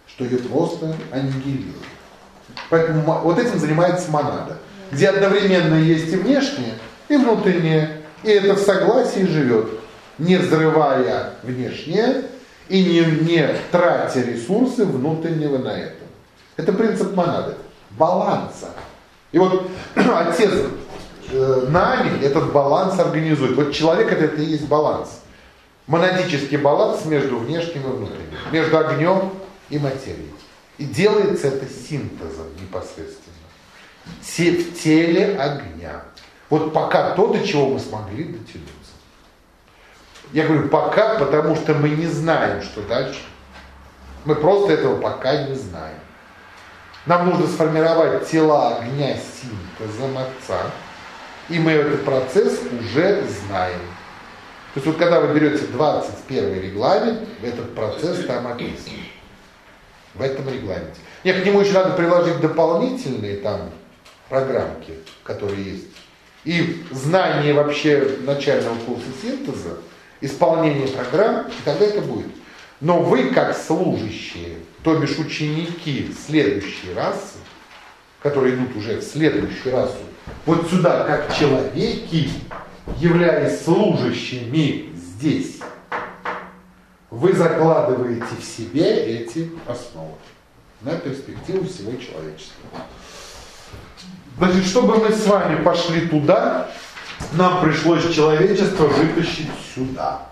что ее просто аннигилирует. Поэтому вот этим занимается монада, где одновременно есть и внешнее, и внутреннее, и это в согласии живет, не взрывая внешнее и не, не тратя ресурсы внутреннего на это. Это принцип монады, баланса. И вот Отец э, нами этот баланс организует. Вот человек это, это и есть баланс. Монадический баланс между внешним и внутренним, между огнем и материей. И делается это синтезом непосредственно. В теле огня. Вот пока то, до чего мы смогли дотянуться. Я говорю пока, потому что мы не знаем, что дальше. Мы просто этого пока не знаем. Нам нужно сформировать тела огня синтезом Отца. И мы этот процесс уже знаем. То есть вот когда вы берете двадцать первый регламент, этот процесс там описан. В этом регламенте. Нет, к нему еще надо приложить дополнительные там программки, которые есть. И знание вообще начального курса синтеза, исполнение программ, и тогда это будет. Но вы, как служащие, то бишь ученики следующей расы, которые идут уже в следующую расу, вот сюда, как человеки, являясь служащими здесь, вы закладываете в себе эти основы на перспективу всего человечества. Значит, чтобы мы с вами пошли туда, нам пришлось человечество вытащить сюда.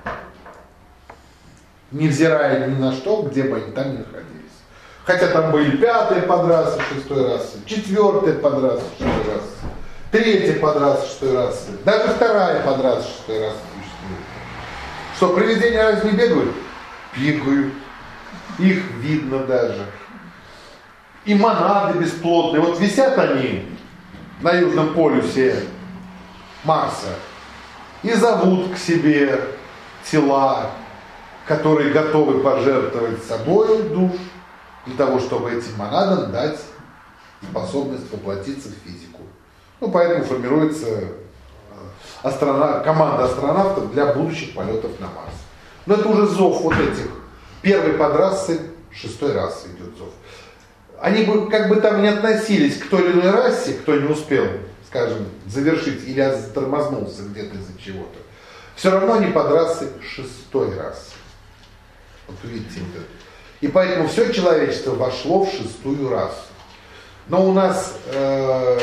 Невзирая ни на что, где бы они там ни находились. Хотя там были пятая подраса шестой расы, четвертая подраса шестой расы, третья подраса шестой расы, даже вторая подраса шестой расы существует. Что, привидения разве не бегают? Бегают. Их видно даже. И монады бесплотные. Вот висят они на южном полюсе Марса и зовут к себе тела, которые готовы пожертвовать собой душ для того, чтобы этим монадам дать способность воплотиться в физику. Ну, поэтому формируется астронав... команда астронавтов для будущих полетов на Марс. Но это уже зов вот этих первой подрасы, шестой расы идет зов. Они бы как бы там не относились к той или иной расе, кто не успел, скажем, завершить или тормознулся где-то из-за чего-то. Все равно они подрасы шестой расы. Вот видите это. И поэтому все человечество вошло в шестую расу. Но у нас э,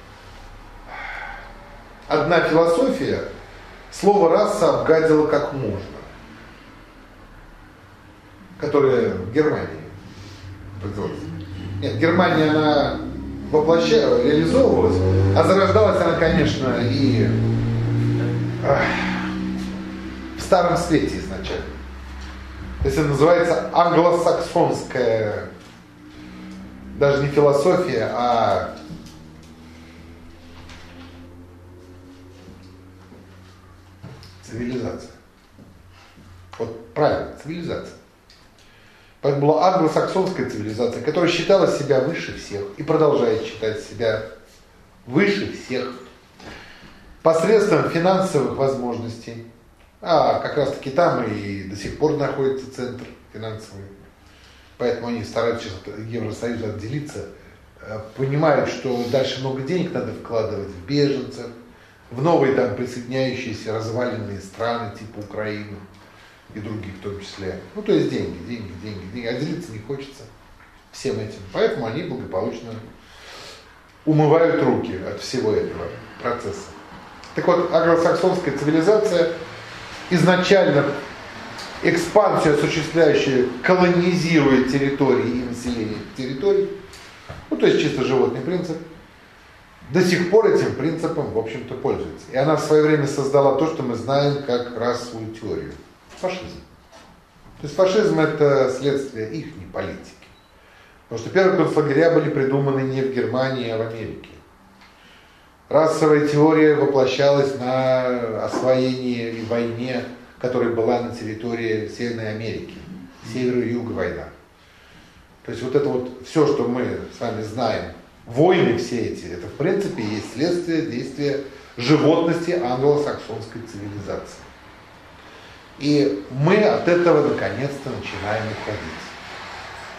одна философия слово раса обгадила как можно, которая в Германии производится. Нет, Германия, она воплощалась, реализовывалась, а зарождалась она, конечно, и ах, в Старом Свете изначально. То есть это называется англосаксонская, даже не философия, а цивилизация. Вот правильно, цивилизация. Поэтому была англосаксонская цивилизация, которая считала себя выше всех и продолжает считать себя выше всех посредством финансовых возможностей. А как раз таки там и до сих пор находится центр финансовый. Поэтому они стараются сейчас от Евросоюза отделиться, понимают, что дальше много денег надо вкладывать в беженцев, в новые там присоединяющиеся разваленные страны типа Украины и других в том числе. Ну, то есть деньги, деньги, деньги, деньги. А делиться не хочется всем этим. Поэтому они благополучно умывают руки от всего этого процесса. Так вот, англосаксонская цивилизация изначально экспансию осуществляющая, колонизируя территории и население территорий, ну, то есть чисто животный принцип, до сих пор этим принципом, в общем-то, пользуется. И она в свое время создала то, что мы знаем как расовую теорию. Фашизм. То есть фашизм это следствие их политики. Потому что первые концлагеря были придуманы не в Германии, а в Америке. Расовая теория воплощалась на освоении и войне, которая была на территории Северной Америки. Север и Юг война. То есть вот это вот все, что мы с вами знаем, войны все эти, это в принципе есть следствие действия животности англосаксонской цивилизации. И мы от этого наконец-то начинаем уходить.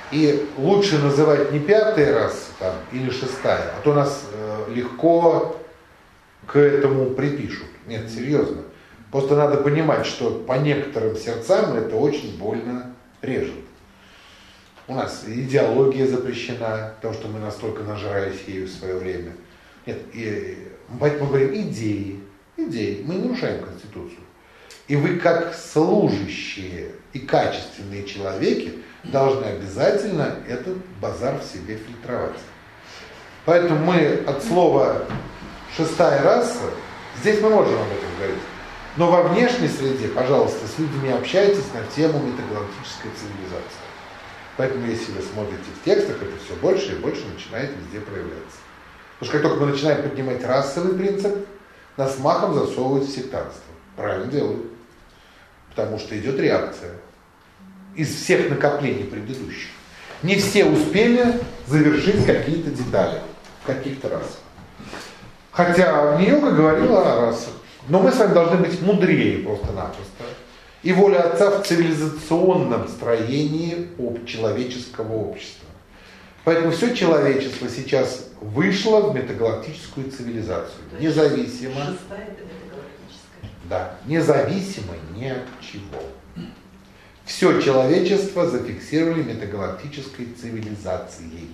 И лучше называть не пятая раса там, или шестая, а то нас э, легко к этому припишут. Нет, серьезно. Просто надо понимать, что по некоторым сердцам это очень больно режет. У нас идеология запрещена, потому что мы настолько нажрались ею в свое время. Нет, и, поэтому мы говорим идеи, идеи. Мы не нарушаем Конституцию. И вы, как служащие и качественные человеки, должны обязательно этот базар в себе фильтровать. Поэтому мы от слова «шестая раса», здесь мы можем об этом говорить. Но во внешней среде, пожалуйста, с людьми общайтесь на тему метагалактической цивилизации. Поэтому, если вы смотрите в текстах, это все больше и больше начинает везде проявляться. Потому что как только мы начинаем поднимать расовый принцип, нас махом засовывают в сектантство. Правильно делают. Потому что идет реакция из всех накоплений предыдущих. Не все успели завершить какие-то детали в каких-то расах. Хотя Нью-Йорка говорила о расах. Но мы с вами должны быть мудрее просто-напросто. И воля Отца в цивилизационном строении человеческого общества. Поэтому все человечество сейчас вышло в метагалактическую цивилизацию. Независимо. Шестая это метагалактическая. Да, независимо ни от чего. Все человечество зафиксировали метагалактической цивилизацией.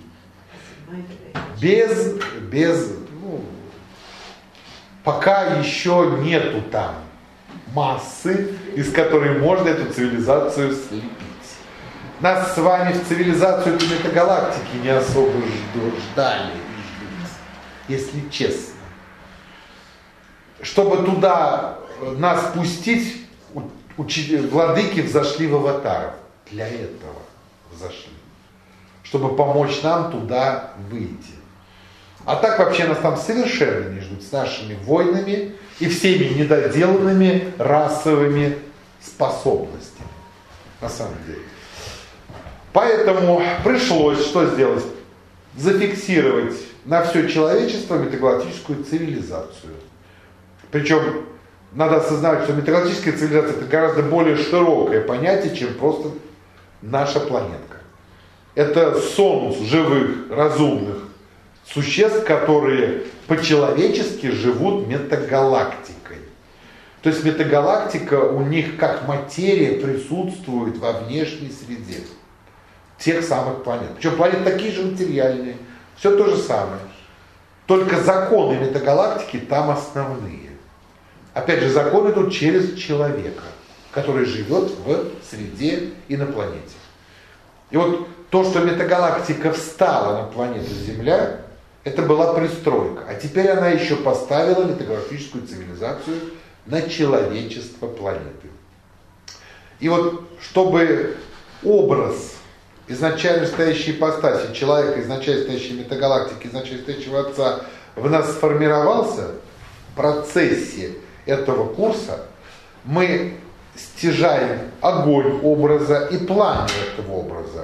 Без, без, ну, пока еще нету там массы, из которой можно эту цивилизацию слепить. Нас с вами в цивилизацию этой метагалактики не особо ждали, если честно. Чтобы туда нас пустить, владыки взошли в аватаров. Для этого взошли. Чтобы помочь нам туда выйти. А так вообще нас там совершенно не ждут с нашими войнами и всеми недоделанными расовыми способностями. На самом деле. Поэтому пришлось что сделать? Зафиксировать на все человечество метагалактическую цивилизацию. Причем надо осознавать, что метагалактическая цивилизация это гораздо более широкое понятие, чем просто наша планетка. Это сонус живых, разумных существ, которые по-человечески живут метагалактикой. То есть метагалактика у них как материя присутствует во внешней среде тех самых планет. Причем планеты такие же материальные, все то же самое. Только законы метагалактики там основные. Опять же, законы идут через человека, который живет в среде и на планете. И вот то, что метагалактика встала на планету Земля, это была пристройка. А теперь она еще поставила метагалактическую цивилизацию на человечество планеты. И вот чтобы образ изначально стоящей ипостаси человека, изначально стоящей метагалактики, изначально стоящего Отца в нас сформировался в процессе этого курса, мы стяжаем огонь образа и пламя этого образа.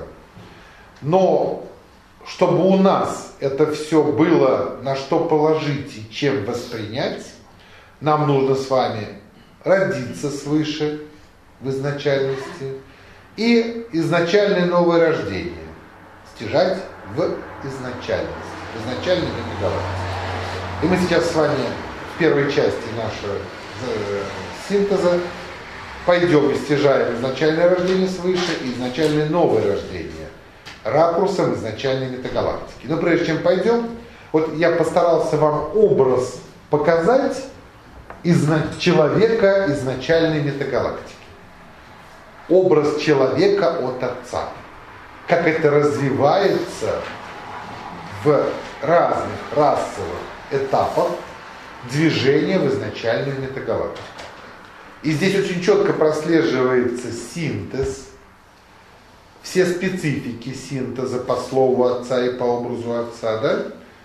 Но чтобы у нас это все было на что положить и чем воспринять, нам нужно с вами родиться свыше в изначальности и изначальное новое рождение стяжать в изначальность, в изначальной метагалактике. И мы сейчас с вами в первой части нашего э, синтеза пойдем и стяжаем изначальное рождение свыше и изначальное новое рождение ракурсом изначальной метагалактики. Но прежде чем пойдем, вот я постарался вам образ показать изна- человека изначальной метагалактики. Образ человека от Отца. Как это развивается в разных расовых этапах движения в изначальную метагалактику. И здесь очень четко прослеживается синтез, все специфики синтеза по слову Отца и по образу Отца, да?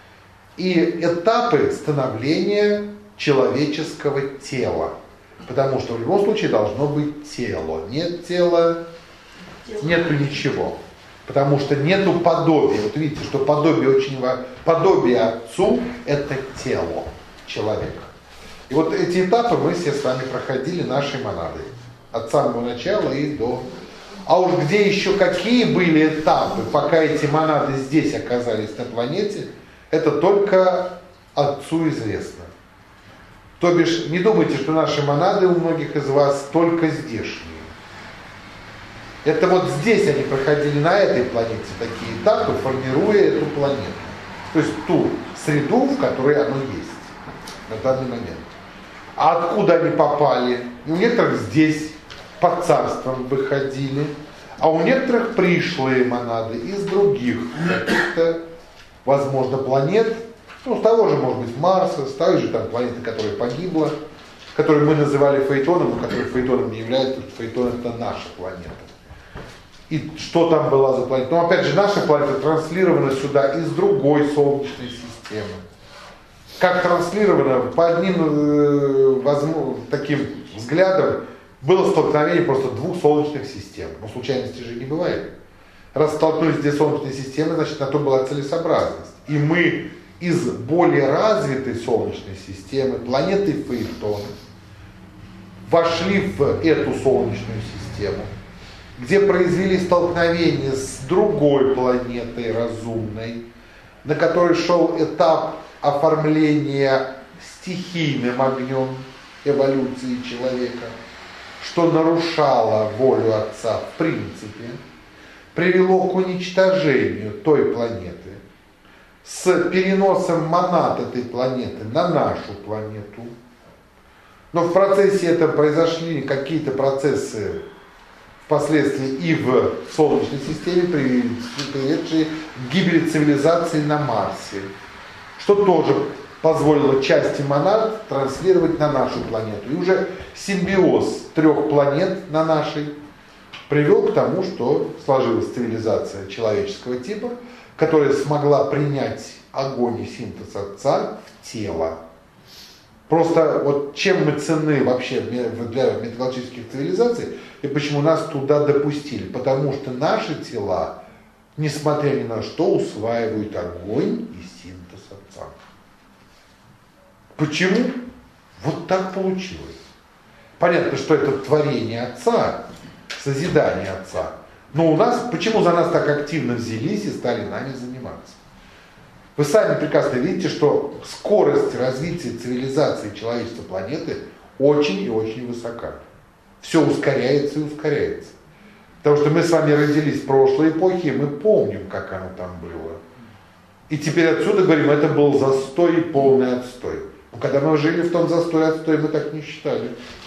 И этапы становления человеческого тела. Потому что в любом случае должно быть тело. Нет тела, нету ничего. Потому что нету подобия. Вот видите, что подобие очень важно. Подобие Отцу – это тело человека. И вот эти этапы мы все с вами проходили нашей монадой. От самого начала и до А уж где еще какие были этапы, пока эти монады здесь оказались на планете, это только Отцу известно. То бишь, не думайте, что наши монады у многих из вас только здешние. Это вот здесь они проходили на этой планете такие этапы, формируя эту планету. То есть ту среду, в которой оно есть на данный момент. А откуда они попали? У некоторых здесь под царством выходили, а у некоторых пришлые монады из других каких-то, возможно, планет, ну, с того же, может быть, Марса, с той же там планеты, которая погибла, которую мы называли Фаэтоном, но которая Фаэтоном не является, потому что Фаэтон это наша планета. И что там была за планета? Ну, опять же, наша планета транслирована сюда из другой Солнечной системы. Как транслировано, по одним э, возможно, таким взглядом, было столкновение просто двух солнечных систем. Но случайности же не бывает. Раз столкнулись две солнечные системы, значит, на то была целесообразность. И мы из более развитой солнечной системы, планеты Фаэтон, вошли в эту солнечную систему, где произвели столкновение с другой планетой разумной, на которой шел этап оформления стихийным огнем эволюции человека, что нарушало волю Отца в принципе, привело к уничтожению той планеты, с переносом монад этой планеты на нашу планету. Но в процессе этого произошли какие-то процессы впоследствии и в Солнечной системе, приведшие к гибели цивилизации на Марсе, что тоже позволило части монад транслировать на нашу планету. И уже симбиоз трех планет на нашей привел к тому, что сложилась цивилизация человеческого типа, которая смогла принять огонь и синтез Отца в тело. Просто вот чем мы ценны вообще для металлических цивилизаций и почему нас туда допустили? Потому что наши тела, несмотря ни на что, усваивают огонь и синтез Отца. Почему? Вот так получилось. Понятно, что это творение Отца, созидание Отца. Но у нас, почему за нас так активно взялись и стали нами заниматься? Вы сами прекрасно видите, что скорость развития цивилизации человечества планеты очень и очень высока. Все ускоряется и ускоряется. Потому что мы с вами родились в прошлой эпохе, и мы помним, как оно там было. И теперь отсюда говорим, это был застой и полный отстой. Но когда мы жили в том застой и отстой, мы так не считали.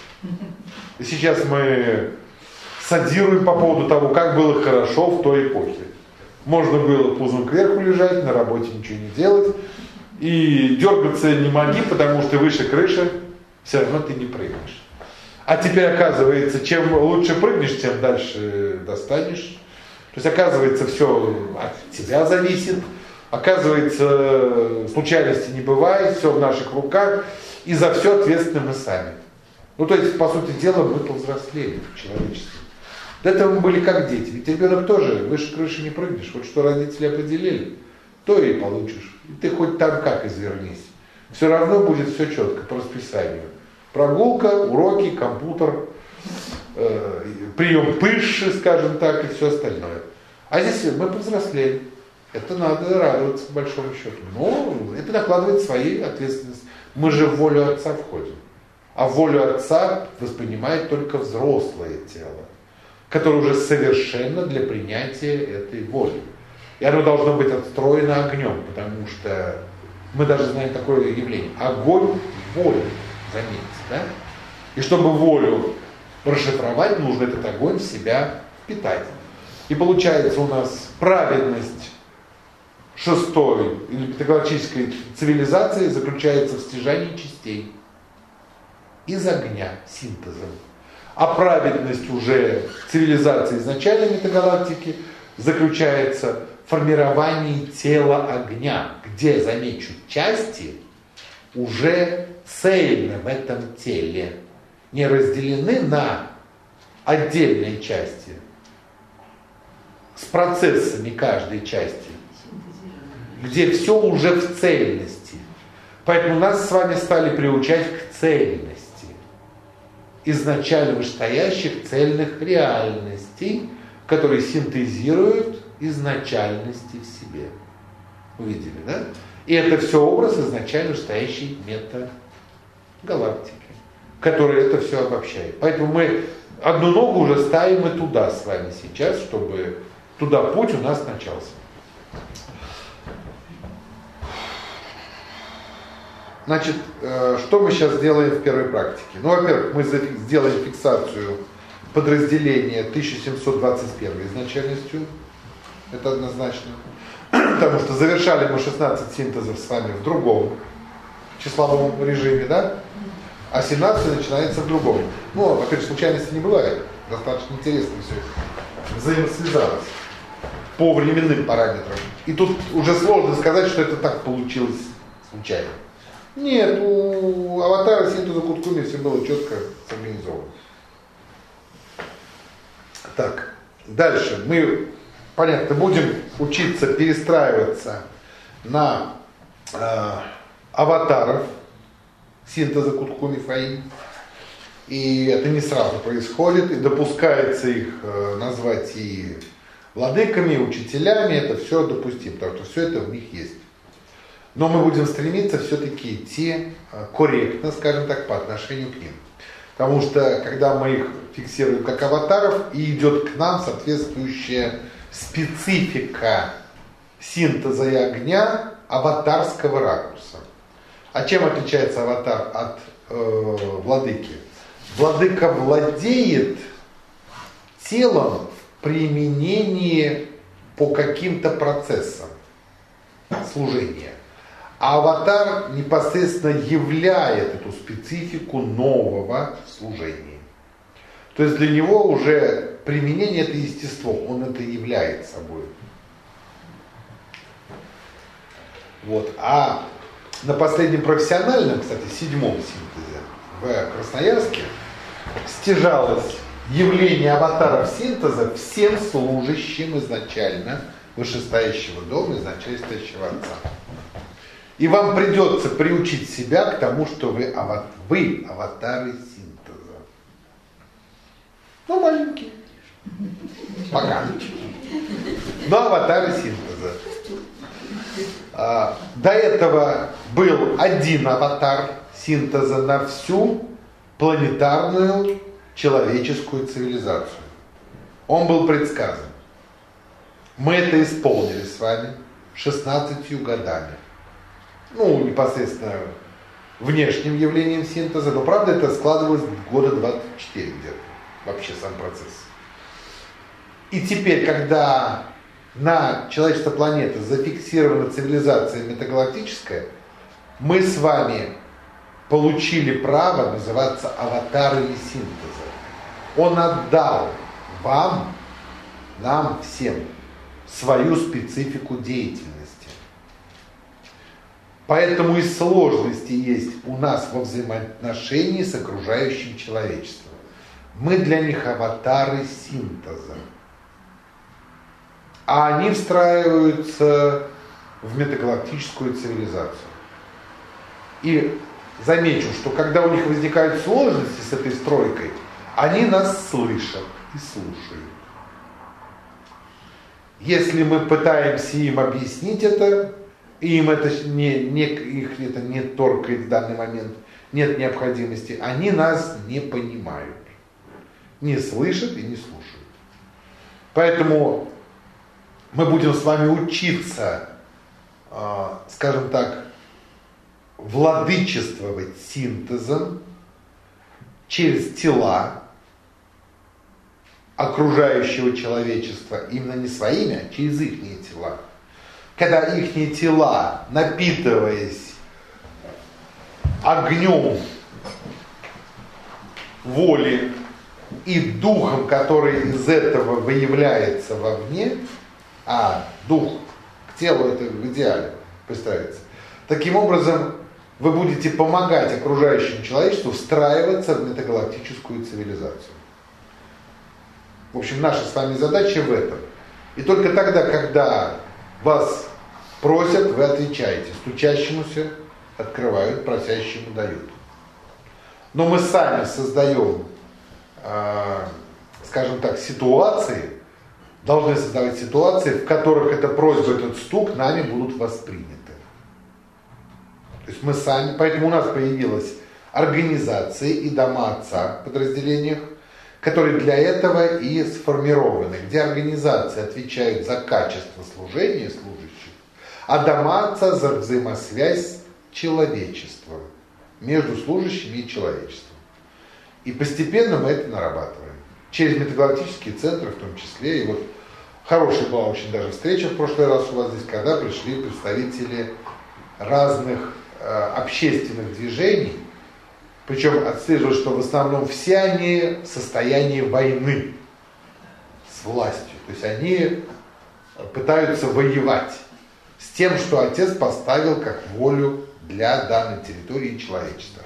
И сейчас мы садируем по поводу того, как было хорошо в той эпохе. Можно было пузом кверху лежать, на работе ничего не делать. И дергаться не моги, потому что выше крыши все равно ты не прыгнешь. А теперь оказывается, чем лучше прыгнешь, тем дальше достанешь. То есть оказывается, все от тебя зависит. Оказывается, случайности не бывает, все в наших руках. И за все ответственны мы сами. Ну то есть, по сути дела, мы повзрослели в человечестве. До этого мы были как дети. Ведь ребенок тоже выше крыши не прыгнешь. Вот что родители определили, то и получишь. И ты хоть там как извернись. Все равно будет все четко, по расписанию. Прогулка, уроки, компьютер, э, прием пыши, скажем так, и все остальное. А здесь мы повзрослели. Это надо радоваться, по большому счету. Но это накладывает свои ответственности. Мы же в волю Отца входим. А волю Отца воспринимает только взрослое тело, которое уже совершенно для принятия этой воли. И оно должно быть отстроено огнем, потому что мы даже знаем такое явление. Огонь воли, заметьте, да? И чтобы волю расшифровать, нужно этот огонь в себя впитать. И получается у нас праведность шестой или пятагалактической цивилизации заключается в стяжании частей из огня, синтезом. А праведность уже цивилизации изначальной метагалактики заключается в формировании тела огня, где, замечу, части уже цельно в этом теле, не разделены на отдельные части с процессами каждой части, где все уже в цельности. Поэтому нас с вами стали приучать к цельности изначально вышестоящих цельных реальностей, который синтезирует изначальности в себе. Увидели, да? И это все образ изначально стоящей метагалактики, который это все обобщает. Поэтому мы одну ногу уже ставим и туда с вами сейчас, чтобы туда путь у нас начался. Значит, что мы сейчас сделаем в первой практике? Ну, во-первых, мы сделаем фиксацию подразделения тысяча семьсот двадцать первой изначальностью. Это однозначно. Потому что завершали мы шестнадцать синтезов с вами в другом числовом режиме, да? А семнадцать начинается в другом. Ну, во-первых, случайности не бывает. Достаточно интересно все это взаимосвязалось по временным параметрам. И тут уже сложно сказать, что это так получилось случайно. Нет, у аватара синтеза Куткуми все было четко сорганизовано. Так, дальше мы, понятно, будем учиться перестраиваться на э, аватаров синтеза Куткуми Фаи. И это не сразу происходит, и допускается их э, назвать и владыками, и учителями, это все допустимо, потому что все это в них есть. Но мы будем стремиться все-таки идти корректно, скажем так, по отношению к ним. Потому что, когда мы их фиксируем как аватаров, и идет к нам соответствующая специфика синтеза и огня аватарского ракурса. А чем отличается аватар от э, владыки? Владыка владеет телом в применении по каким-то процессам служения. А аватар непосредственно являет эту специфику нового служения. То есть для него уже применение это естество, он это являет собой. Вот. А на последнем профессиональном, кстати, седьмом синтезе в Красноярске стяжалось явление аватаров синтеза всем служащим изначально вышестоящего дома, изначально стоящего отца. И вам придется приучить себя к тому, что вы, ават, вы аватары синтеза. Ну, маленькие. Пока. Но аватары синтеза. А, до этого был один аватар синтеза на всю планетарную человеческую цивилизацию. Он был предсказан. Мы это исполнили с вами шестнадцатью годами. Ну, непосредственно внешним явлением синтеза, но правда это складывалось года двадцать четыре где-то, вообще сам процесс. И теперь, когда на человечество планеты зафиксирована цивилизация метагалактическая, мы с вами получили право называться аватарами синтеза. Он отдал вам, нам всем, свою специфику деятельности. Поэтому и сложности есть у нас во взаимоотношении с окружающим человечеством. Мы для них аватары синтеза. А они встраиваются в метагалактическую цивилизацию. И замечу, что когда у них возникают сложности с этой стройкой, они нас слышат и слушают. Если мы пытаемся им объяснить это, и им это не, не, их это не торкает в данный момент, нет необходимости, они нас не понимают, не слышат и не слушают. Поэтому мы будем с вами учиться, скажем так, владычествовать синтезом через тела окружающего человечества, именно не своими, а через их тела. Когда их тела, напитываясь огнем воли и духом, который из этого выявляется вовне, а дух к телу это в идеале представится, таким образом вы будете помогать окружающему человечеству встраиваться в метагалактическую цивилизацию. В общем, наша с вами задача в этом. И только тогда, когда вас просят, вы отвечаете. Стучащемуся открывают, просящему дают. Но мы сами создаем, э, скажем так, ситуации, должны создавать ситуации, в которых эта просьба, этот стук нами будут восприняты. То есть мы сами, поэтому у нас появилась организации и дома отца в подразделениях, которые для этого и сформированы, где организации отвечают за качество служения служащих, а дома отца за взаимосвязь с человечеством, между служащими и человечеством. И постепенно мы это нарабатываем. Через метагалактические центры в том числе. И вот хорошая была очень даже встреча в прошлый раз у вас здесь, когда пришли представители разных э, общественных движений. Причем отслеживалось, что в основном все они в состоянии войны с властью. То есть они пытаются воевать с тем, что Отец поставил как волю для данной территории человечества.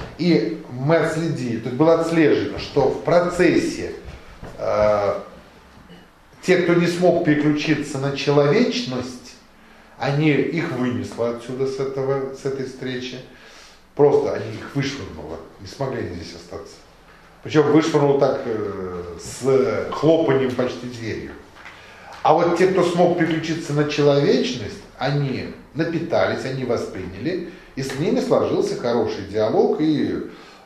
И мы отследили, то есть было отслежено, что в процессе э, те, кто не смог переключиться на человечность, они, их вынесло отсюда с, этого, с этой встречи. Просто они их вышвырнуло, не смогли они здесь остаться. Причем вышвырнуло так э, с хлопанием почти дверью. А вот те, кто смог переключиться на человечность, они напитались, они восприняли, и с ними сложился хороший диалог, и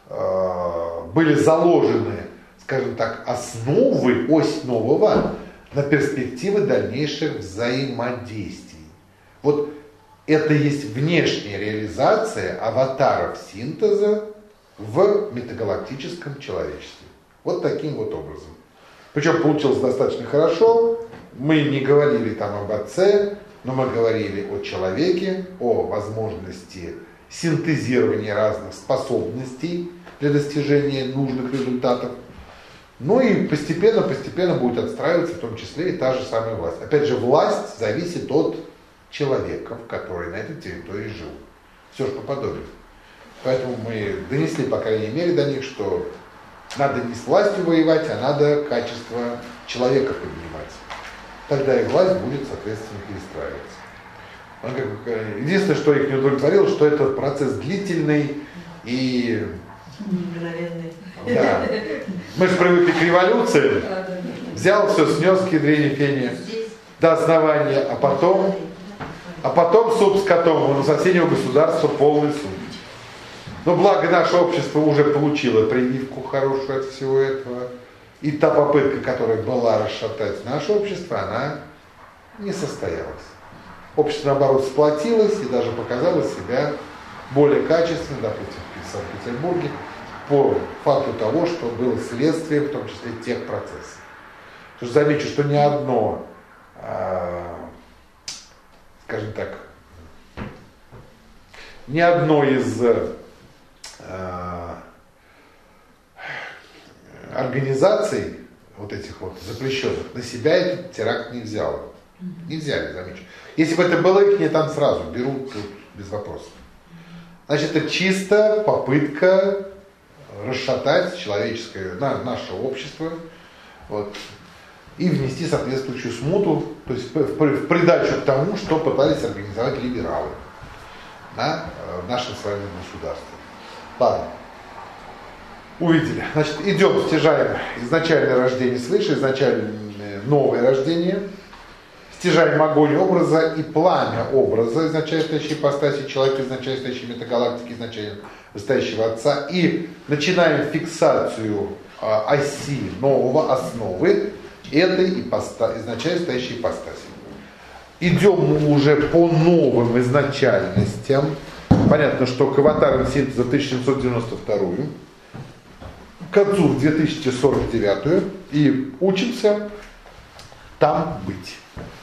э, были заложены, скажем так, основы, ось нового на перспективы дальнейших взаимодействий. Вот это есть внешняя реализация аватаров синтеза в метагалактическом человечестве. Вот таким вот образом. Причем получилось достаточно хорошо. Мы не говорили там об отце, но мы говорили о человеке, о возможности синтезирования разных способностей для достижения нужных результатов. Ну и постепенно-постепенно будет отстраиваться в том числе и та же самая власть. Опять же, власть зависит от человеков, которые на этой территории живут. Все же по подобию. Поэтому мы донесли, по крайней мере, до них, что надо не с властью воевать, а надо качество человека поднимать. Тогда и власть будет, соответственно, перестраиваться. Единственное, что их не удовлетворило, что этот процесс длительный и... Мгновенный. Да. Мы же привыкли к революции. Взял все, снес к ядрене фени до основания, а потом... А потом суп с котом, у соседнего государства полный суп. Но благо наше общество уже получило прививку хорошую от всего этого. И та попытка, которая была расшатать наше общество, она не состоялась. Общество, наоборот, сплотилось и даже показало себя более качественно, допустим, в Санкт-Петербурге, по факту того, что было следствием, в том числе тех процессов. Потому что замечу, что ни одно, скажем так, ни одно из организаций вот этих вот запрещенных на себя этот теракт не взяла. Не взяли, замечу. Если бы это было, их не там сразу берут тут без вопросов. Значит, это чисто попытка расшатать человеческое, на, наше общество, вот, и внести соответствующую смуту, то есть в, в, в придачу к тому, что пытались организовать либералы на в нашем с вами государстве. Ладно. Увидели. Значит, идем, стяжаем изначальное рождение свыше, изначальное новое рождение. Стяжаем огонь образа и пламя образа изначально стоящей ипостаси человека, изначально стоящей метагалактики, изначально стоящего Отца. И начинаем фиксацию а, оси нового, основы этой ипоста, изначально стоящей ипостаси. Идем мы уже по новым изначальностям. Понятно, что к аватарам синтеза тысяча семьсот девяносто вторую, к отцу в две тысячи сорок девятую, и учимся там быть.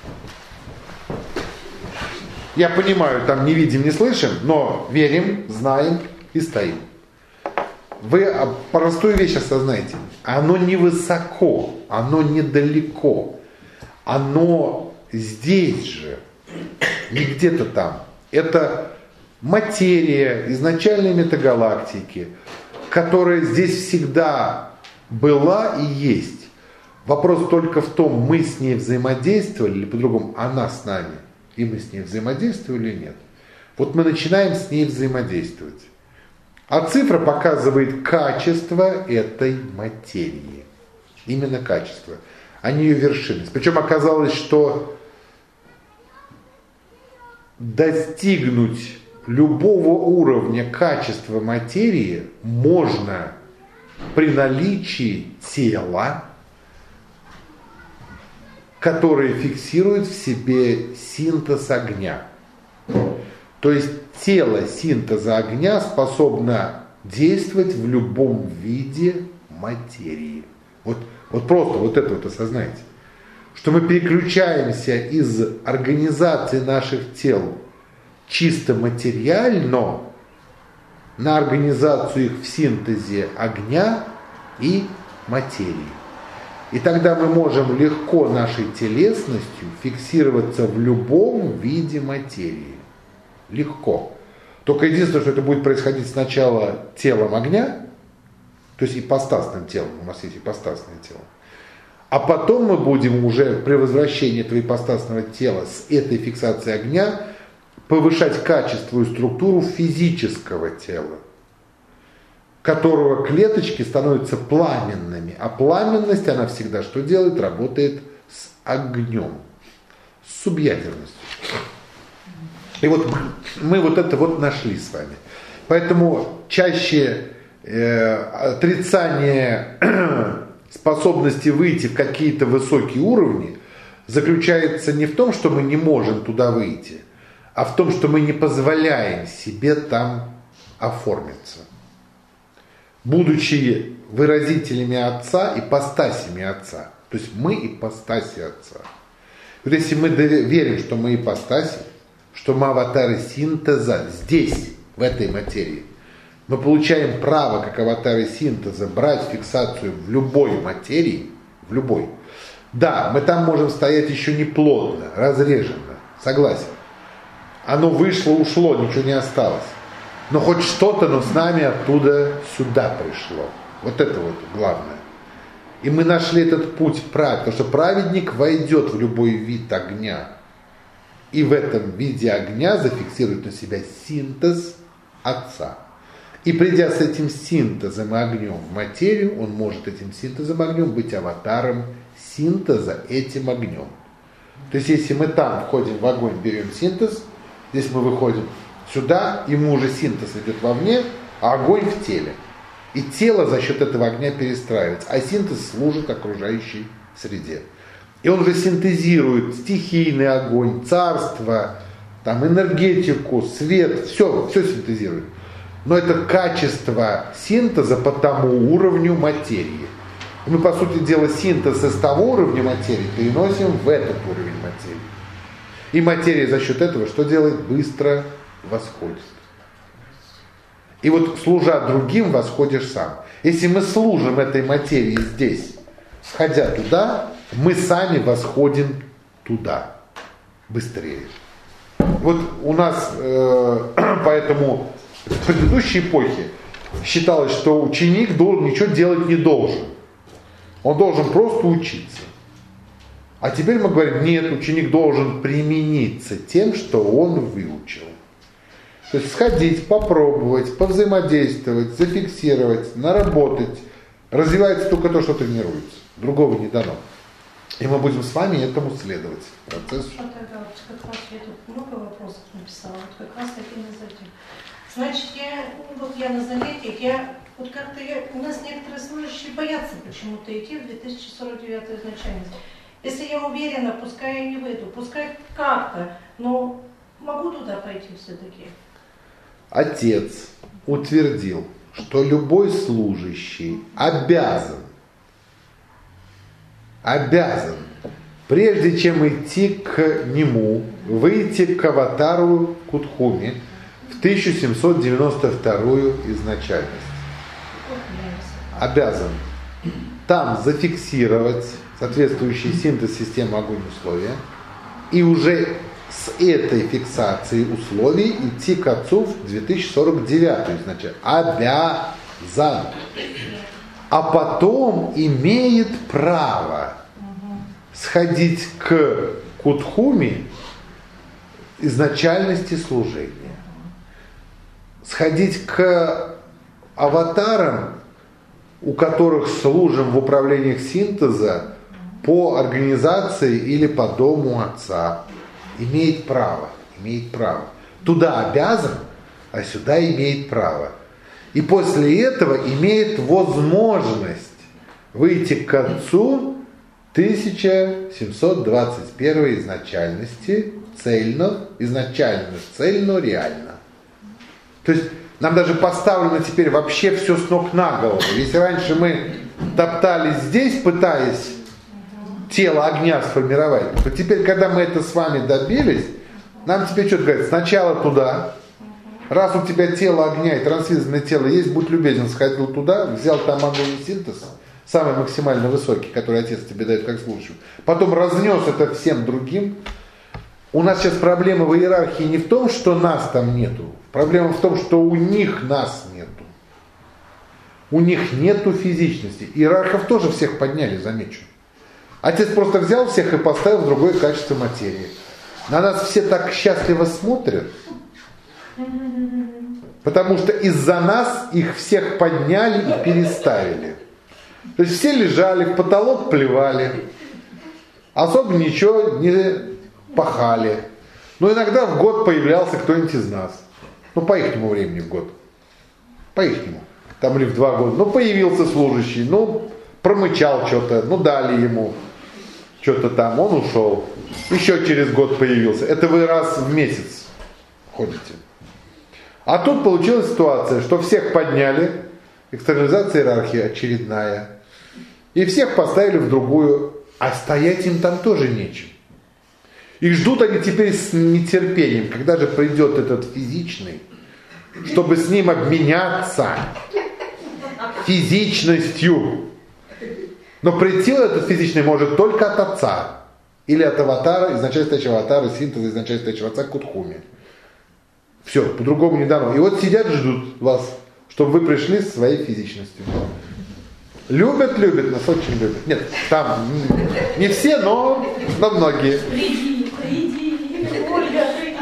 Я понимаю, там не видим, не слышим, но верим, знаем и стоим. Вы простую вещь осознаете. Оно не высоко, оно недалеко. Оно здесь же, не где-то там. Это материя изначальной метагалактики, которая здесь всегда была и есть. Вопрос только в том, мы с ней взаимодействовали или по-другому, она с нами, и мы с ней взаимодействовали или нет. Вот мы начинаем с ней взаимодействовать. А цифра показывает качество этой материи. Именно качество. Они ее вершинность. Причем оказалось, что достигнуть любого уровня качества материи можно при наличии тела, которое фиксирует в себе синтез огня. То есть тело синтеза огня способно действовать в любом виде материи. Вот, вот просто вот это вот осознайте. Что мы переключаемся из организации наших тел чисто материально на организацию их в синтезе огня и материи. И тогда мы можем легко нашей телесностью фиксироваться в любом виде материи. Легко. Только единственное, что это будет происходить сначала телом огня, то есть ипостасным телом, у нас есть ипостасное тело, а потом мы будем уже при возвращении этого ипостасного тела с этой фиксацией огня повышать качество и структуру физического тела, которого клеточки становятся пламенными. А пламенность, она всегда что делает? Работает с огнем, с субъядерностью. И вот мы вот это вот нашли с вами. Поэтому чаще э, отрицание способности выйти в какие-то высокие уровни заключается не в том, что мы не можем туда выйти, а в том, что мы не позволяем себе там оформиться. Будучи выразителями Отца, ипостасями Отца. То есть мы ипостаси Отца. Вот если мы верим, что мы ипостаси, что мы аватары синтеза здесь, в этой материи, мы получаем право, как аватары синтеза, брать фиксацию в любой материи, в любой. Да, мы там можем стоять еще не плотно, разреженно, согласен. Оно вышло, ушло, ничего не осталось. Но хоть что-то, но с нами оттуда сюда пришло. Вот это вот главное. И мы нашли этот путь праведник, потому что праведник войдет в любой вид огня. И в этом виде огня зафиксирует на себя синтез Отца. И придя с этим синтезом и огнем в материю, он может этим синтезом и огнем быть аватаром синтеза этим огнем. То есть если мы там входим в огонь, берем синтез, здесь мы выходим сюда, ему уже синтез идет вовне, а огонь в теле. И тело за счет этого огня перестраивается, а синтез служит окружающей среде. И он же синтезирует стихийный огонь, царство, там, энергетику, свет, все, все синтезирует. Но это качество синтеза по тому уровню материи. И мы, по сути дела, синтез из того уровня материи переносим в этот уровень материи. И материя за счет этого что делает? Быстро восходит. И вот служа другим, восходишь сам. Если мы служим этой материи здесь, сходя туда, мы сами восходим туда быстрее. Вот у нас э, поэтому в предыдущей эпохе считалось, что ученик должен, ничего делать не должен. Он должен просто учиться. А теперь мы говорим, нет, ученик должен примениться тем, что он выучил. То есть сходить, попробовать, повзаимодействовать, зафиксировать, наработать. Развивается только то, что тренируется. Другого не дано. И мы будем с вами этому следовать. Процесс. Вот это вот как раз я тут много вопросов написала, вот как раз один из этих. Значит, я, вот я на занятиях, я, вот как-то я, у нас некоторые служащие боятся почему-то идти в две тысячи сорок девятую изначальность. Если я уверена, пускай я не выйду, пускай как-то, но могу туда пойти все-таки. Отец утвердил, что любой служащий обязан, обязан, прежде чем идти к нему, выйти к аватару Кутхуми в тысяча семьсот девяносто вторую изначальность. Обязан там зафиксировать соответствующий синтез системы огонь условия и уже с этой фиксацией условий идти к Отцу в две тысячи сорок девятую изначально. Обязан. А потом имеет право сходить к Кутхуми изначальности служения. Сходить к аватарам, у которых служим в управлениях синтеза, по организации или по дому отца имеет право, имеет право. Туда обязан, а сюда имеет право. И после этого имеет возможность выйти к отцу тысяча семьсот двадцать первой изначальности, цельно, изначально цельно, реально. То есть нам даже поставлено теперь вообще все с ног на голову. Если раньше мы топтались здесь, пытаясь тело огня сформировать, то теперь, когда мы это с вами добились, нам теперь что-то говорят, сначала туда, раз у тебя тело огня и трансвизорное тело есть, будь любезен, сходил туда, взял там огонь и синтез, самый максимально высокий, который отец тебе дает как слушаю, потом разнес это всем другим. У нас сейчас проблема в иерархии не в том, что нас там нету, проблема в том, что у них нас нету. У них нету физичности. Иерархов тоже всех подняли, замечу. Отец просто взял всех и поставил в другое качество материи. На нас все так счастливо смотрят, потому что из-за нас их всех подняли и переставили. То есть все лежали, в потолок плевали, особо ничего не пахали. Но иногда в год появлялся кто-нибудь из нас. Ну, по ихнему времени в год. По ихнему. Там или в два года. Ну, появился служащий, ну, промычал что-то, ну, дали ему что-то там, он ушел. Еще через год появился. Это вы раз в месяц ходите. А тут получилась ситуация, что всех подняли, экстернализация иерархии очередная, и всех поставили в другую, а стоять им там тоже нечем. И ждут они теперь с нетерпением, когда же придет этот физичный, чтобы с ним обменяться физичностью. Но прийти этот физичный может только от отца. Или от аватара, изначально стоящего аватара, синтеза изначально стоящего отца Кутхуми. Все, по-другому не дано. И вот сидят, ждут вас, чтобы вы пришли со своей физичностью. Любят, любят, нас очень любят. Нет, там не все, но, но многие. Приди, приди, Ольга, приди.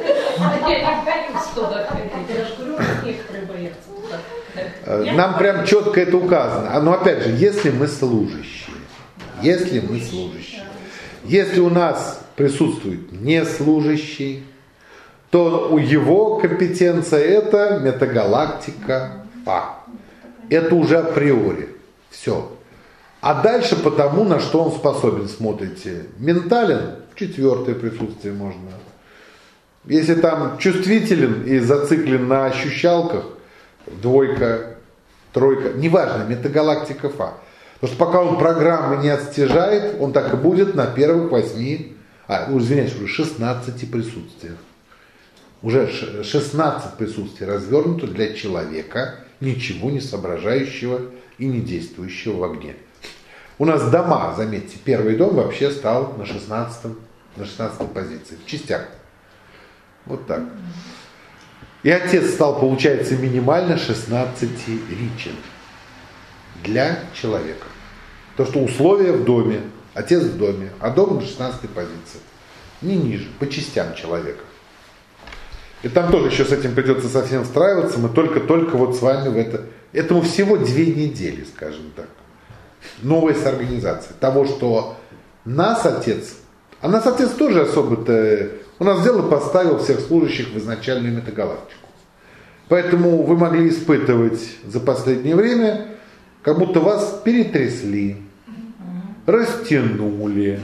Некоторые боятся. Нам прям четко это указано. Но опять же, если мы служащие, если мы служащие, если у нас присутствует неслужащий, то у его компетенция это метагалактика Фа. Это уже априори. Все. А дальше по тому, на что он способен, смотрите. Ментален, четвертое присутствие можно. Если там чувствителен и зациклен на ощущалках, двойка, тройка, неважно, метагалактика Фа. Потому что пока он программы не отстежает, он так и будет на первых восьми, а, ну, извиняюсь, уже шестнадцати присутствиях. Уже шестнадцать присутствий развернуто для человека, ничего не соображающего и не действующего в огне. У нас дома, заметьте, первый дом вообще стал на шестнадцатой, на шестнадцатой позиции, в частях. Вот так. И отец стал, получается, минимально шестнадцатиричен для человека. То, что условия в доме, отец в доме, а дом на шестнадцатой позиции. Не ниже, по частям человека. И там тоже еще с этим придется совсем встраиваться. Мы только-только вот с вами в это... Этому всего две недели, скажем так. Новая организация. Того, что нас отец... А нас отец тоже особо-то... Он нас взял и поставил всех служащих в изначальную метагалактику. Поэтому вы могли испытывать за последнее время, как будто вас перетрясли, растянули.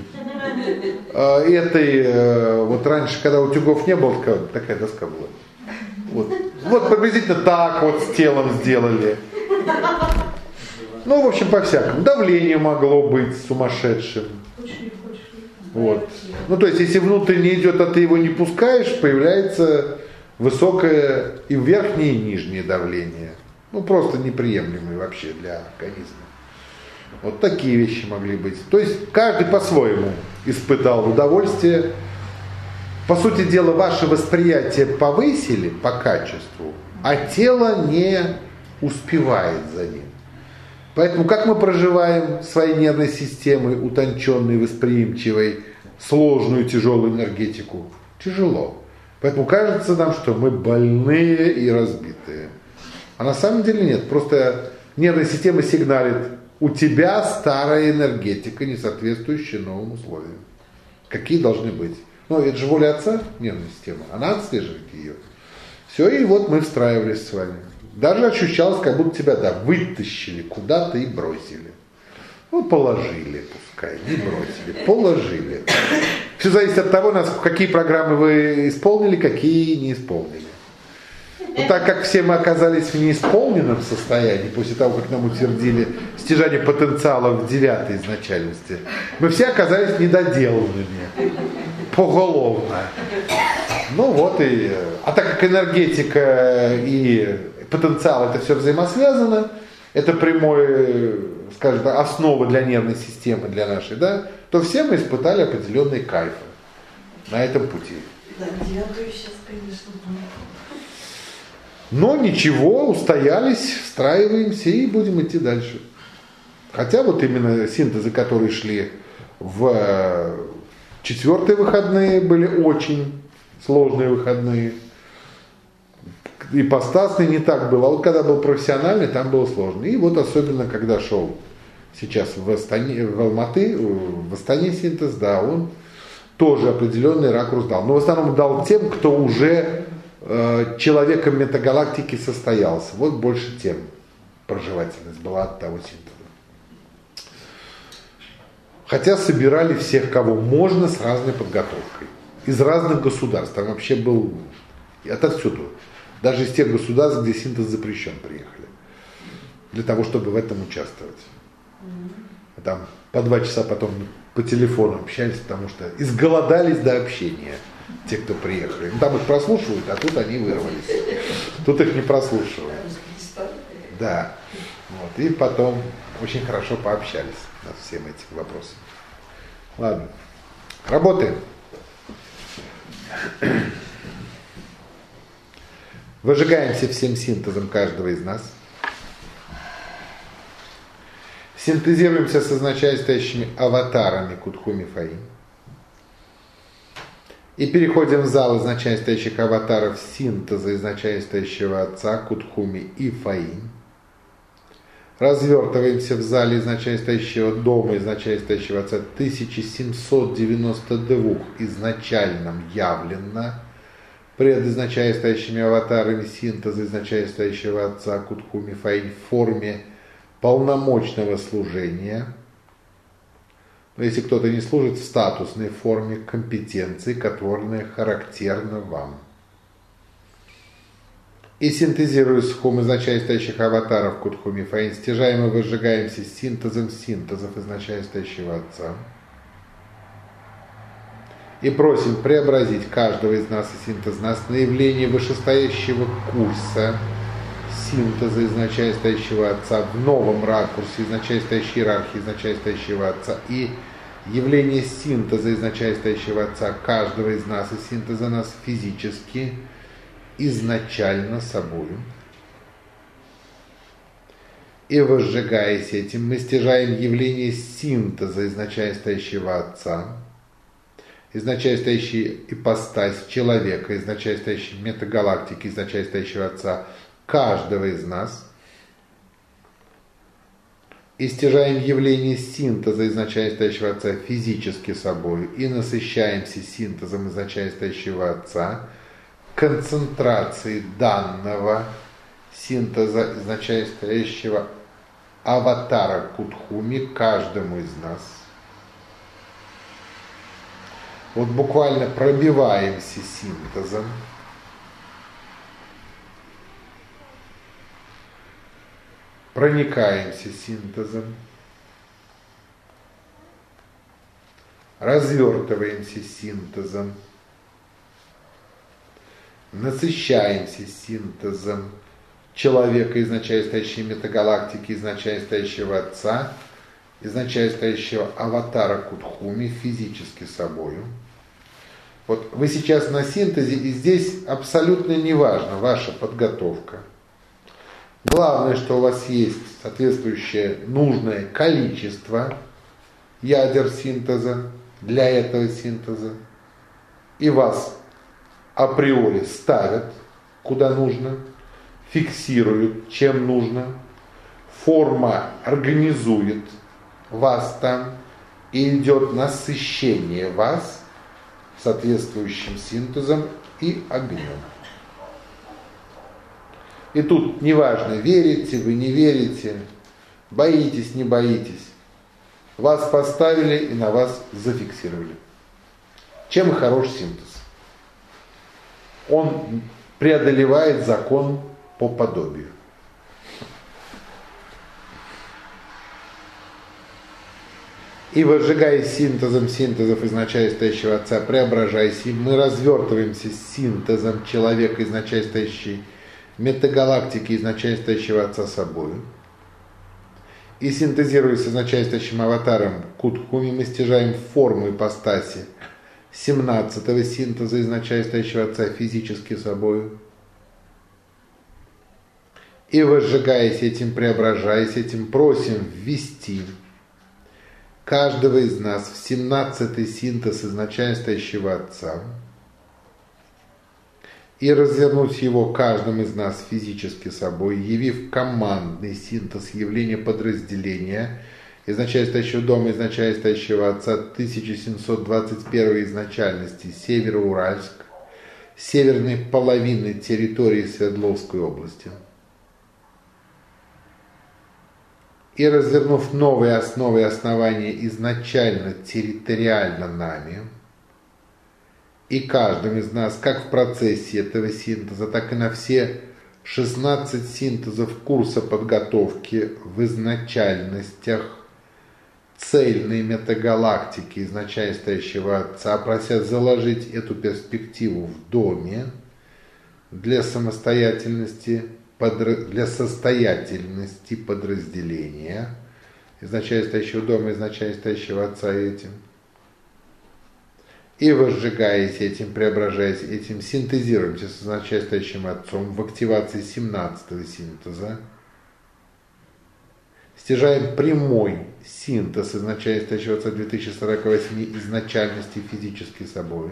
Этой, вот раньше, когда утюгов не было, такая, такая доска была. Вот. вот приблизительно так вот с телом сделали. Ну, в общем, по-всякому. Давление могло быть сумасшедшим. Вот. Ну, то есть, если внутренне идет, а ты его не пускаешь, появляется высокое и верхнее, и нижнее давление. Ну, просто неприемлемые вообще для организма. Вот такие вещи могли быть. То есть каждый по-своему испытал удовольствие. По сути дела, ваше восприятие повысили по качеству, а тело не успевает за ним. Поэтому как мы проживаем своей нервной системой, утонченной, восприимчивой, сложную, тяжелую энергетику? Тяжело. Поэтому кажется нам, что мы больные и разбитые. А на самом деле нет. Просто нервная система сигналит: у тебя старая энергетика, не соответствующая новым условиям. Какие должны быть? Ну, это же воля Отца, нервная система, она отслеживает ее. Все, и вот мы встраивались с вами. Даже ощущалось, как будто тебя, да, вытащили куда-то и бросили. Ну, положили, пускай, не бросили, положили. Все зависит от того, какие программы вы исполнили, какие не исполнили. Но так как все мы оказались в неисполненном состоянии, после того, как нам утвердили стяжание потенциала в девятой изначальности, мы все оказались недоделанными, поголовно. Ну вот и... А так как энергетика и потенциал это все взаимосвязано, это прямое, скажем так, основа для нервной системы, для нашей, да, то все мы испытали определенные кайфы на этом пути. Да, девятую сейчас, конечно, было. Но ничего, устоялись, встраиваемся и будем идти дальше. Хотя вот именно синтезы, которые шли в четвертые выходные, были очень сложные выходные. Ипостасный не так было. А вот когда был профессиональный, там было сложно. И вот особенно, когда шел сейчас в, Астане, в Алматы, в Астане синтез, да, он тоже определенный ракурс дал. Но в основном дал тем, кто уже э, человеком метагалактики состоялся. Вот больше тем проживательность была от того синтеза. Хотя собирали всех, кого можно, с разной подготовкой. Из разных государств. Там вообще был отовсюду. Даже из тех государств, где синтез запрещен, приехали. Для того, чтобы в этом участвовать. Там по два часа потом по телефону общались, потому что изголодались до общения те, кто приехали. Ну, там их прослушивают, а тут они вырвались. Тут их не прослушивают. Да. Вот. И потом очень хорошо пообщались над всем этим вопросом. Ладно. Работаем. Выжигаемся всем синтезом каждого из нас. Синтезируемся с изначальстоящими аватарами Кутхуми Фаин. И переходим в зал изначальстоящих аватаров синтеза изначальстоящего Отца Кутхуми и Фаин. Развертываемся в зале изначальстоящего дома изначальстоящего Отца тысяча семьсот девяносто два изначальном явленно пред изначальстоящими аватарами синтеза изначальстоящего Отца Кутхуми Фаин в форме полномочного служения. Но если кто-то не служит, в статусной форме компетенции, которая характерна вам. И синтезируясь с хум изначальстоящих аватаров Кутхуми Фаин, стяжаем и выжигаемся синтезом синтезов изначальстоящего Отца. И просим преобразить каждого из нас и синтез нас на явление вышестоящего курса синтеза изначальстоящего Отца в новом ракурсе изначальстоящей иерархии изначальстоящего Отца и явление синтеза изначальстоящего Отца каждого из нас и синтеза нас физически изначально собою. И возжигаясь этим, мы стяжаем явление синтеза изначальстоящего Отца, изначальстоящей ипостась человека, изначальстоящей метагалактики, изначальстоящего Отца каждого из нас, и стяжаем явление синтеза изначальстоящего Отца физически собой, и насыщаемся синтезом изначальстоящего Отца, концентрацией данного синтеза изначальстоящего аватара Кутхуми каждому из нас. Вот буквально пробиваемся синтезом. Проникаемся синтезом. Развертываемся синтезом. Насыщаемся синтезом человека, изначально стоящей метагалактики, изначально стоящего Отца, изначально стоящего аватара Кутхуми физически собою. Вот вы сейчас на синтезе, и здесь абсолютно не важно ваша подготовка. Главное, что у вас есть соответствующее нужное количество ядер синтеза для этого синтеза, и вас априори ставят куда нужно, фиксируют чем нужно, форма организует вас там, и идет насыщение вас соответствующим синтезом и огнем. И тут неважно, верите вы, не верите, боитесь, не боитесь. Вас поставили и на вас зафиксировали. Чем хорош синтез? Он преодолевает закон по подобию. И возжигаясь синтезом синтезов изначально стоящего Отца, преображаясь, и мы развертываемся синтезом человека, изначально стоящей метагалактики, изначально стоящего Отца собою. И синтезируясь с изначально стоящим аватаром Кутхуми, мы стяжаем форму ипостаси семнадцатого синтеза изначально стоящего Отца физически собою. И возжигаясь этим, преображаясь этим, просим ввести каждого из нас в семнадцатый синтез изначально стоящего Отца и развернуть его каждым из нас физически собой, явив командный синтез явления подразделения изначально стоящего дома, изначально стоящего Отца тысяча семьсот двадцать первой изначальности Североуральск, северной половины территории Свердловской области. И развернув новые основы и основания изначально территориально нами, и каждым из нас, как в процессе этого синтеза, так и на все шестнадцать синтезов курса подготовки в изначальностях цельной метагалактики изначально стоящего Отца, прося заложить эту перспективу в доме для самостоятельности, для состоятельности подразделения изначально стоящего дома, изначально стоящего Отца этим. И возжигаясь этим, преображаясь этим, синтезируемся с изначально стоящим Отцом в активации семнадцатого синтеза, стяжаем прямой синтез изначально стоящего Отца две тысячи сорок восемь изначальности физически собой.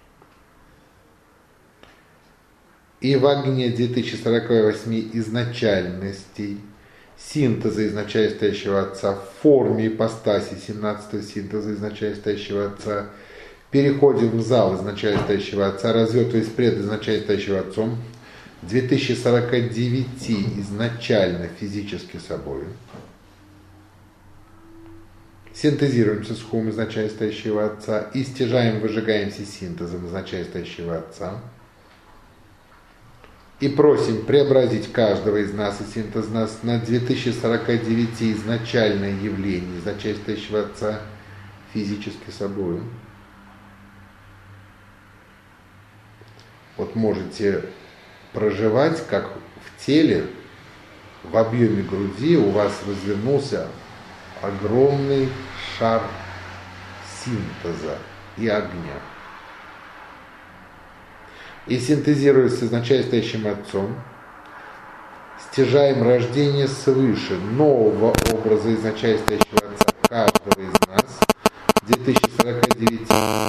И в огне две тысячи сорок восемь изначальностей синтеза изначально стоящего Отца в форме ипостаси семнадцатого синтеза изначально стоящего Отца переходим в зал изначально стоящего Отца, развертываясь пред изначально стоящего Отцом две тысячи сорок девять изначально физически собой. Синтезируемся с хум изначально стоящего Отца и стяжаем, выжигаемся синтезом изначально стоящего Отца. И просим преобразить каждого из нас и синтез нас на две тысячи сорок девять изначальное явление, изначально стоящего Отца физически собою. Вот можете проживать, как в теле, в объеме груди у вас развернулся огромный шар синтеза и огня. И синтезируясь с изначально стоящим Отцом, стяжаем рождение свыше нового образа изначально стоящего Отца каждого из нас две тысячи сорок девять.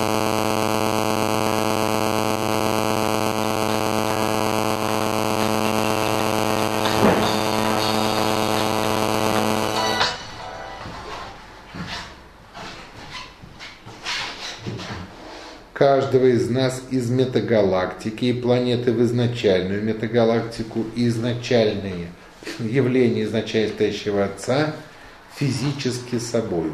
Каждого из нас из метагалактики и планеты в изначальную метагалактику и изначальные явления изначально стоящего Отца физически собою.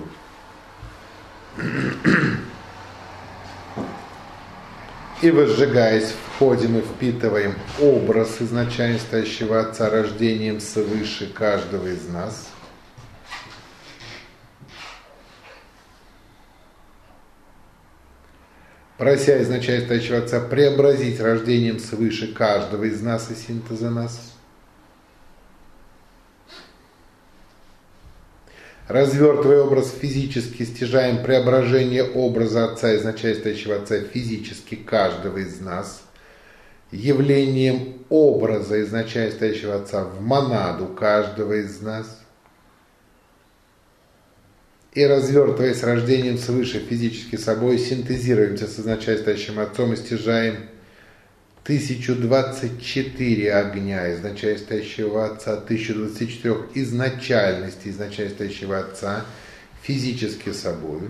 И возжигаясь, входим и впитываем образ изначально стоящего Отца рождением свыше каждого из нас. Прося изначально стоящего Отца преобразить рождением свыше каждого из нас и синтеза нас. Развертывая образ физически, стяжаем преображение образа Отца, изначально стоящего Отца физически каждого из нас, явлением образа изначально стоящего Отца в монаду каждого из нас. И развертываясь рождением свыше физически собой, синтезируемся с изначально стоящим Отцом и стяжаем тысяча двадцать четыре огня, изначально стоящего Отца, тысяча двадцать четыре изначальности, изначально стоящего Отца, физически собою,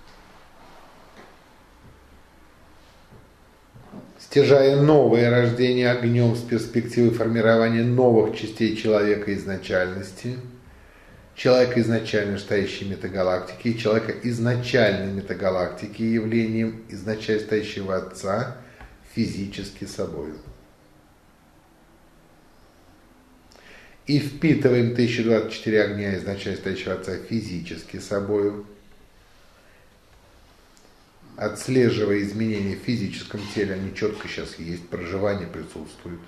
стяжая новое рождение огнем с перспективой формирования новых частей человека изначальности, человека изначально стоящей метагалактики и человека изначальной метагалактики явлением изначально стоящего Отца физически собою. И впитываем тысяча двадцать четыре огня изначально стоящего Отца физически собою, отслеживая изменения в физическом теле, они четко сейчас есть, проживание присутствует.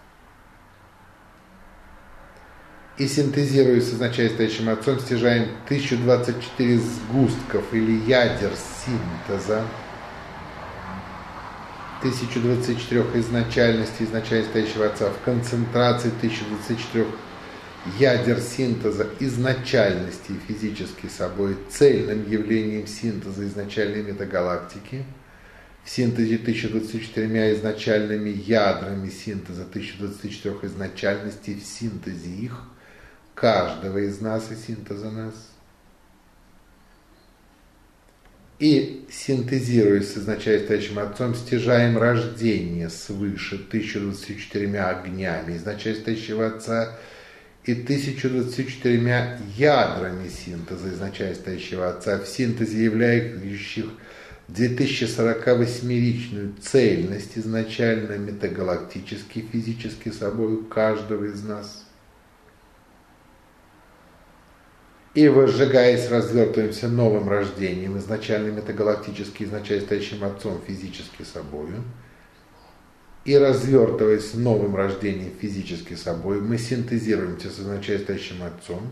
И синтезируя с изначально стоящим Отцом, стяжаем тысяча двадцать четыре сгустков или ядер синтеза, тысяча двадцать четыре изначальности изначально стоящего Отца в концентрации тысяча двадцать четыре ядер синтеза изначальности физически собой, цельным явлением синтеза изначальной метагалактики, в синтезе тысяча двадцать четырьмя изначальными ядрами синтеза тысяча двадцать четыре изначальностей, в синтезе их, каждого из нас и синтеза нас. И, синтезируя с изначально стоящим Отцом, стяжаем рождение свыше тысяча двадцать четырьмя огнями изначально стоящего Отца и тысяча двадцать четырьмя ядрами синтеза изначально стоящего Отца, в синтезе являющих две тысячи сорок восьмеричную цельность изначально метагалактически, физически собой каждого из нас. И, возжигаясь, развертываемся новым рождением, изначально метагалактически, изначально стоящим Отцом физически собою. И, развертываясь новым рождением физически собой, мы синтезируемся с изначально стоящим Отцом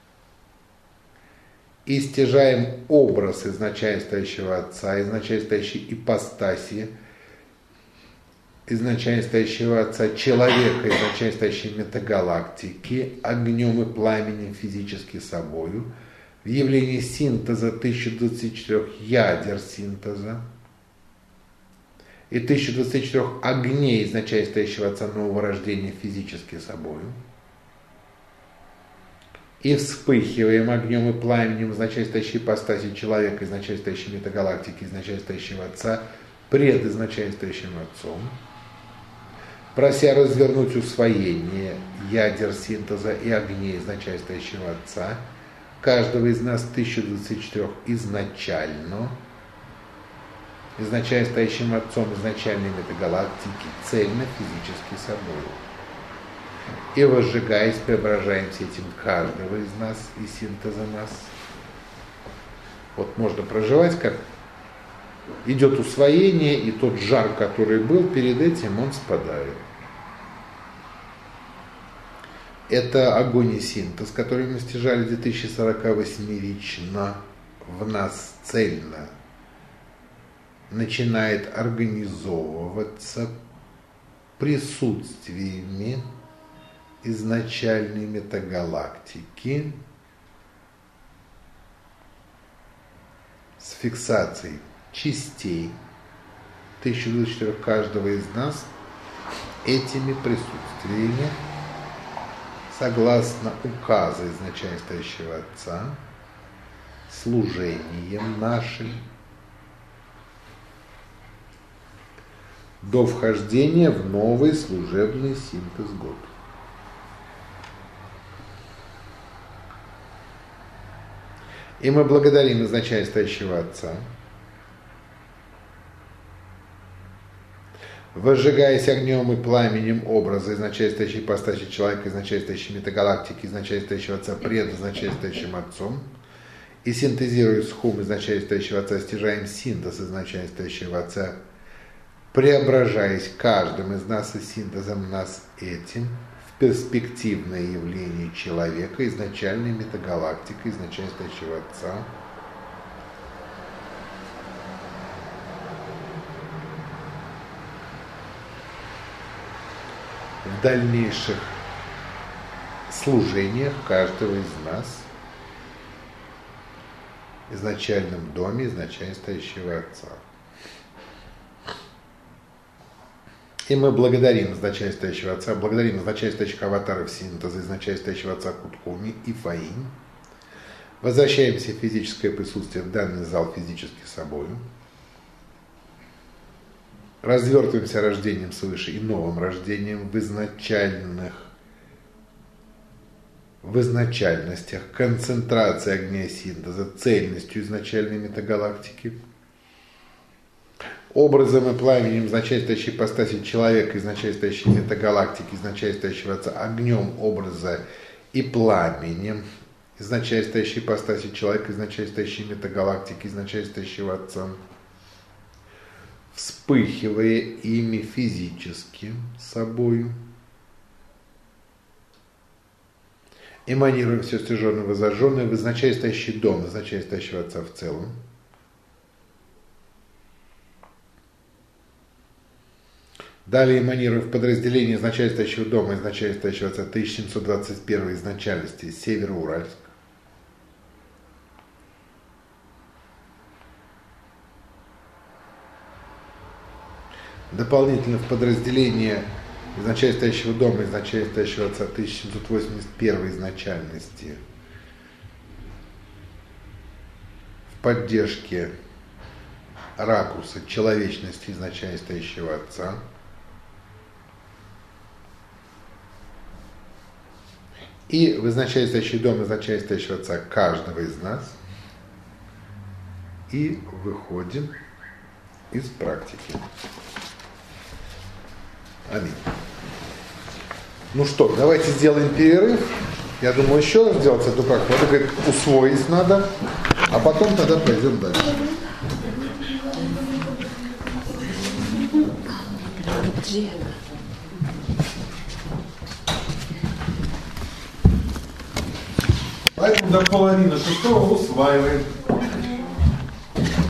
и стяжаем образ изначально стоящего Отца, изначально стоящей ипостаси, изначально стоящего Отца, человека, изначально стоящей метагалактики, огнем и пламенем физически собою, в явлении синтеза тысяча двадцать четыре ядер синтеза и тысяча двадцать четыре огней, изначально стоящего Отца нового рождения физически собою, и вспыхиваем огнем и пламенем изначально стоящей ипостаси человека, изначально стоящей метагалактики, изначально стоящего Отца, пред изначально стоящим Отцом, прося развернуть усвоение ядер синтеза и огней изначально стоящего Отца, каждого из нас тысяча двадцать четыре изначально, изначально стоящим Отцом изначальной метагалактики, цельно физически собой. И, возжигаясь, преображаемся этим каждого из нас и синтеза нас. Вот можно проживать, как идет усвоение, и тот жар, который был перед этим, он спадает. Это огонь и синтез, который мы стяжали две тысячи сорок восьмерично в нас цельно, начинает организовываться присутствиями изначальной метагалактики с фиксацией частей тысяча двадцать четыре каждого из нас этими присутствиями согласно указу изначально стоящего Отца, служением нашим до вхождения в новый служебный синтез год. И мы благодарим изначально стоящего Отца, возжигаясь огнем и пламенем образа изначально стоящей ипостаси человека, изначально стоящей метагалактики, изначально стоящего Отца, пред изначально стоящим Отцом, и синтезируя с хум изначально стоящего Отца, стяжаем синтез изначально стоящего Отца, преображаясь каждым из нас и синтезом нас этим в перспективное явление человека, изначальной метагалактики, изначально стоящего Отца, в дальнейших служениях каждого из нас, изначальном доме, изначально стоящего Отца. И мы благодарим изначальствующего Отца, благодарим изначальствующих аватаров синтеза, изначальствующего Отца Куткуми и Фаинь. Возвращаемся в физическое присутствие в данный зал физически собою. Развертываемся рождением свыше и новым рождением в изначальных, в изначальностях, концентрации огня синтеза, цельностью изначальной метагалактики. Образом и пламенем изначальствующей ипостаси человека, изначальствующей метагалактики, изначальствующего Отца, огнем образа и пламенем изначальствующей ипостаси человека, изначальствующей метагалактики, изначальствующего Отца, вспыхивая ими физически собою, эманируя все стяженное и зажженное в изначальствующий дом, изначальствующего Отца в целом, далее эманируя в подразделение изначальствующего дома, изначальствующего Отца тысяча семьсот двадцать первой изначальности, Североуральск, дополнительно в подразделение изначальствующего дома, изначальствующего Отца тысяча семьсот восемьдесят первой изначальности, в поддержке ракурса человечности изначальствующего Отца, и в изначальствующий дом изначальствующего Отца каждого из нас, и выходим из практики. Аминь. Ну что, давайте сделаем перерыв. Я думаю, еще раз сделать эту практику. Это, говорит, усвоить надо, а потом тогда пойдем дальше. Подожди. Поэтому до половины шестого усваиваем.